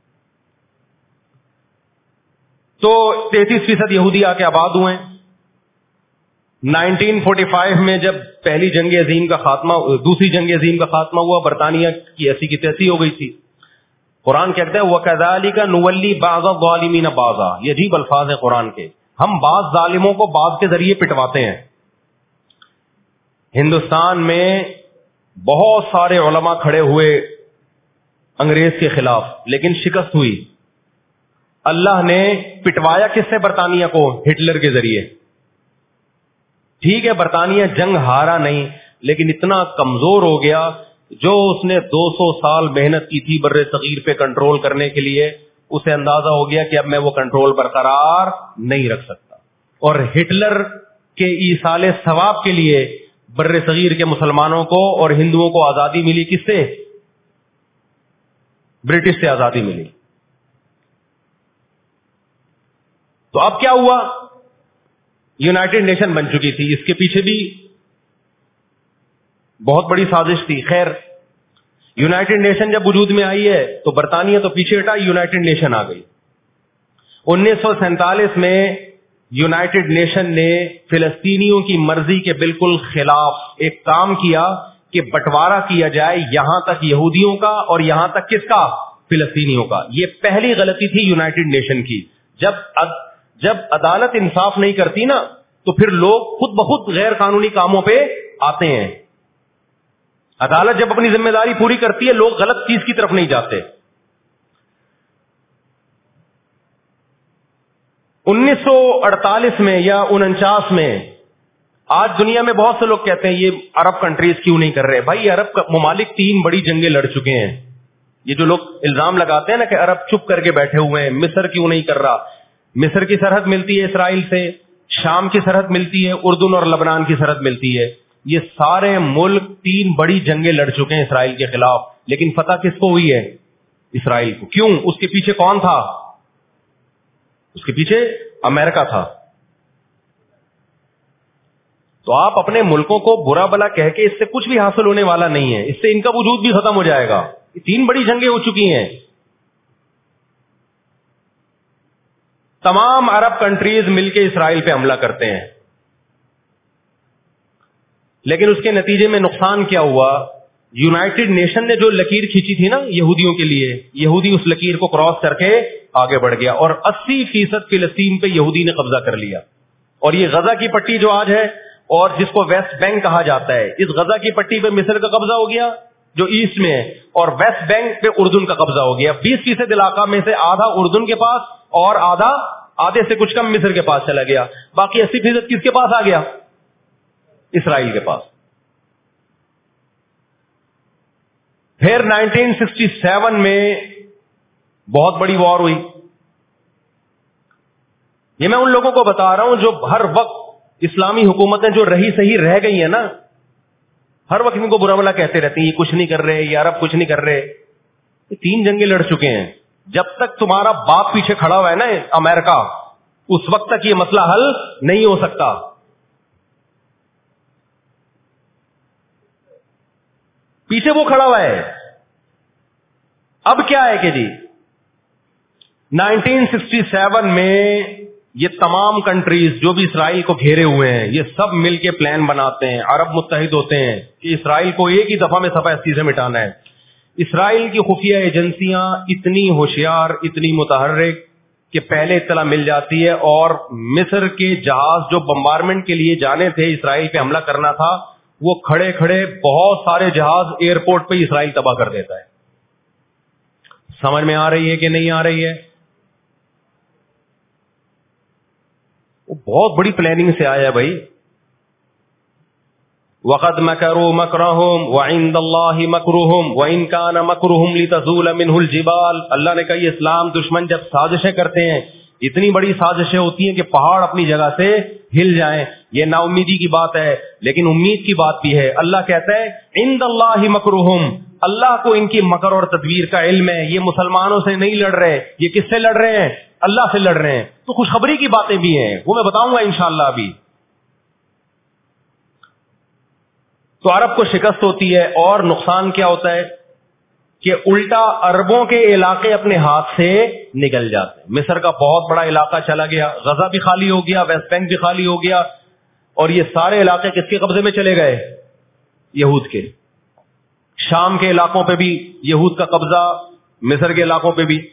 تو تینتیس فیصد یہودی آ کے آباد ہوئے. نائنٹین فورٹی فائیو میں جب پہلی جنگ عظیم کا خاتمہ, دوسری جنگ عظیم کا خاتمہ ہوا, برطانیہ کی ایسی کی تیسی ہو گئی تھی. قرآن کہتا ہے وَكَذَلِكَ نُوَلِّي بَعْضَ الظَّالِمِينَ بَعْضًا. یہ عجیب الفاظ ہیں قرآن کے. ہم بعض ظالموں کو بعض کے ذریعے پٹواتے ہیں. ہندوستان میں بہت سارے علماء کھڑے ہوئے انگریز کے خلاف, لیکن شکست ہوئی. اللہ نے پٹوایا کس سے؟ برطانیہ کو, ہٹلر کے ذریعے. ٹھیک ہے برطانیہ جنگ ہارا نہیں, لیکن اتنا کمزور ہو گیا, جو اس نے دو سو سال محنت کی تھی بر صغیر پہ کنٹرول کرنے کے لیے, اسے اندازہ ہو گیا کہ اب میں وہ کنٹرول برقرار نہیں رکھ سکتا. اور ہٹلر کے ایصال ثواب کے لیے بر صغیر کے مسلمانوں کو اور ہندوؤں کو آزادی ملی. کس سے؟ برٹش سے آزادی ملی. تو اب کیا ہوا؟ یونائٹڈ نیشن بن چکی تھی. اس کے پیچھے بھی بہت بڑی سازش تھی. خیر, یونائٹڈ نیشن جب وجود میں آئی ہے تو برطانیہ تو پیچھے ہٹا, یونائٹڈ نیشن آ گئی. انیس سو سینتالیس میں یونائٹڈ نیشن نے فلسطینیوں کی مرضی کے بالکل خلاف ایک کام کیا کہ بٹوارا کیا جائے, یہاں تک یہودیوں کا اور یہاں تک کس کا؟ فلسطینیوں کا. یہ پہلی غلطی تھی یونائٹڈ نیشن کی. جب جب عدالت انصاف نہیں کرتی نا, تو پھر لوگ خود بخود غیر قانونی کاموں پہ آتے ہیں. عدالت جب اپنی ذمہ داری پوری کرتی ہے, لوگ غلط چیز کی طرف نہیں جاتے. انیس سو اڑتالیس میں یا انچاس میں, آج دنیا میں بہت سے لوگ کہتے ہیں یہ عرب کنٹریز کیوں نہیں کر رہے. بھائی عرب ممالک تین بڑی جنگیں لڑ چکے ہیں. یہ جو لوگ الزام لگاتے ہیں نا کہ عرب چپ کر کے بیٹھے ہوئے ہیں, مصر کیوں نہیں کر رہا. مصر کی سرحد ملتی ہے اسرائیل سے, شام کی سرحد ملتی ہے, اردن اور لبنان کی سرحد ملتی ہے. یہ سارے ملک تین بڑی جنگیں لڑ چکے ہیں اسرائیل کے خلاف, لیکن فتح کس کو ہوئی ہے؟ اسرائیل کو. کیوں؟ اس کے پیچھے کون تھا؟ اس کے پیچھے امریکہ تھا. تو آپ اپنے ملکوں کو برا بلا کہہ کے اس سے کچھ بھی حاصل ہونے والا نہیں ہے. اس سے ان کا وجود بھی ختم ہو جائے گا. تین بڑی جنگیں ہو چکی ہیں. تمام عرب کنٹریز مل کے اسرائیل پہ حملہ کرتے ہیں, لیکن اس کے نتیجے میں نقصان کیا ہوا؟ یونائٹڈ نیشن نے جو لکیر کھینچی تھی نا یہودیوں کے لیے, یہودی اس لکیر کو کراس کر کے آگے بڑھ گیا اور اسی فیصد فلسطین پہ یہودی نے قبضہ کر لیا. اور یہ غزہ کی پٹی جو آج ہے اور جس کو ویسٹ بینک کہا جاتا ہے, اس غزہ کی پٹی پہ مصر کا قبضہ ہو گیا جو ایسٹ میں ہے, اور ویسٹ بینک پہ اردن کا قبضہ ہو گیا. بیس فیصد علاقہ میں سے آدھا اردن کے پاس اور آدھا آدھے سے کچھ کم مصر کے پاس چلا گیا. باقی اسی فیصد کس کے پاس آ گیا؟ اسرائیل کے پاس. پھر نائنٹین سکسٹی سیون میں بہت بڑی وار ہوئی. یہ میں ان لوگوں کو بتا رہا ہوں جو ہر وقت اسلامی حکومتیں جو رہی صحیح رہ گئی ہیں نا, ہر وقت ان کو برا بلا کہتے رہتے ہیں یہ کچھ نہیں کر رہے, یہ عرب کچھ نہیں کر رہے. یہ تین جنگیں لڑ چکے ہیں. جب تک تمہارا باپ پیچھے کھڑا ہوا ہے نا امریکہ, اس وقت تک یہ مسئلہ حل نہیں ہو سکتا. پیچھے وہ کھڑا ہوا ہے. اب کیا ہے کہ جی نائنٹین سکسٹی سیون میں یہ تمام کنٹریز جو بھی اسرائیل کو گھیرے ہوئے ہیں, یہ سب مل کے پلان بناتے ہیں, عرب متحد ہوتے ہیں کہ اسرائیل کو ایک ہی دفعہ میں صفحہ استی سے مٹانا ہے. اسرائیل کی خفیہ ایجنسیاں اتنی ہوشیار, اتنی متحرک کہ پہلے اطلاع مل جاتی ہے, اور مصر کے جہاز جو بمبارمنٹ کے لیے جانے تھے اسرائیل پہ حملہ کرنا تھا, وہ کھڑے کھڑے بہت سارے جہاز ایئرپورٹ پہ اسرائیل تباہ کر دیتا ہے. سمجھ میں آ رہی ہے کہ نہیں آ رہی ہے؟ وہ بہت بڑی پلاننگ سے آیا بھائی. وَقَدْ مَكَرُوا مَكْرَهُمْ وَعِنْدَ اللَّهِ مَكْرُهُمْ وَإِنْ كَانَ مَكْرُهُمْ لِتَزُولَ مِنْهُ الْجِبَالُ. اللہ نے کہا یہ اسلام دشمن جب سازشیں کرتے ہیں, اتنی بڑی سازشیں ہوتی ہیں کہ پہاڑ اپنی جگہ سے ہل جائیں. یہ نا امیدی کی بات ہے, لیکن امید کی بات بھی ہے. اللہ کہتا ہے عند اللہ مکرہم, اللہ کو ان کی مکر اور تدبیر کا علم ہے. یہ مسلمانوں سے نہیں لڑ رہے, یہ کس سے لڑ رہے ہیں؟ اللہ سے لڑ رہے ہیں. تو خوشخبری کی باتیں بھی ہیں, وہ میں بتاؤں گا انشاءاللہ. ابھی تو عرب کو شکست ہوتی ہے اور نقصان کیا ہوتا ہے کہ الٹا عربوں کے علاقے اپنے ہاتھ سے نکل جاتے ہیں. مصر کا بہت بڑا علاقہ چلا گیا, غزہ بھی خالی ہو گیا, ویسٹ بینک بھی خالی ہو گیا, اور یہ سارے علاقے کس کے قبضے میں چلے گئے؟ یہود کے. شام کے علاقوں پہ بھی یہود کا قبضہ, مصر کے علاقوں پہ بھی.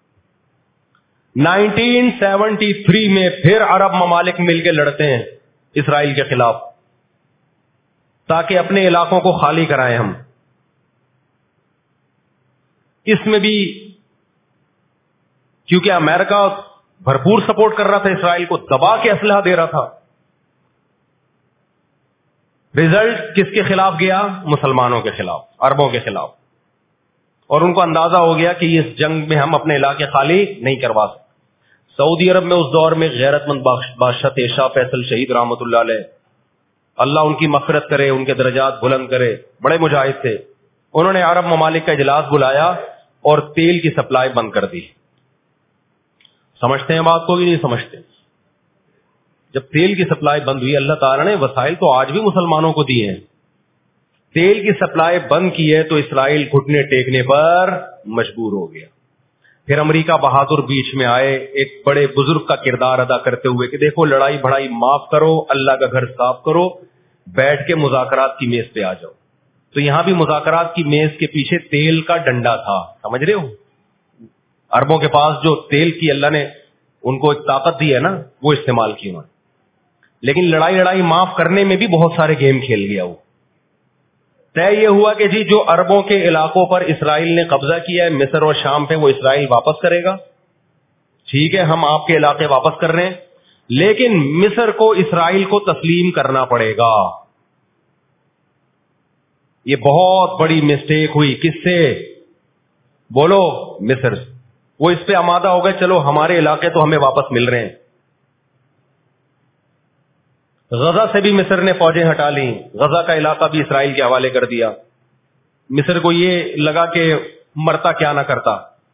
نائنٹین سیونٹی تھری میں پھر عرب ممالک مل کے لڑتے ہیں اسرائیل کے خلاف تاکہ اپنے علاقوں کو خالی کرائیں ہم. اس میں بھی کیونکہ امریکہ بھرپور سپورٹ کر رہا تھا اسرائیل کو, دبا کے اسلحہ دے رہا تھا, رزلٹ کس کے خلاف گیا؟ مسلمانوں کے خلاف, عربوں کے خلاف. اور ان کو اندازہ ہو گیا کہ اس جنگ میں ہم اپنے علاقے خالی نہیں کروا سکتے. سعودی عرب میں اس دور میں غیرت مند بادشاہ تھے شاہ فیصل شہید رحمت اللہ علیہ, اللہ ان کی مغفرت کرے, ان کے درجات بلند کرے, بڑے مجاہد تھے. انہوں نے عرب ممالک کا اجلاس بلایا اور تیل کی سپلائی بند کر دی. سمجھتے ہیں بات کو بھی نہیں سمجھتے؟ جب تیل کی سپلائی بند ہوئی, اللہ تعالیٰ نے وسائل تو آج بھی مسلمانوں کو دیے ہیں, تیل کی سپلائی بند کی ہے تو اسرائیل گھٹنے ٹیکنے پر مجبور ہو گیا. پھر امریکہ بہادر بیچ میں آئے ایک بڑے بزرگ کا کردار ادا کرتے ہوئے کہ دیکھو لڑائی بھڑائی معاف کرو, اللہ کا گھر صاف کرو, بیٹھ کے مذاکرات کی میز پہ آ جاؤ. تو یہاں بھی مذاکرات کی میز کے پیچھے تیل کا ڈنڈا تھا, سمجھ رہے ہو؟ عربوں کے پاس جو تیل کی اللہ نے ان کو ایک طاقت دی ہے نا, وہ استعمال کی انہوں نے. لیکن لڑائی لڑائی معاف کرنے میں بھی بہت سارے گیم کھیل گیا. وہ طے یہ ہوا کہ جی جو عربوں کے علاقوں پر اسرائیل نے قبضہ کیا ہے مصر اور شام پہ, وہ اسرائیل واپس کرے گا. ٹھیک ہے, ہم آپ کے علاقے واپس کر رہے ہیں, لیکن مصر کو اسرائیل کو تسلیم کرنا پڑے گا. یہ بہت بڑی مسٹیک ہوئی. کس سے؟ بولو, مصر سے. وہ اس پہ آمادہ ہو گئے, چلو ہمارے علاقے تو ہمیں واپس مل رہے ہیں. غزہ سے بھی مصر نے فوجیں ہٹا لیں, غزہ کا علاقہ بھی اسرائیل کے حوالے کر دیا. مصر کو یہ لگا کہ مرتا کیا نہ کرتا.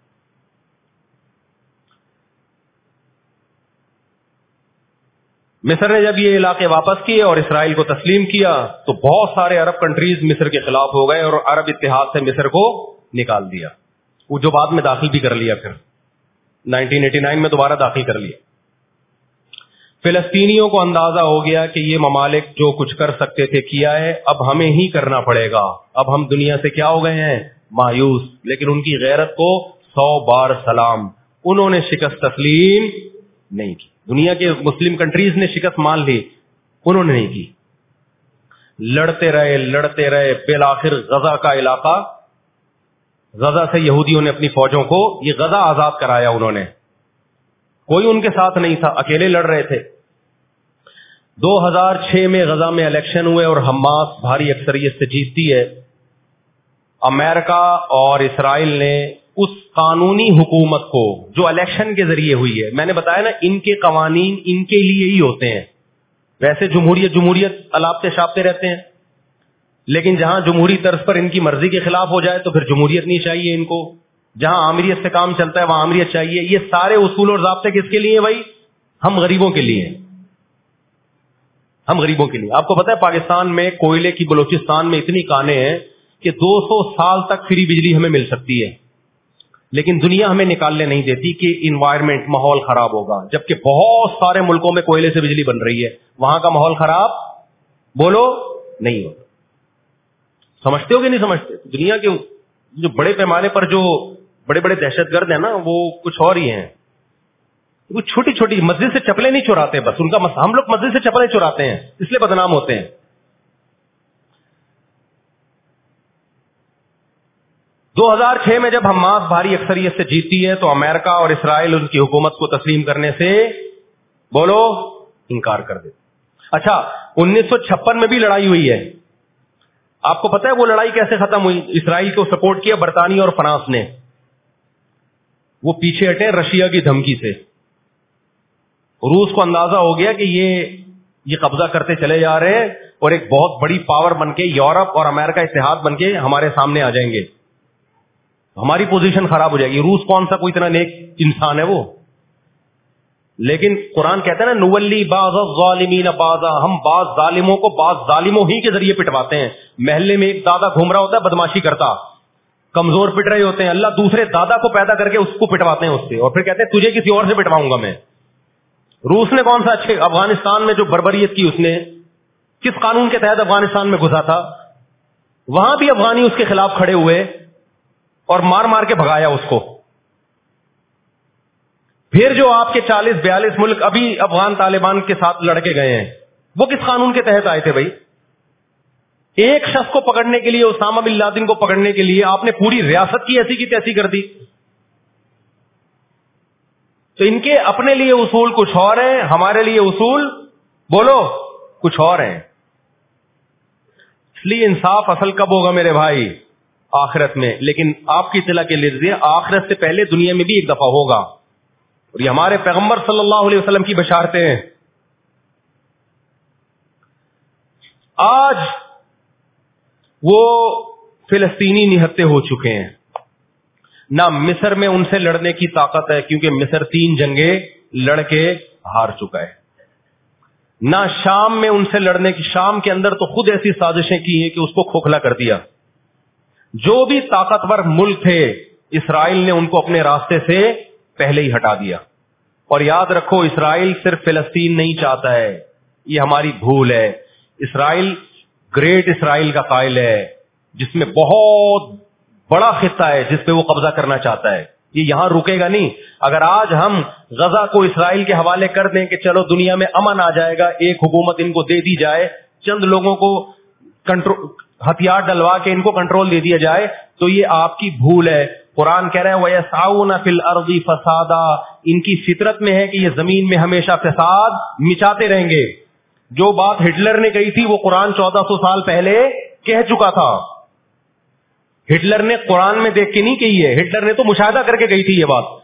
مصر نے جب یہ علاقے واپس کیے اور اسرائیل کو تسلیم کیا تو بہت سارے عرب کنٹریز مصر کے خلاف ہو گئے اور عرب اتحاد سے مصر کو نکال دیا. وہ جو بعد میں داخل بھی کر لیا, پھر نائنٹین ایٹی نائن میں دوبارہ داخل کر لیا. فلسطینیوں کو اندازہ ہو گیا کہ یہ ممالک جو کچھ کر سکتے تھے کیا ہے, اب ہمیں ہی کرنا پڑے گا. اب ہم دنیا سے کیا ہو گئے ہیں؟ مایوس. لیکن ان کی غیرت کو سو بار سلام, انہوں نے شکست تسلیم نہیں کی. دنیا کے مسلم کنٹریز نے شکست مان لی, انہوں نے نہیں کی. لڑتے رہے لڑتے رہے بالآخر غزہ کا علاقہ, غزہ سے یہودیوں نے اپنی فوجوں کو یہ غزہ آزاد کرایا. انہوں نے, کوئی ان کے ساتھ نہیں تھا, اکیلے لڑ رہے تھے. دو ہزار چھ میں غزہ میں الیکشن ہوئے اور حماس بھاری اکثریت سے جیتتی ہے. امریکہ اور اسرائیل نے اس قانونی حکومت کو جو الیکشن کے ذریعے ہوئی ہے, میں نے بتایا نا ان کے قوانین ان کے لیے ہی ہوتے ہیں. ویسے جمہوریت جمہوریت الاپتے شاپتے رہتے ہیں, لیکن جہاں جمہوری طرز پر ان کی مرضی کے خلاف ہو جائے تو پھر جمہوریت نہیں چاہیے ان کو. جہاں آمریت سے کام چلتا ہے وہاں آمریت چاہیے. یہ سارے اصول اور ضابطے کس کے لیے بھائی؟ ہم غریبوں کے لیے, ہم غریبوں کے لیے. آپ کو پتا ہے پاکستان میں کوئلے کی بلوچستان میں اتنی کانیں ہیں کہ دو سو سال تک فری بجلی ہمیں مل سکتی ہے, لیکن دنیا ہمیں نکالنے نہیں دیتی کہ انوائرمنٹ ماحول خراب ہوگا, جبکہ بہت سارے ملکوں میں کوئلے سے بجلی بن رہی ہے, وہاں کا ماحول خراب بولو نہیں ہوتا. سمجھتے ہو کہ نہیں سمجھتے؟ دنیا کے جو بڑے پیمانے پر جو بڑے بڑے دہشت گرد ہیں نا, وہ کچھ اور ہی ہیں. وہ چھوٹی چھوٹی مسجد سے چپلیں نہیں چوراتے, بس ان کا مس... ہم لوگ مسجد سے چپلیں چوراتے ہیں اس لیے بدنام ہوتے ہیں. دو ہزار چھ میں جب حماس بھاری اکثریت سے جیتی ہے تو امریکہ اور اسرائیل ان کی حکومت کو تسلیم کرنے سے بولو انکار کر دے. اچھا, انیس سو چھپن میں بھی لڑائی ہوئی ہے. آپ کو پتا ہے وہ لڑائی کیسے ختم ہوئی؟ اسرائیل کو سپورٹ کیا برطانیہ اور فرانس نے. وہ پیچھے ہٹے رشیا کی دھمکی سے. روس کو اندازہ ہو گیا کہ یہ یہ قبضہ کرتے چلے جا رہے ہیں اور ایک بہت بڑی پاور بن کے یورپ اور امریکہ اتحاد بن کے ہمارے سامنے آ جائیں گے, ہماری پوزیشن خراب ہو جائے گی. روس کون سا کوئی اتنا نیک انسان ہے وہ؟ لیکن قرآن کہتا ہے نا نولی بعض الظالمین بعضا، ہم بعض ظالموں کو بعض ظالموں ہی کے ذریعے پٹواتے ہیں. محلے میں ایک دادا گھوم رہا ہوتا ہے بدماشی کرتا، کمزور پٹ رہے ہوتے ہیں، اللہ دوسرے دادا کو پیدا کر کے اس کو پٹواتے ہیں اس سے، اور پھر کہتے ہیں تجھے کسی اور سے پٹواؤں گا میں. روس نے کون سا اچھے افغانستان میں جو بربریت کی اس نے کس قانون کے تحت افغانستان میں گھسا تھا؟ وہاں بھی افغانی اس کے خلاف کھڑے ہوئے اور مار مار کے بھگایا اس کو. پھر جو آپ کے چالیس بیالیس ملک ابھی افغان طالبان کے ساتھ لڑکے گئے ہیں، وہ کس قانون کے تحت آئے تھے بھائی؟ ایک شخص کو پکڑنے کے لیے، اسامہ بن لادن کو پکڑنے کے لیے آپ نے پوری ریاست کی ایسی کی تیسی کر دی. تو ان کے اپنے لیے اصول کچھ اور ہیں، ہمارے لیے اصول بولو کچھ اور ہیں. اس لیے انصاف اصل کب ہوگا میرے بھائی؟ آخرت میں. لیکن آپ کی اطلاع کے لیے آخرت سے پہلے دنیا میں بھی ایک دفعہ ہوگا، اور یہ ہمارے پیغمبر صلی اللہ علیہ وسلم کی بشارتیں ہیں. آج وہ فلسطینی نہتے ہو چکے ہیں. نہ مصر میں ان سے لڑنے کی طاقت ہے کیونکہ مصر تین جنگیں لڑ کے ہار چکا ہے. نہ شام میں ان سے لڑنے کی، شام کے اندر تو خود ایسی سازشیں کی ہیں کہ اس کو کھوکھلا کر دیا. جو بھی طاقتور ملک تھے اسرائیل نے ان کو اپنے راستے سے پہلے ہی ہٹا دیا. اور یاد رکھو اسرائیل صرف فلسطین نہیں چاہتا ہے، یہ ہماری بھول ہے. اسرائیل گریٹ اسرائیل کا قائل ہے جس میں بہت بڑا خطہ ہے جس پہ وہ قبضہ کرنا چاہتا ہے. یہ یہاں رکے گا نہیں. اگر آج ہم غزہ کو اسرائیل کے حوالے کر دیں کہ چلو دنیا میں امن آ جائے گا، ایک حکومت ان کو دے دی جائے، چند لوگوں کو کنٹرول ہتھیار ڈلوا کے ان کو کنٹرول دے دیا جائے، تو یہ آپ کی بھول ہے. قرآن کہہ رہے ہیں وَيَسْعَوْنَ فِي الْأَرْضِ فَسَادًا، ان کی فطرت میں ہے کہ یہ زمین میں ہمیشہ فساد مچاتے رہیں گے. جو بات ہٹلر نے کہی تھی وہ قرآن چودہ سو سال پہلے کہہ چکا تھا. ہٹلر نے قرآن میں دیکھ کے نہیں کہی ہے، ہٹلر نے تو مشاہدہ کر کے کہی تھی یہ بات.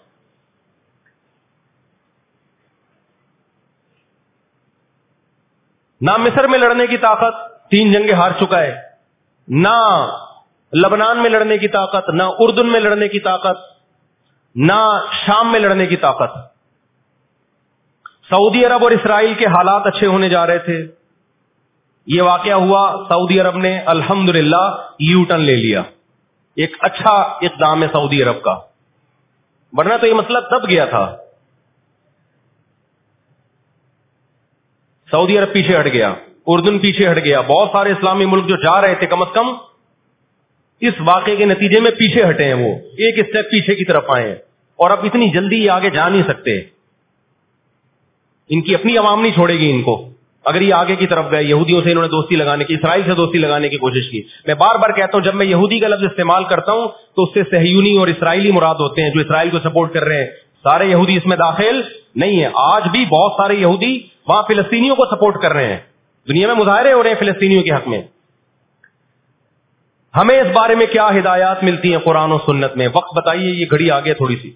نہ مصر میں لڑنے کی طاقت، تین جنگیں ہار چکا ہے. نہ لبنان میں لڑنے کی طاقت، نہ اردن میں لڑنے کی طاقت، نہ شام میں لڑنے کی طاقت. سعودی عرب اور اسرائیل کے حالات اچھے ہونے جا رہے تھے. یہ واقعہ ہوا، سعودی عرب نے الحمدللہ یو ٹرن لے لیا. ایک اچھا اقدام ہے سعودی عرب کا، ورنہ تو یہ مسئلہ دب گیا تھا. سعودی عرب پیچھے ہٹ گیا، اردن پیچھے ہٹ گیا. بہت سارے اسلامی ملک جو جا رہے تھے کم از کم اس واقعے کے نتیجے میں پیچھے ہٹے ہیں، وہ ایک اسٹیپ پیچھے کی طرف آئے ہیں. اور اب اتنی جلدی یہ آگے جا نہیں سکتے، ان کی اپنی عوام نہیں چھوڑے گی ان کو. اگر یہ آگے کی طرف گئے، یہودیوں سے انہوں نے دوستی لگانے کی، اسرائیل سے دوستی لگانے کی کوشش کی. میں بار بار کہتا ہوں جب میں یہودی کا لفظ استعمال کرتا ہوں تو اس سے صہیونی اور اسرائیلی مراد ہوتے ہیں جو اسرائیل کو سپورٹ کر رہے ہیں. سارے یہودی اس میں داخل نہیں ہے. آج بھی بہت سارے یہودی وہاں فلسطینیوں کو سپورٹ کر رہے ہیں. دنیا میں مظاہرے ہو رہے ہیں فلسطینیوں کے حق میں. ہمیں اس بارے میں کیا ہدایات ملتی ہیں قرآن و سنت میں؟ وقت بتائیے، یہ گھڑی آگے تھوڑی سی،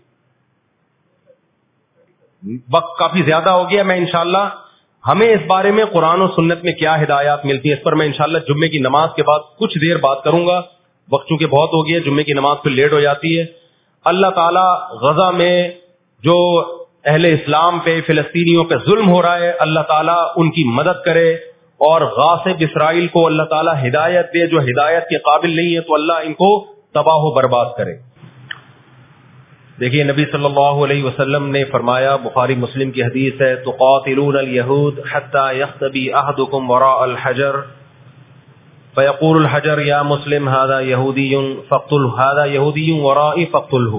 وقت کافی زیادہ ہو گیا. میں انشاءاللہ ہمیں اس بارے میں قرآن و سنت میں کیا ہدایات ملتی ہیں اس پر میں انشاءاللہ جمعے کی نماز کے بعد کچھ دیر بات کروں گا. وقت چونکہ بہت ہو گیا، جمعے کی نماز پھر لیٹ ہو جاتی ہے. اللہ تعالیٰ غزہ میں جو اہل اسلام پہ، فلسطینیوں پہ ظلم ہو رہا ہے، اللہ تعالیٰ ان کی مدد کرے، اور غاصب اسرائیل کو اللہ تعالیٰ ہدایت دے. جو ہدایت کے قابل نہیں ہے تو اللہ ان کو تباہ و برباد کرے. دیکھیے نبی صلی اللہ علیہ وسلم نے فرمایا، بخاری مسلم کی حدیث ہے، تقاتلون اليهود حتى يختبي احدكم وراء الحجر فيقول الحجر يا مسلم هذا يهودي فاقتله هذا يهودي ورائي فاقتله.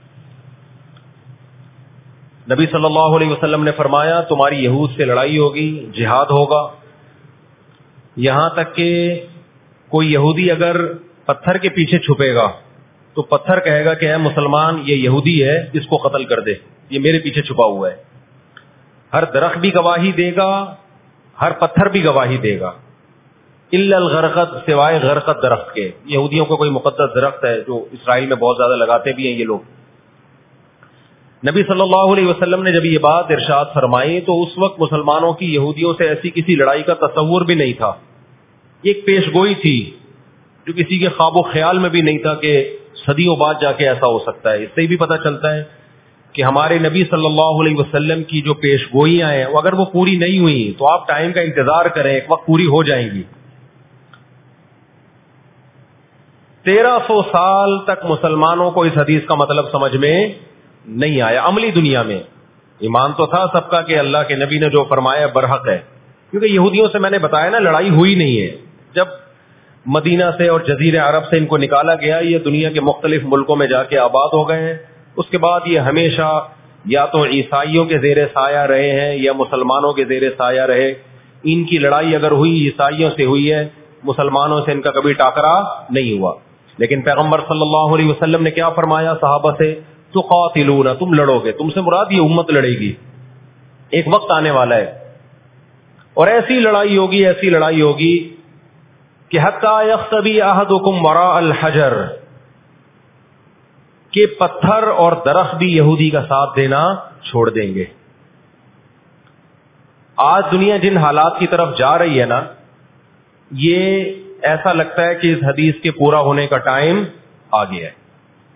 نبی صلی اللہ علیہ وسلم نے فرمایا تمہاری یہود سے لڑائی ہوگی، جہاد ہوگا، یہاں تک کہ کوئی یہودی اگر پتھر کے پیچھے چھپے گا تو پتھر کہے گا کہ اے مسلمان یہ یہودی ہے، اس کو قتل کر دے، یہ میرے پیچھے چھپا ہوا ہے. ہر درخت بھی گواہی دے گا، ہر پتھر بھی گواہی دے گا، الا الغرقد، سوائے غرقد درخت کے. یہودیوں کو کوئی مقدس درخت ہے جو اسرائیل میں بہت زیادہ لگاتے بھی ہیں یہ لوگ. نبی صلی اللہ علیہ وسلم نے جب یہ بات ارشاد فرمائی تو اس وقت مسلمانوں کی یہودیوں سے ایسی کسی لڑائی کا تصور بھی نہیں تھا. ایک پیش گوئی تھی جو کسی کے خواب و خیال میں بھی نہیں تھا کہ صدیوں بعد جا کے ایسا ہو سکتا ہے. اس سے بھی پتہ چلتا ہے کہ ہمارے نبی صلی اللہ علیہ وسلم کی جو پیش گوئیاں ہیں وہ اگر وہ پوری نہیں ہوئی تو آپ ٹائم کا انتظار کریں، ایک وقت پوری ہو جائیں گی. تیرہ سو سال تک مسلمانوں کو اس حدیث کا مطلب سمجھ میں نہیں آیا. عملی دنیا میں ایمان تو تھا سب کا کہ اللہ کے نبی نے جو فرمایا برحق ہے، کیونکہ یہودیوں سے میں نے بتایا نا لڑائی ہوئی نہیں ہے. جب مدینہ سے اور جزیرہ عرب سے ان کو نکالا گیا، یہ دنیا کے مختلف ملکوں میں جا کے آباد ہو گئے ہیں. اس کے بعد یہ ہمیشہ یا تو عیسائیوں کے زیر سایہ رہے ہیں یا مسلمانوں کے زیر سایہ رہے. ان کی لڑائی اگر ہوئی عیسائیوں سے ہوئی ہے، مسلمانوں سے ان کا کبھی ٹاکرا نہیں ہوا. لیکن پیغمبر صلی اللہ علیہ وسلم نے کیا فرمایا صحابہ سے؟ تقاتلون، تم لڑو گے. تم سے مراد یہ امت لڑے گی. ایک وقت آنے والا ہے اور ایسی لڑائی ہوگی ایسی لڑائی ہوگی کہ حتی یختبی احدکم وراء الحجر، کہ پتھر اور درخت بھی یہودی کا ساتھ دینا چھوڑ دیں گے. آج دنیا جن حالات کی طرف جا رہی ہے نا، یہ ایسا لگتا ہے کہ اس حدیث کے پورا ہونے کا ٹائم آ گیا ہے.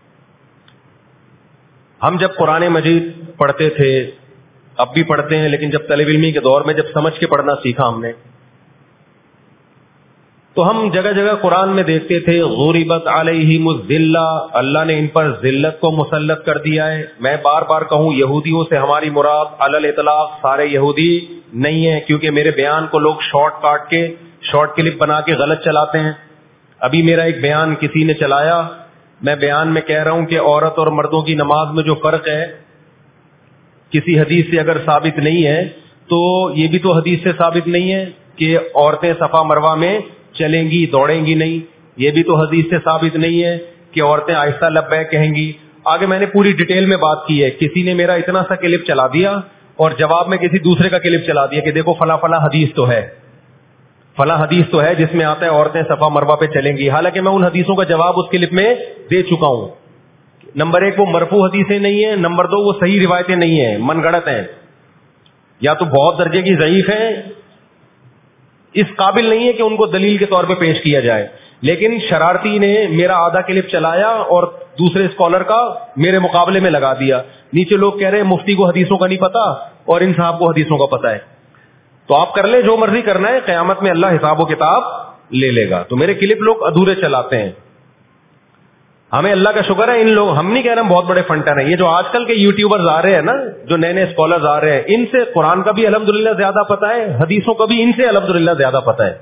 ہم جب قرآن مجید پڑھتے تھے، اب بھی پڑھتے ہیں، لیکن جب طالب علمی کے دور میں جب سمجھ کے پڑھنا سیکھا ہم نے، تو ہم جگہ جگہ قرآن میں دیکھتے تھے غربت علیہم الذلہ، اللہ نے ان پر ذلت کو مسلط کر دیا ہے. میں بار بار کہوں یہودیوں سے ہماری مراد علی الاطلاق سارے یہودی نہیں ہے، کیونکہ میرے بیان کو لوگ شارٹ کاٹ کے شارٹ کلپ بنا کے غلط چلاتے ہیں. ابھی میرا ایک بیان کسی نے چلایا، میں بیان میں کہہ رہا ہوں کہ عورت اور مردوں کی نماز میں جو فرق ہے کسی حدیث سے اگر ثابت نہیں ہے تو یہ بھی تو حدیث سے ثابت نہیں ہے کہ عورتیں صفا مروہ میں چلیں گی دوڑیں گی نہیں. یہ بھی تو حدیث سے ثابت نہیں ہے کہ عورتیں آہستہ لبیک کہیں گی. آگے میں نے پوری ڈیٹیل میں بات کی ہے. کسی نے میرا اتنا سا کلپ چلا دیا اور جواب میں کسی دوسرے کا کلپ چلا دیا کہ دیکھو فلاں فلاں حدیث تو ہے فلاں حدیث تو ہے جس میں آتا ہے عورتیں صفا مروہ پہ چلیں گی. حالانکہ میں ان حدیثوں کا جواب اس کلپ میں دے چکا ہوں. نمبر ایک وہ مرفوع حدیثیں نہیں ہیں، نمبر دو وہ صحیح روایتیں نہیں ہیں، من گڑت ہیں، یا تو بہت درجے کی ضعیف ہیں، اس قابل نہیں ہے کہ ان کو دلیل کے طور پہ پیش کیا جائے. لیکن شرارتی نے میرا آدھا کلپ چلایا اور دوسرے اسکالر کا میرے مقابلے میں لگا دیا. نیچے لوگ کہہ رہے ہیں مفتی کو حدیثوں کا نہیں پتا اور ان صاحب کو حدیثوں کا پتا ہے. تو آپ کر لیں جو مرضی کرنا ہے، قیامت میں اللہ حساب و کتاب لے لے گا. تو میرے کلپ لوگ ادھورے چلاتے ہیں. ہمیں اللہ کا شکر ہے ان لوگ، ہم نہیں کہہ رہے ہم بہت بڑے فنٹر ہیں، یہ جو آج کل کے یوٹیوبرز آ رہے ہیں نا، جو نئے نئے اسکالرز آ رہے ہیں، ان سے قرآن کا بھی الحمدللہ زیادہ پتا ہے، حدیثوں کا بھی ان سے الحمدللہ زیادہ پتا ہے.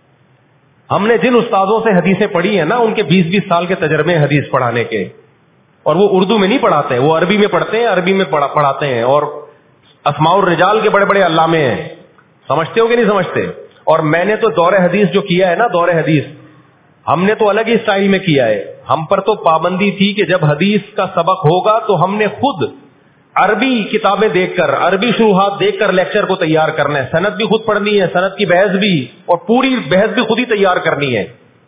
ہم نے جن استادوں سے حدیثیں پڑھی ہیں نا، ان کے بیس بیس سال کے تجربے حدیث پڑھانے کے، اور وہ اردو میں نہیں پڑھاتے ہیں، وہ عربی میں پڑھتے ہیں، عربی میں پڑھاتے ہیں، اور اسماء الرجال کے بڑے بڑے علامے ہیں. سمجھتے ہو کہ نہیں سمجھتے؟ اور میں نے تو دور حدیث جو کیا ہے نا، دور حدیث ہم نے تو الگ ہی اسٹائل میں کیا ہے. ہم پر تو پابندی تھی کہ جب حدیث کا سبق ہوگا تو ہم نے خود عربی کتابیں دیکھ کر، عربی شروحات دیکھ کر لیکچر کو تیار کرنا ہے. سند بھی خود پڑھنی ہے، سند کی بحث بھی، اور پوری بحث بھی خود ہی تیار کرنی ہے.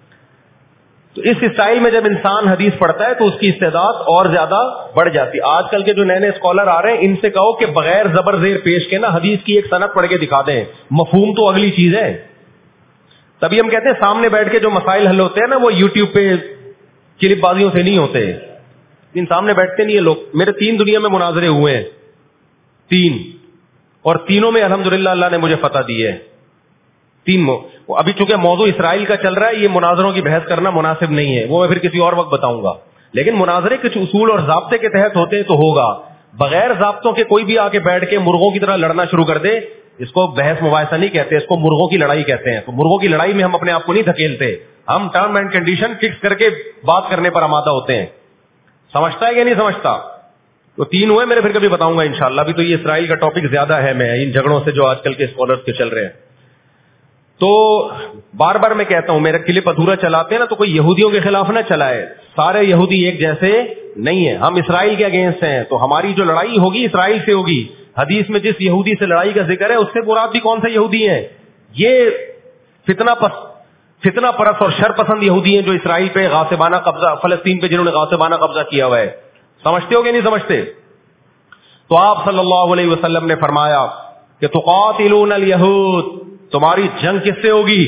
تو اس اسٹائل میں جب انسان حدیث پڑھتا ہے تو اس کی استعداد اور زیادہ بڑھ جاتی. آج کل کے جو نئے نئے اسکالر آ رہے ہیں، ان سے کہو کہ بغیر زبر زیر پیش کے نا حدیث کی ایک سند پڑھ کے دکھا دیں. مفہوم تو اگلی چیز ہے. تبھی ہم کہتے ہیں سامنے بیٹھ کے جو مسائل حل ہوتے ہیں نا، وہ یوٹیوب پہ کلپ بازیوں سے نہیں ہوتے. ان سامنے بیٹھتے نہیں ہیں لوگ. میرے تین دنیا میں مناظرے ہوئے ہیں، تین، اور تینوں میں الحمدللہ اللہ نے مجھے فتح دی ہے. تین مو... ابھی چونکہ موضوع اسرائیل کا چل رہا ہے، یہ مناظروں کی بحث کرنا مناسب نہیں ہے، وہ میں پھر کسی اور وقت بتاؤں گا. لیکن مناظرے کچھ اصول اور ضابطے کے تحت ہوتے ہیں تو ہوگا. بغیر ضابطوں کے کوئی بھی آ کے بیٹھ کے مرغوں کی طرح لڑنا شروع کر دے، اس کو بحث مباحثہ نہیں کہتے، اس کو مرغوں کی لڑائی کہتے ہیں. تو مرغوں کی لڑائی میں ہم اپنے آپ کو نہیں دھکیلتے، ہم ٹرم اینڈ کنڈیشن فکس کر کے بات کرنے پر آمادہ ہوتے ہیں. سمجھتا ہے یا نہیں سمجھتا؟ تو تین ہوئے میرے، پھر کبھی بتاؤں گا انشاءاللہ. ابھی تو یہ اسرائیل کا ٹاپک زیادہ ہے، میں ان جھگڑوں سے جو آج کل کے اسکالرز کے چل رہے ہیں. تو بار بار میں کہتا ہوں میرا کلپ ادھورا چلاتے ہیں نا تو کوئی یہودیوں کے خلاف نہ چلائے. سارے یہودی ایک جیسے نہیں ہیں. ہم اسرائیل کے اگینسٹ ہیں، تو ہماری جو لڑائی ہوگی اسرائیل سے ہوگی. حدیث میں جس یہودی سے لڑائی کا ذکر ہے اس سے مراد بھی کون سے یہودی ہیں؟ یہ فتنہ پس فتنہ پرست اور شر پسند یہودی ہیں جو اسرائیل پہ غاصبانہ قبضہ، فلسطین پہ جنہوں نے غاصبانہ قبضہ کیا ہوا ہے. سمجھتے ہو کہ نہیں سمجھتے؟ تو آپ صلی اللہ علیہ وسلم نے فرمایا کہ تقاتلون الیہود، تمہاری جنگ کس سے ہوگی؟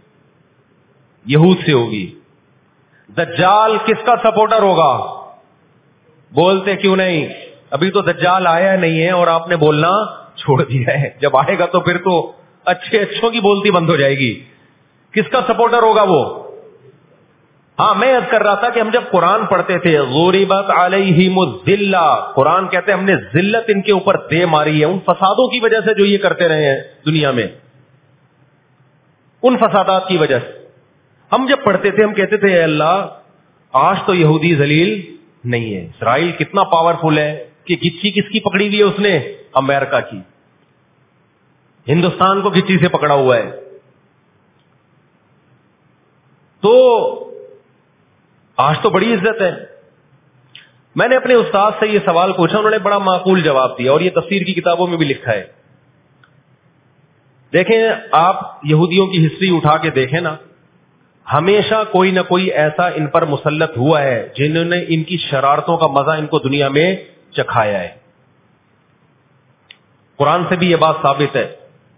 یہود سے ہوگی. دجال کس کا سپورٹر ہوگا؟ بولتے کیوں نہیں؟ ابھی تو دجال آیا نہیں ہے اور آپ نے بولنا چھوڑ دیا ہے. جب آئے گا تو پھر تو اچھے اچھوں کی بولتی بند ہو جائے گی. کس کا سپورٹر ہوگا وہ؟ ہاں میں عرض کر رہا تھا کہ ہم جب قرآن پڑھتے تھے غُرِبَتْ عَلَيْهِمُ الذِّلَّةُ، قرآن کہتے ہیں ہم نے ذلت ان کے اوپر دے ماری ہے ان فسادوں کی وجہ سے جو یہ کرتے رہے ہیں دنیا میں، ان فسادات کی وجہ سے. ہم جب پڑھتے تھے ہم کہتے تھے اے اللہ آج تو یہودی ذلیل نہیں ہے. اسرائیل کتنا پاورفل ہے کہ گچی کس کی پکڑی ہوئی ہے اس نے؟ امریکہ کی. ہندوستان کو گچی سے پکڑا ہوا ہے. تو آج تو بڑی عزت ہے. میں نے اپنے استاد سے یہ سوال پوچھا، انہوں نے بڑا معقول جواب دیا اور یہ تفسیر کی کتابوں میں بھی لکھا ہے. دیکھیں آپ یہودیوں کی ہسٹری اٹھا کے دیکھیں نا، ہمیشہ کوئی نہ کوئی ایسا ان پر مسلط ہوا ہے جنہوں نے ان کی شرارتوں کا مزہ ان کو دنیا میں چکھایا ہے. قرآن سے بھی یہ بات ثابت ہے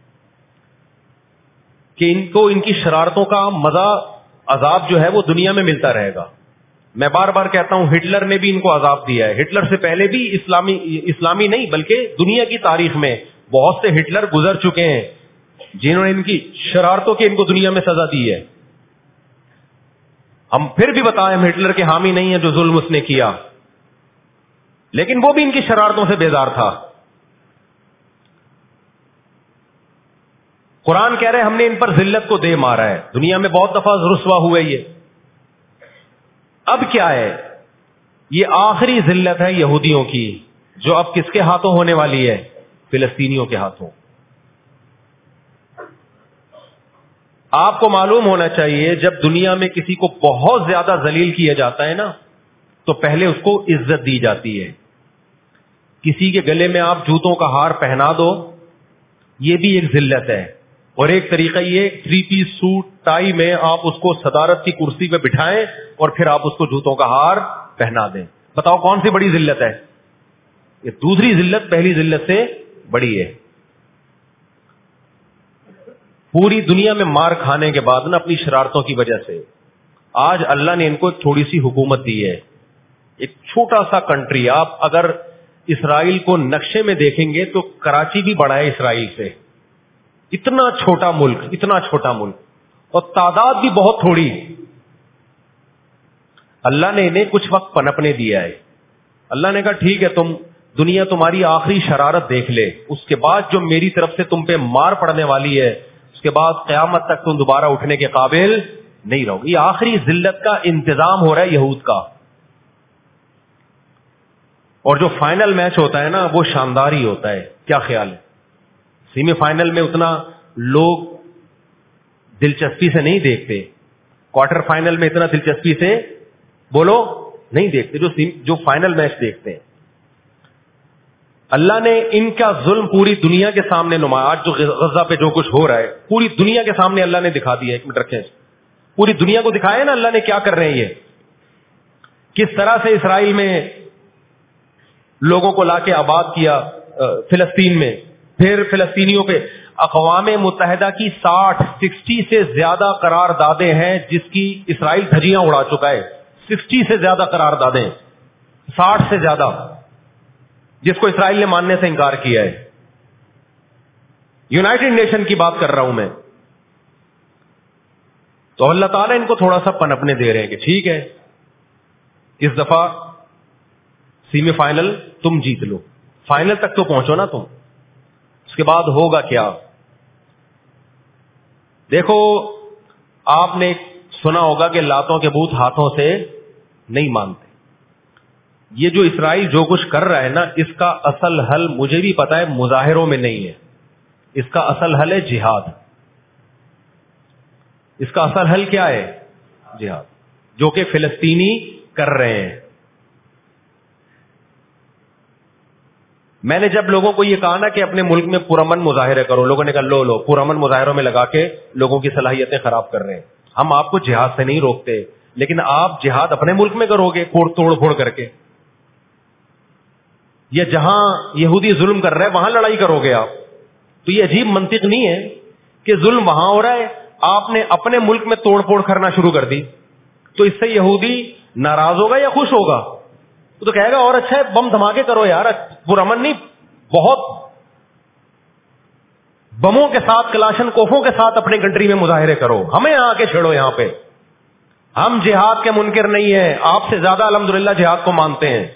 کہ ان کو ان کی شرارتوں کا مزہ عذاب جو ہے وہ دنیا میں ملتا رہے گا. میں بار بار کہتا ہوں ہٹلر نے بھی ان کو عذاب دیا ہے. ہٹلر سے پہلے بھی اسلامی اسلامی نہیں بلکہ دنیا کی تاریخ میں بہت سے ہٹلر گزر چکے ہیں جنہوں نے ان کی شرارتوں کی ان کو دنیا میں سزا دی ہے. ہم پھر بھی بتائیں ہم ہٹلر کے حامی نہیں ہیں جو ظلم اس نے کیا، لیکن وہ بھی ان کی شرارتوں سے بیزار تھا. قرآن کہہ رہے ہم نے ان پر ذلت کو دے مارا ہے. دنیا میں بہت دفعہ رسوا ہوئے یہ. اب کیا ہے؟ یہ آخری ذلت ہے یہودیوں کی جو اب کس کے ہاتھوں ہونے والی ہے؟ فلسطینیوں کے ہاتھوں. آپ کو معلوم ہونا چاہیے جب دنیا میں کسی کو بہت زیادہ ذلیل کیا جاتا ہے نا تو پہلے اس کو عزت دی جاتی ہے. کسی کے گلے میں آپ جوتوں کا ہار پہنا دو، یہ بھی ایک ذلت ہے. اور ایک طریقہ یہ تھری پیس سوٹ ٹائی میں آپ اس کو صدارت کی کرسی پہ بٹھائیں اور پھر آپ اس کو جوتوں کا ہار پہنا دیں. بتاؤ کون سی بڑی ذلت ہے؟ یہ دوسری ذلت پہلی ذلت سے بڑی ہے. پوری دنیا میں مار کھانے کے بعد نا اپنی شرارتوں کی وجہ سے آج اللہ نے ان کو ایک تھوڑی سی حکومت دی ہے. ایک چھوٹا سا کنٹری. آپ اگر اسرائیل کو نقشے میں دیکھیں گے تو کراچی بھی بڑا ہے اسرائیل سے. اتنا چھوٹا ملک، اتنا چھوٹا ملک اور تعداد بھی بہت تھوڑی. اللہ نے انہیں کچھ وقت پنپنے دیا ہے. اللہ نے کہا ٹھیک ہے تم دنیا تمہاری آخری شرارت دیکھ لے، اس کے بعد جو میری طرف سے تم پہ مار پڑنے والی ہے اس کے بعد قیامت تک تم دوبارہ اٹھنے کے قابل نہیں رہو گی. یہ آخری ذلت کا انتظام ہو رہا ہے یہود کا. اور جو فائنل میچ ہوتا ہے نا وہ شاندار ہی ہوتا ہے. کیا خیال ہے؟ سیمی فائنل میں اتنا لوگ دلچسپی سے نہیں دیکھتے، کوارٹر فائنل میں اتنا دلچسپی سے بولو نہیں دیکھتے جو جو فائنل میچ دیکھتے ہیں. اللہ نے ان کا ظلم پوری دنیا کے سامنے نمایا. آج جو غزہ پہ جو کچھ ہو رہا ہے پوری دنیا کے سامنے اللہ نے دکھا دیا. ایک منٹ رکھیں، پوری دنیا کو دکھایا نا اللہ نے کیا کر رہے ہیں. یہ کس طرح سے اسرائیل میں لوگوں کو لا کے آباد کیا فلسطین میں، پھر فلسطینیوں پہ اقوام متحدہ کی ساٹھ سکسٹی سے زیادہ قرار دادیں ہیں جس کی اسرائیل دھجیاں اڑا چکا ہے. سکسٹی سے زیادہ قرار دادیں، ساٹھ سے زیادہ جس کو اسرائیل نے ماننے سے انکار کیا ہے. یونائٹڈ نیشن کی بات کر رہا ہوں میں. تو اللہ تعالیٰ ان کو تھوڑا سا پنپنے دے رہے ہیں کہ ٹھیک ہے اس دفعہ سیمی فائنل تم جیت لو، فائنل تک تو پہنچو نا تم، اس کے بعد ہوگا کیا. دیکھو آپ نے سنا ہوگا کہ لاتوں کے بت ہاتھوں سے نہیں مانتے. یہ جو اسرائیل جو کچھ کر رہا ہے نا اس کا اصل حل مجھے بھی پتا ہے مظاہروں میں نہیں ہے. اس کا اصل حل ہے جہاد. اس کا اصل حل کیا ہے؟ جہاد، جو کہ فلسطینی کر رہے ہیں. میں نے جب لوگوں کو یہ کہا نا کہ اپنے ملک میں پرامن مظاہرے کرو، لوگوں نے کہا لو لو پرامن مظاہروں میں لگا کے لوگوں کی صلاحیتیں خراب کر رہے ہیں. ہم آپ کو جہاد سے نہیں روکتے، لیکن آپ جہاد اپنے ملک میں کرو گے توڑ پھوڑ کر کے، یا جہاں یہودی ظلم کر رہے ہیں وہاں لڑائی کرو گے آپ. تو یہ عجیب منطق نہیں ہے کہ ظلم وہاں ہو رہا ہے، آپ نے اپنے ملک میں توڑ پھوڑ کرنا شروع کر دی، تو اس سے یہودی ناراض ہوگا یا خوش ہوگا؟ وہ تو کہے گا اور اچھا ہے بم دھماکے کرو یار, پرامن نہیں, بہت بموں کے ساتھ کلاشن کوفوں کے ساتھ اپنے کنٹری میں مظاہرے کرو, ہمیں آ کے چھیڑو یہاں پہ. ہم جہاد کے منکر نہیں ہیں, آپ سے زیادہ الحمدللہ جہاد کو مانتے ہیں.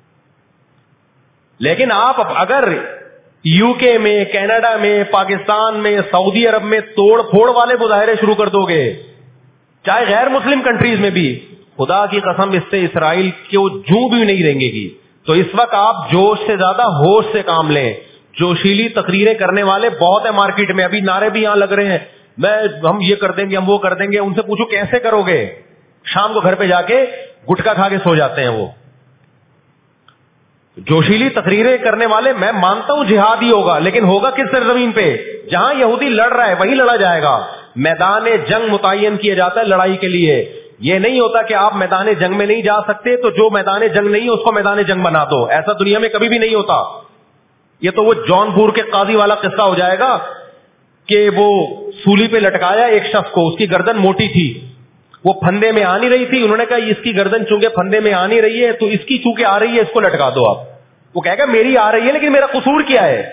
لیکن آپ اگر یو کے میں, کینیڈا میں, پاکستان میں, سعودی عرب میں توڑ پھوڑ والے مظاہرے شروع کر دو گے, چاہے غیر مسلم کنٹریز میں بھی, خدا کی قسم اس سے اسرائیل کو جوں بھی نہیں رہیں گی. تو اس وقت آپ جوش سے زیادہ ہوش سے کام لیں. جوشیلی تقریریں کرنے والے بہت ہیں مارکیٹ میں, ابھی نعرے بھی یہاں لگ رہے ہیں, میں ہم یہ کر دیں گے, ہم وہ کر دیں گے. ان سے پوچھو کیسے کرو گے؟ شام کو گھر پہ جا کے گٹکا کھا کے سو جاتے ہیں وہ. جوشیلی تقریریں کرنے والے, میں مانتا ہوں جہاد ہی ہوگا, لیکن ہوگا کس سرزمین پہ؟ جہاں یہودی لڑ رہا ہے وہی لڑا جائے گا. میدان جنگ متعین کیا جاتا ہے لڑائی کے لیے. یہ نہیں ہوتا کہ آپ میدان جنگ میں نہیں جا سکتے تو جو میدان جنگ نہیں ہے اس کو میدان جنگ بنا دو. ایسا دنیا میں کبھی بھی نہیں ہوتا. یہ تو وہ جون پور کے قاضی والا قصہ ہو جائے گا کہ وہ سولی پہ لٹکایا ایک شخص کو, اس کی گردن موٹی تھی, وہ پھندے میں آ نہیں رہی تھی. انہوں نے کہا اس کی گردن چونکہ پھندے میں آ نہیں رہی ہے تو اس کی چونکہ آ رہی ہے اس کو لٹکا دو آپ. وہ کہے گا میری آ رہی ہے لیکن میرا قصور کیا ہے؟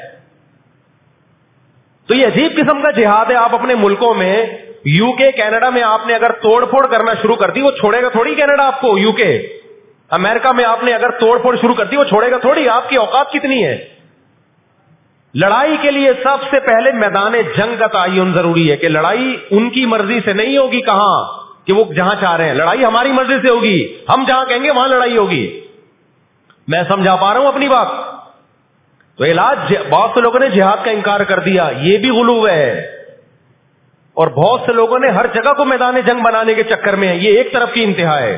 تو یہ عجیب قسم کا جہاد ہے. آپ اپنے ملکوں میں, یو کے, کینیڈا میں آپ نے اگر توڑ پھوڑ کرنا شروع کر دی, وہ چھوڑے گا تھوڑی کینیڈا آپ کو. یو کے, امریکہ میں آپ نے اگر توڑ پھوڑ شروع کر دی, وہ چھوڑے گا تھوڑی. آپ کی اوقات کتنی ہے؟ لڑائی کے لیے سب سے پہلے میدان جنگ کا تعین ضروری ہے کہ لڑائی ان کی مرضی سے نہیں ہوگی. کہاں کہ وہ جہاں چاہ رہے ہیں, لڑائی ہماری مرضی سے ہوگی. ہم جہاں کہیں گے وہاں لڑائی ہوگی. میں سمجھا پا رہا ہوں اپنی بات؟ تو علاج, بہت سے لوگوں نے جہاد کا انکار کر دیا, یہ بھی غلو ہے. اور بہت سے لوگوں نے ہر جگہ کو میدان جنگ بنانے کے چکر میں ہے. یہ ایک طرف کی انتہا ہے.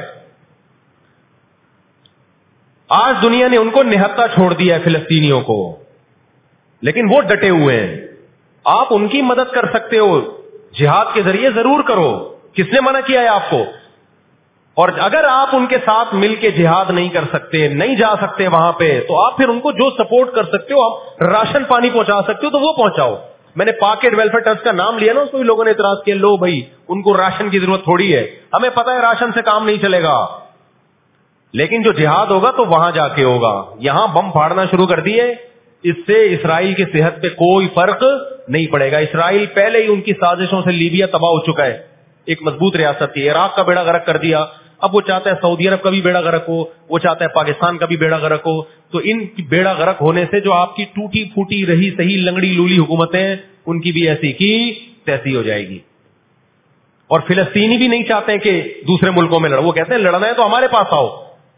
آج دنیا نے ان کو نہتا چھوڑ دیا ہے, فلسطینیوں کو, لیکن وہ ڈٹے ہوئے ہیں. آپ ان کی مدد کر سکتے ہو, جہاد کے ذریعے ضرور کرو. کس نے منع کیا ہے آپ کو؟ اور اگر آپ ان کے ساتھ مل کے جہاد نہیں کر سکتے, نہیں جا سکتے وہاں پہ, تو آپ پھر ان کو جو سپورٹ کر سکتے ہو, آپ راشن پانی پہنچا سکتے ہو تو وہ پہنچاؤ. میں نے پاکٹ ویلفیئر ٹرسٹ کا نام لیا نا, اس کو بھی لوگوں نے اعتراض کیا, لو بھائی ان کو راشن کی ضرورت تھوڑی ہے, ہمیں پتا ہے راشن سے کام نہیں چلے گا. لیکن جو جہاد ہوگا تو وہاں جا کے ہوگا. یہاں بم پھاڑنا شروع کر دیے, اس سے اسرائیل کی صحت پہ کوئی فرق نہیں پڑے گا. اسرائیل پہلے ہی ان کی سازشوں سے لیبیا تباہ ہو چکا ہے, ایک مضبوط ریاست تھی. عراق کا بیڑا غرق کر دیا, اب وہ چاہتا ہے سعودی عرب کا بھی بیڑا غرق ہو, وہ چاہتا ہے پاکستان کا بھی بیڑا غرق ہو. تو ان کی بیڑا غرق ہونے سے جو آپ کی ٹوٹی پھوٹی رہی صحیح لنگڑی لولی حکومتیں, ان کی بھی ایسی کی تیسی ہو جائے گی. اور فلسطینی بھی نہیں چاہتے کہ دوسرے ملکوں میں لڑو, وہ کہتے ہیں لڑنا ہے تو ہمارے پاس آؤ.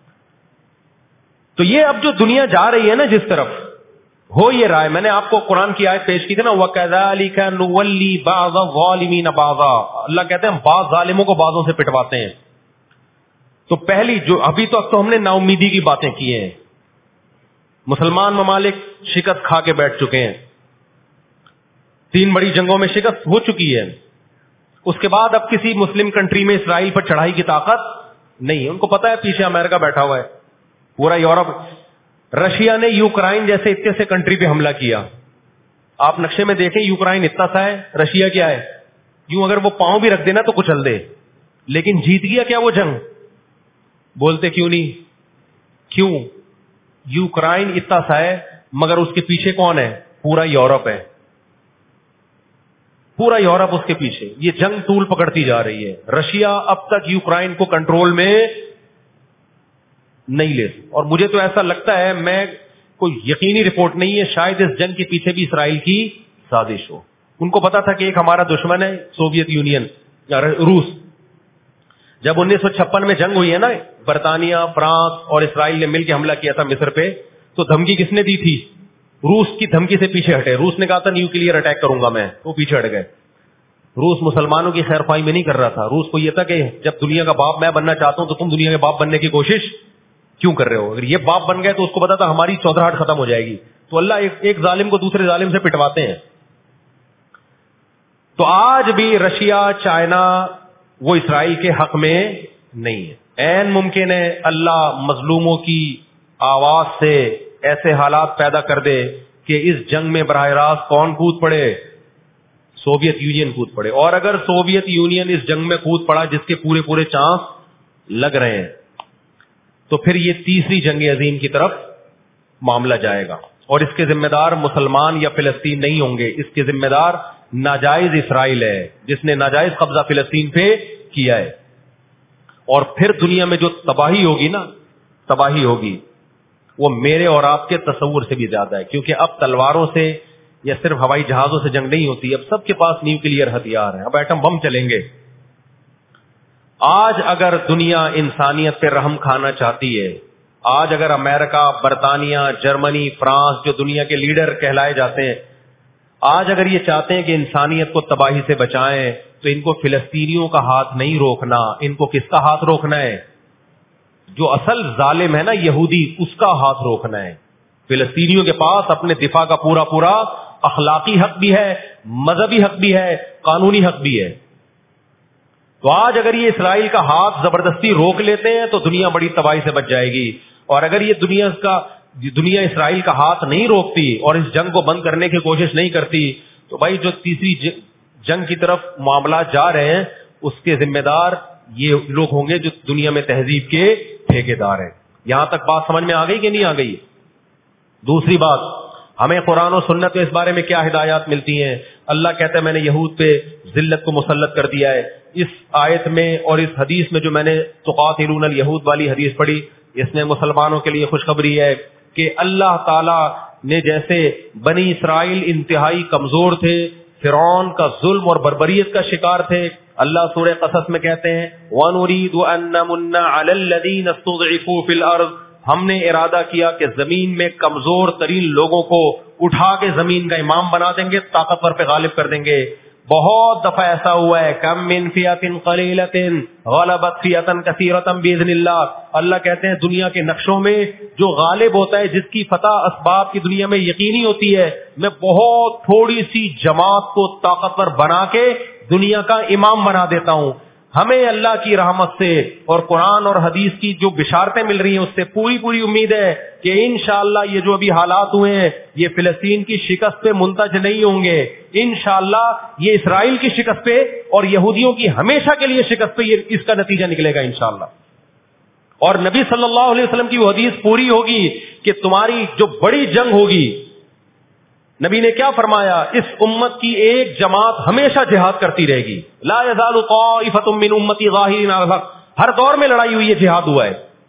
تو یہ اب جو دنیا جا رہی ہے نا جس طرف, ہو یہ رائے. میں نے آپ کو قرآن کی آیت پیش کی تھی نا, وَكَذَلِكَ نُوَلِّي بَعْضَ الظَّالِمِينَ بَعْضًا. اللہ کہتے ہیں ہم بعض ظالموں کو بعضوں سے پٹواتے ہیں. تو پہلی جو ابھی تک تو ہم نے نا امیدی کی باتیں کی ہیں, مسلمان ممالک شکست کھا کے بیٹھ چکے ہیں, تین بڑی جنگوں میں شکست ہو چکی ہے. اس کے بعد اب کسی مسلم کنٹری میں اسرائیل پر چڑھائی کی طاقت نہیں ہے. ان کو پتا ہے پیچھے امریکہ بیٹھا ہوا ہے, پورا یورپ. رشیا نے یوکرائن جیسے اتنے سے کنٹری پہ حملہ کیا. آپ نقشے میں دیکھیں, یوکرائن اتنا سا ہے, رشیا کیا ہے, یوں اگر وہ پاؤں بھی رکھ دینا تو کچل دے. لیکن جیت گیا کیا وہ جنگ؟ بولتے کیوں نہیں؟ کیوں؟ یوکرائن اتنا سا ہے مگر اس کے پیچھے کون ہے؟ پورا یورپ ہے, پورا یورپ اس کے پیچھے. یہ جنگ طول پکڑتی جا رہی ہے. رشیا اب تک یوکرائن کو کنٹرول میں نہیں لے. اور مجھے تو ایسا لگتا ہے, میں کوئی یقینی رپورٹ نہیں ہے, شاید اس جنگ کے پیچھے بھی اسرائیل کی سازش ہو. ان کو پتا تھا کہ ایک ہمارا دشمن ہے سوویت یونین, روس. جب انیس سو چھپن میں جنگ ہوئی ہے نا, برطانیہ, فرانس اور اسرائیل نے مل کے حملہ کیا تھا مصر پہ, تو دھمکی کس نے دی تھی؟ روس کی دھمکی سے پیچھے ہٹے. روس نے کہا تھا نیوکلیئر اٹیک کروں گا میں, وہ پیچھے ہٹ گئے. روس مسلمانوں کی خیر خواہی میں نہیں کر رہا تھا. روس کو یہ تھا کہ جب دنیا کا باپ میں بننا چاہتا ہوں تو تم دنیا کے باپ بننے کی کوشش کیوں کر رہے ہو؟ اگر یہ باپ بن گئے تو اس کو پتا تھا ہماری چودراہٹ ختم ہو جائے گی. تو اللہ ایک, ایک ظالم کو دوسرے ظالم سے پٹواتے ہیں. تو آج بھی رشیا, چائنا وہ اسرائیل کے حق میں نہیں ہے. عین ممکن ہے اللہ مظلوموں کی آواز سے ایسے حالات پیدا کر دے کہ اس جنگ میں براہ راست کون کود پڑے؟ سوویت یونین کود پڑے. اور اگر سوویت یونین اس جنگ میں کود پڑا جس کے پورے پورے چانس لگ رہے ہیں, تو پھر یہ تیسری جنگ عظیم کی طرف معاملہ جائے گا, اور اس کے ذمہ دار مسلمان یا فلسطین نہیں ہوں گے, اس کے ذمہ دار ناجائز اسرائیل ہے جس نے ناجائز قبضہ فلسطین پہ کیا ہے. اور پھر دنیا میں جو تباہی ہوگی نا, تباہی ہوگی وہ میرے اور آپ کے تصور سے بھی زیادہ ہے, کیونکہ اب تلواروں سے یا صرف ہوائی جہازوں سے جنگ نہیں ہوتی, اب سب کے پاس نیوکلیئر ہتھیار ہیں, اب ایٹم بم چلیں گے. آج اگر دنیا انسانیت پہ رحم کھانا چاہتی ہے, آج اگر امریکہ, برطانیہ, جرمنی, فرانس جو دنیا کے لیڈر کہلائے جاتے ہیں, آج اگر یہ چاہتے ہیں کہ انسانیت کو تباہی سے بچائیں تو ان کو فلسطینیوں کا ہاتھ نہیں روکنا, ان کو کس کا ہاتھ روکنا ہے؟ جو اصل ظالم ہے نا یہودی, اس کا ہاتھ روکنا ہے. فلسطینیوں کے پاس اپنے دفاع کا پورا پورا اخلاقی حق بھی ہے, مذہبی حق بھی ہے, قانونی حق بھی ہے. تو آج اگر یہ اسرائیل کا ہاتھ زبردستی روک لیتے ہیں تو دنیا بڑی تباہی سے بچ جائے گی, اور اگر یہ دنیا کا دنیا اسرائیل کا ہاتھ نہیں روکتی اور اس جنگ کو بند کرنے کی کوشش نہیں کرتی تو بھائی جو تیسری جنگ کی طرف معاملات جا رہے ہیں اس کے ذمہ دار یہ لوگ ہوں گے جو دنیا میں تہذیب کے ٹھیکیدار ہیں. یہاں تک بات سمجھ میں آ گئی کہ نہیں آ گئی؟ دوسری بات, ہمیں قرآن و سنت میں اس بارے میں کیا ہدایات ملتی ہیں؟ اللہ کہتا ہے میں نے یہود پہ ذلت کو مسلط کر دیا ہے. اس آیت میں اور اس حدیث میں جو میں نے تقاتلون الیہود والی حدیث پڑھی, اس میں مسلمانوں کے لیے خوشخبری ہے کہ اللہ تعالی نے جیسے بنی اسرائیل انتہائی کمزور تھے, فرعون کا ظلم اور بربریت کا شکار تھے, اللہ سورہ قصص میں کہتے ہیں وَنُرِيدُ أَن نَّمُنَّ عَلَى الَّذِينَ اسْتُضْعِفُوا فِي الْأَرْضِ, ہم نے ارادہ کیا کہ زمین میں کمزور ترین لوگوں کو اٹھا کے زمین کا امام بنا دیں گے, طاقتور پہ غالب کر دیں گے. بہت دفعہ ایسا ہوا ہے, کم من فئۃ قلیلۃ غلبت فئۃ کثیرۃ باذن اللہ. اللہ کہتے ہیں دنیا کے نقشوں میں جو غالب ہوتا ہے, جس کی فتح اسباب کی دنیا میں یقینی ہوتی ہے, میں بہت تھوڑی سی جماعت کو طاقتور بنا کے دنیا کا امام بنا دیتا ہوں. ہمیں اللہ کی رحمت سے اور قرآن اور حدیث کی جو بشارتیں مل رہی ہیں اس سے پوری پوری امید ہے کہ انشاءاللہ یہ جو ابھی حالات ہوئے ہیں یہ فلسطین کی شکست پہ منتج نہیں ہوں گے, انشاءاللہ یہ اسرائیل کی شکست پہ اور یہودیوں کی ہمیشہ کے لیے شکست پہ یہ اس کا نتیجہ نکلے گا انشاءاللہ. اور نبی صلی اللہ علیہ وسلم کی وہ حدیث پوری ہوگی کہ تمہاری جو بڑی جنگ ہوگی, نبی نے کیا فرمایا, اس امت کی ایک جماعت ہمیشہ جہاد کرتی رہے گی. لا یزال طائفۃ من امتی ظاہرین علی الحق, ہر دور میں لڑائی ہوئی ہے, جہاد ہوا ہے.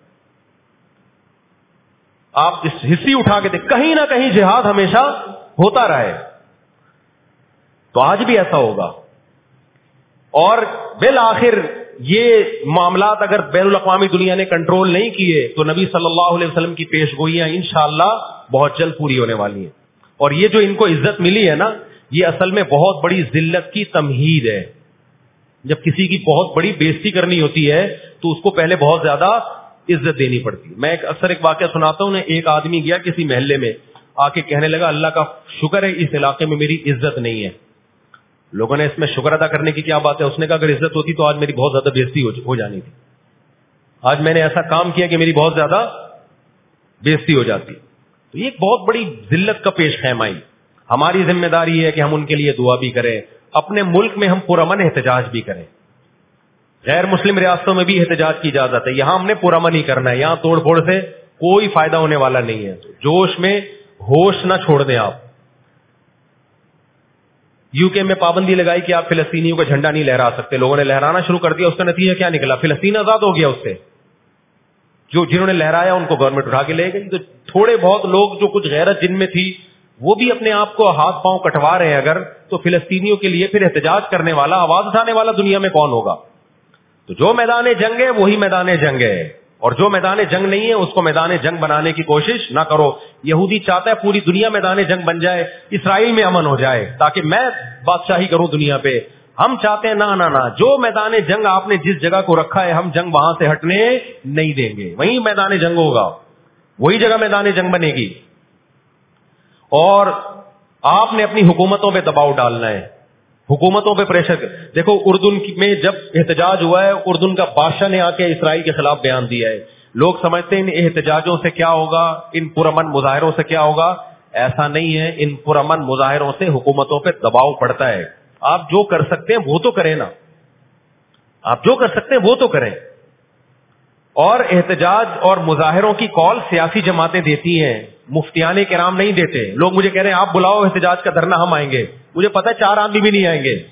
آپ اس حصی اٹھا کے دیکھ, کہیں نہ کہیں جہاد ہمیشہ ہوتا رہا ہے. تو آج بھی ایسا ہوگا. اور بالآخر یہ معاملات اگر بین الاقوامی دنیا نے کنٹرول نہیں کیے تو نبی صلی اللہ علیہ وسلم کی پیش گوئیاں انشاءاللہ بہت جلد پوری ہونے والی ہیں. اور یہ جو ان کو عزت ملی ہے نا, یہ اصل میں بہت بڑی ذلت کی تمہید ہے. جب کسی کی بہت بڑی بےزتی کرنی ہوتی ہے تو اس کو پہلے بہت زیادہ عزت دینی پڑتی ہے. میں ایک اکثر ایک واقعہ سناتا ہوں. ایک آدمی گیا کسی محلے میں, آ کے کہنے لگا اللہ کا شکر ہے اس علاقے میں میری عزت نہیں ہے. لوگوں نے اس میں شکر ادا کرنے کی کیا بات ہے؟ اس نے کہا اگر عزت ہوتی تو آج میری بہت زیادہ بےزتی ہو جانی تھی. آج میں نے ایسا کام کیا کہ میری بہت زیادہ بےزتی ہو جاتی. تو یہ ایک بہت بڑی ذلت کا پیش خیمہ. ہماری ذمہ داری ہے کہ ہم ان کے لیے دعا بھی کریں, اپنے ملک میں ہم پرامن احتجاج بھی کریں. غیر مسلم ریاستوں میں بھی احتجاج کی اجازت ہے, یہاں ہم نے پرامن ہی کرنا ہے. یہاں توڑ پھوڑ سے کوئی فائدہ ہونے والا نہیں ہے. جوش میں ہوش نہ چھوڑ دیں آپ. یو کے میں پابندی لگائی کہ آپ فلسطینیوں کا جھنڈا نہیں لہرا سکتے. لوگوں نے لہرانا شروع کر دیا. اس کا نتیجہ کیا نکلا؟ فلسطین آزاد ہو گیا. اس سے جو جنہوں نے لہرایا ان کو گورنمنٹ اٹھا کے لے گئی. تو تھوڑے بہت لوگ جو کچھ غیرت جن میں تھی وہ بھی اپنے آپ کو ہاتھ پاؤں کٹوا رہے ہیں اگر, تو فلسطینیوں کے لیے پھر احتجاج کرنے والا, آواز اٹھانے والا دنیا میں کون ہوگا؟ تو جو میدان جنگ ہے وہی میدان جنگ ہے, اور جو میدان جنگ نہیں ہے اس کو میدان جنگ بنانے کی کوشش نہ کرو. یہودی چاہتا ہے پوری دنیا میدان جنگ بن جائے, اسرائیل میں امن ہو جائے تاکہ میں بادشاہی کروں دنیا پہ. ہم چاہتے ہیں نہ نہ نہ, جو میدان جنگ آپ نے جس جگہ کو رکھا ہے ہم جنگ وہاں سے ہٹنے نہیں دیں گے. وہیں میدان جنگ ہوگا, وہی جگہ میدان جنگ بنے گی. اور آپ نے اپنی حکومتوں پہ دباؤ ڈالنا ہے, حکومتوں پہ پریشر. دیکھو اردن میں جب احتجاج ہوا ہے, اردن کا بادشاہ نے آ کے اسرائیل کے خلاف بیان دیا ہے. لوگ سمجھتے ہیں ان احتجاجوں سے کیا ہوگا, ان پرامن مظاہروں سے کیا ہوگا. ایسا نہیں ہے. ان پرامن مظاہروں سے حکومتوں پہ دباؤ پڑتا ہے. آپ جو کر سکتے ہیں وہ تو کریں نا, آپ جو کر سکتے ہیں وہ تو کریں. اور احتجاج اور مظاہروں کی کال سیاسی جماعتیں دیتی ہیں, مفتیان کرام نہیں دیتے. لوگ مجھے کہہ رہے ہیں آپ بلاؤ احتجاج کا دھرنا, ہم آئیں گے. مجھے پتا ہے چار آدمی بھی نہیں آئیں گے,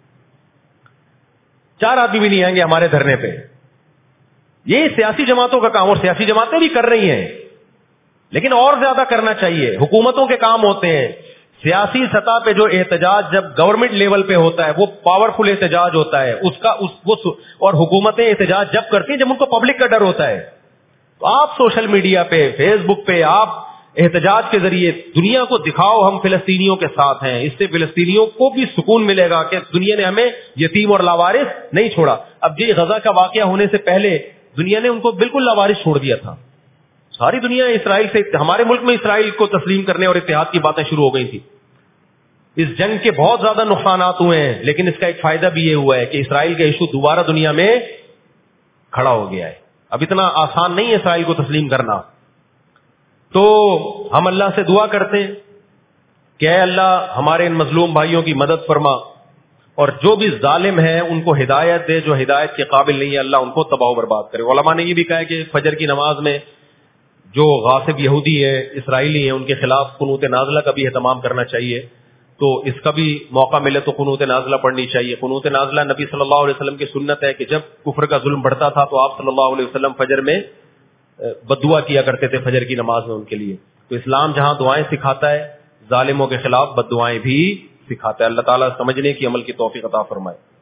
چار آدمی بھی نہیں آئیں گے ہمارے دھرنے پہ. یہ سیاسی جماعتوں کا کام, اور سیاسی جماعتیں بھی کر رہی ہیں, لیکن اور زیادہ کرنا چاہیے. حکومتوں کے کام ہوتے ہیں. سیاسی سطح پہ جو احتجاج جب گورنمنٹ لیول پہ ہوتا ہے وہ پاورفل احتجاج ہوتا ہے, اس کا اس وہ اور حکومتیں احتجاج جب کرتی ہیں جب ان کو پبلک کا ڈر ہوتا ہے. تو آپ سوشل میڈیا پہ, فیس بک پہ آپ احتجاج کے ذریعے دنیا کو دکھاؤ ہم فلسطینیوں کے ساتھ ہیں. اس سے فلسطینیوں کو بھی سکون ملے گا کہ دنیا نے ہمیں یتیم اور لاوارث نہیں چھوڑا. اب یہ غزہ کا واقعہ ہونے سے پہلے دنیا نے ان کو بالکل لاوارث چھوڑ دیا تھا. ساری دنیا اسرائیل سے, ہمارے ملک میں اسرائیل کو تسلیم کرنے اور اتحاد کی باتیں شروع ہو گئی تھی. اس جنگ کے بہت زیادہ نقصانات ہوئے ہیں, لیکن اس کا ایک فائدہ بھی یہ ہوا ہے کہ اسرائیل کا ایشو دوبارہ دنیا میں کھڑا ہو گیا ہے. اب اتنا آسان نہیں ہے اسرائیل کو تسلیم کرنا. تو ہم اللہ سے دعا کرتے ہیں کہ اے اللہ ہمارے ان مظلوم بھائیوں کی مدد فرما, اور جو بھی ظالم ہیں ان کو ہدایت دے, جو ہدایت کے قابل نہیں ہے اللہ ان کو تباہ و برباد کرے. علماء نے یہ بھی کہا ہے کہ فجر کی نماز میں جو غاصب یہودی ہیں, اسرائیلی ہیں, ان کے خلاف قنوت نازلہ کا بھی اہتمام کرنا چاہیے. تو اس کا بھی موقع ملے تو قنوت نازلہ پڑھنی چاہیے. قنوت نازلہ نبی صلی اللہ علیہ وسلم کی سنت ہے کہ جب کفر کا ظلم بڑھتا تھا تو آپ صلی اللہ علیہ وسلم فجر میں بددعا کیا کرتے تھے فجر کی نماز میں ان کے لیے. تو اسلام جہاں دعائیں سکھاتا ہے, ظالموں کے خلاف بد دعائیں بھی سکھاتا ہے. اللہ تعالیٰ سمجھنے کی عمل کی توفیق عطا فرمائے.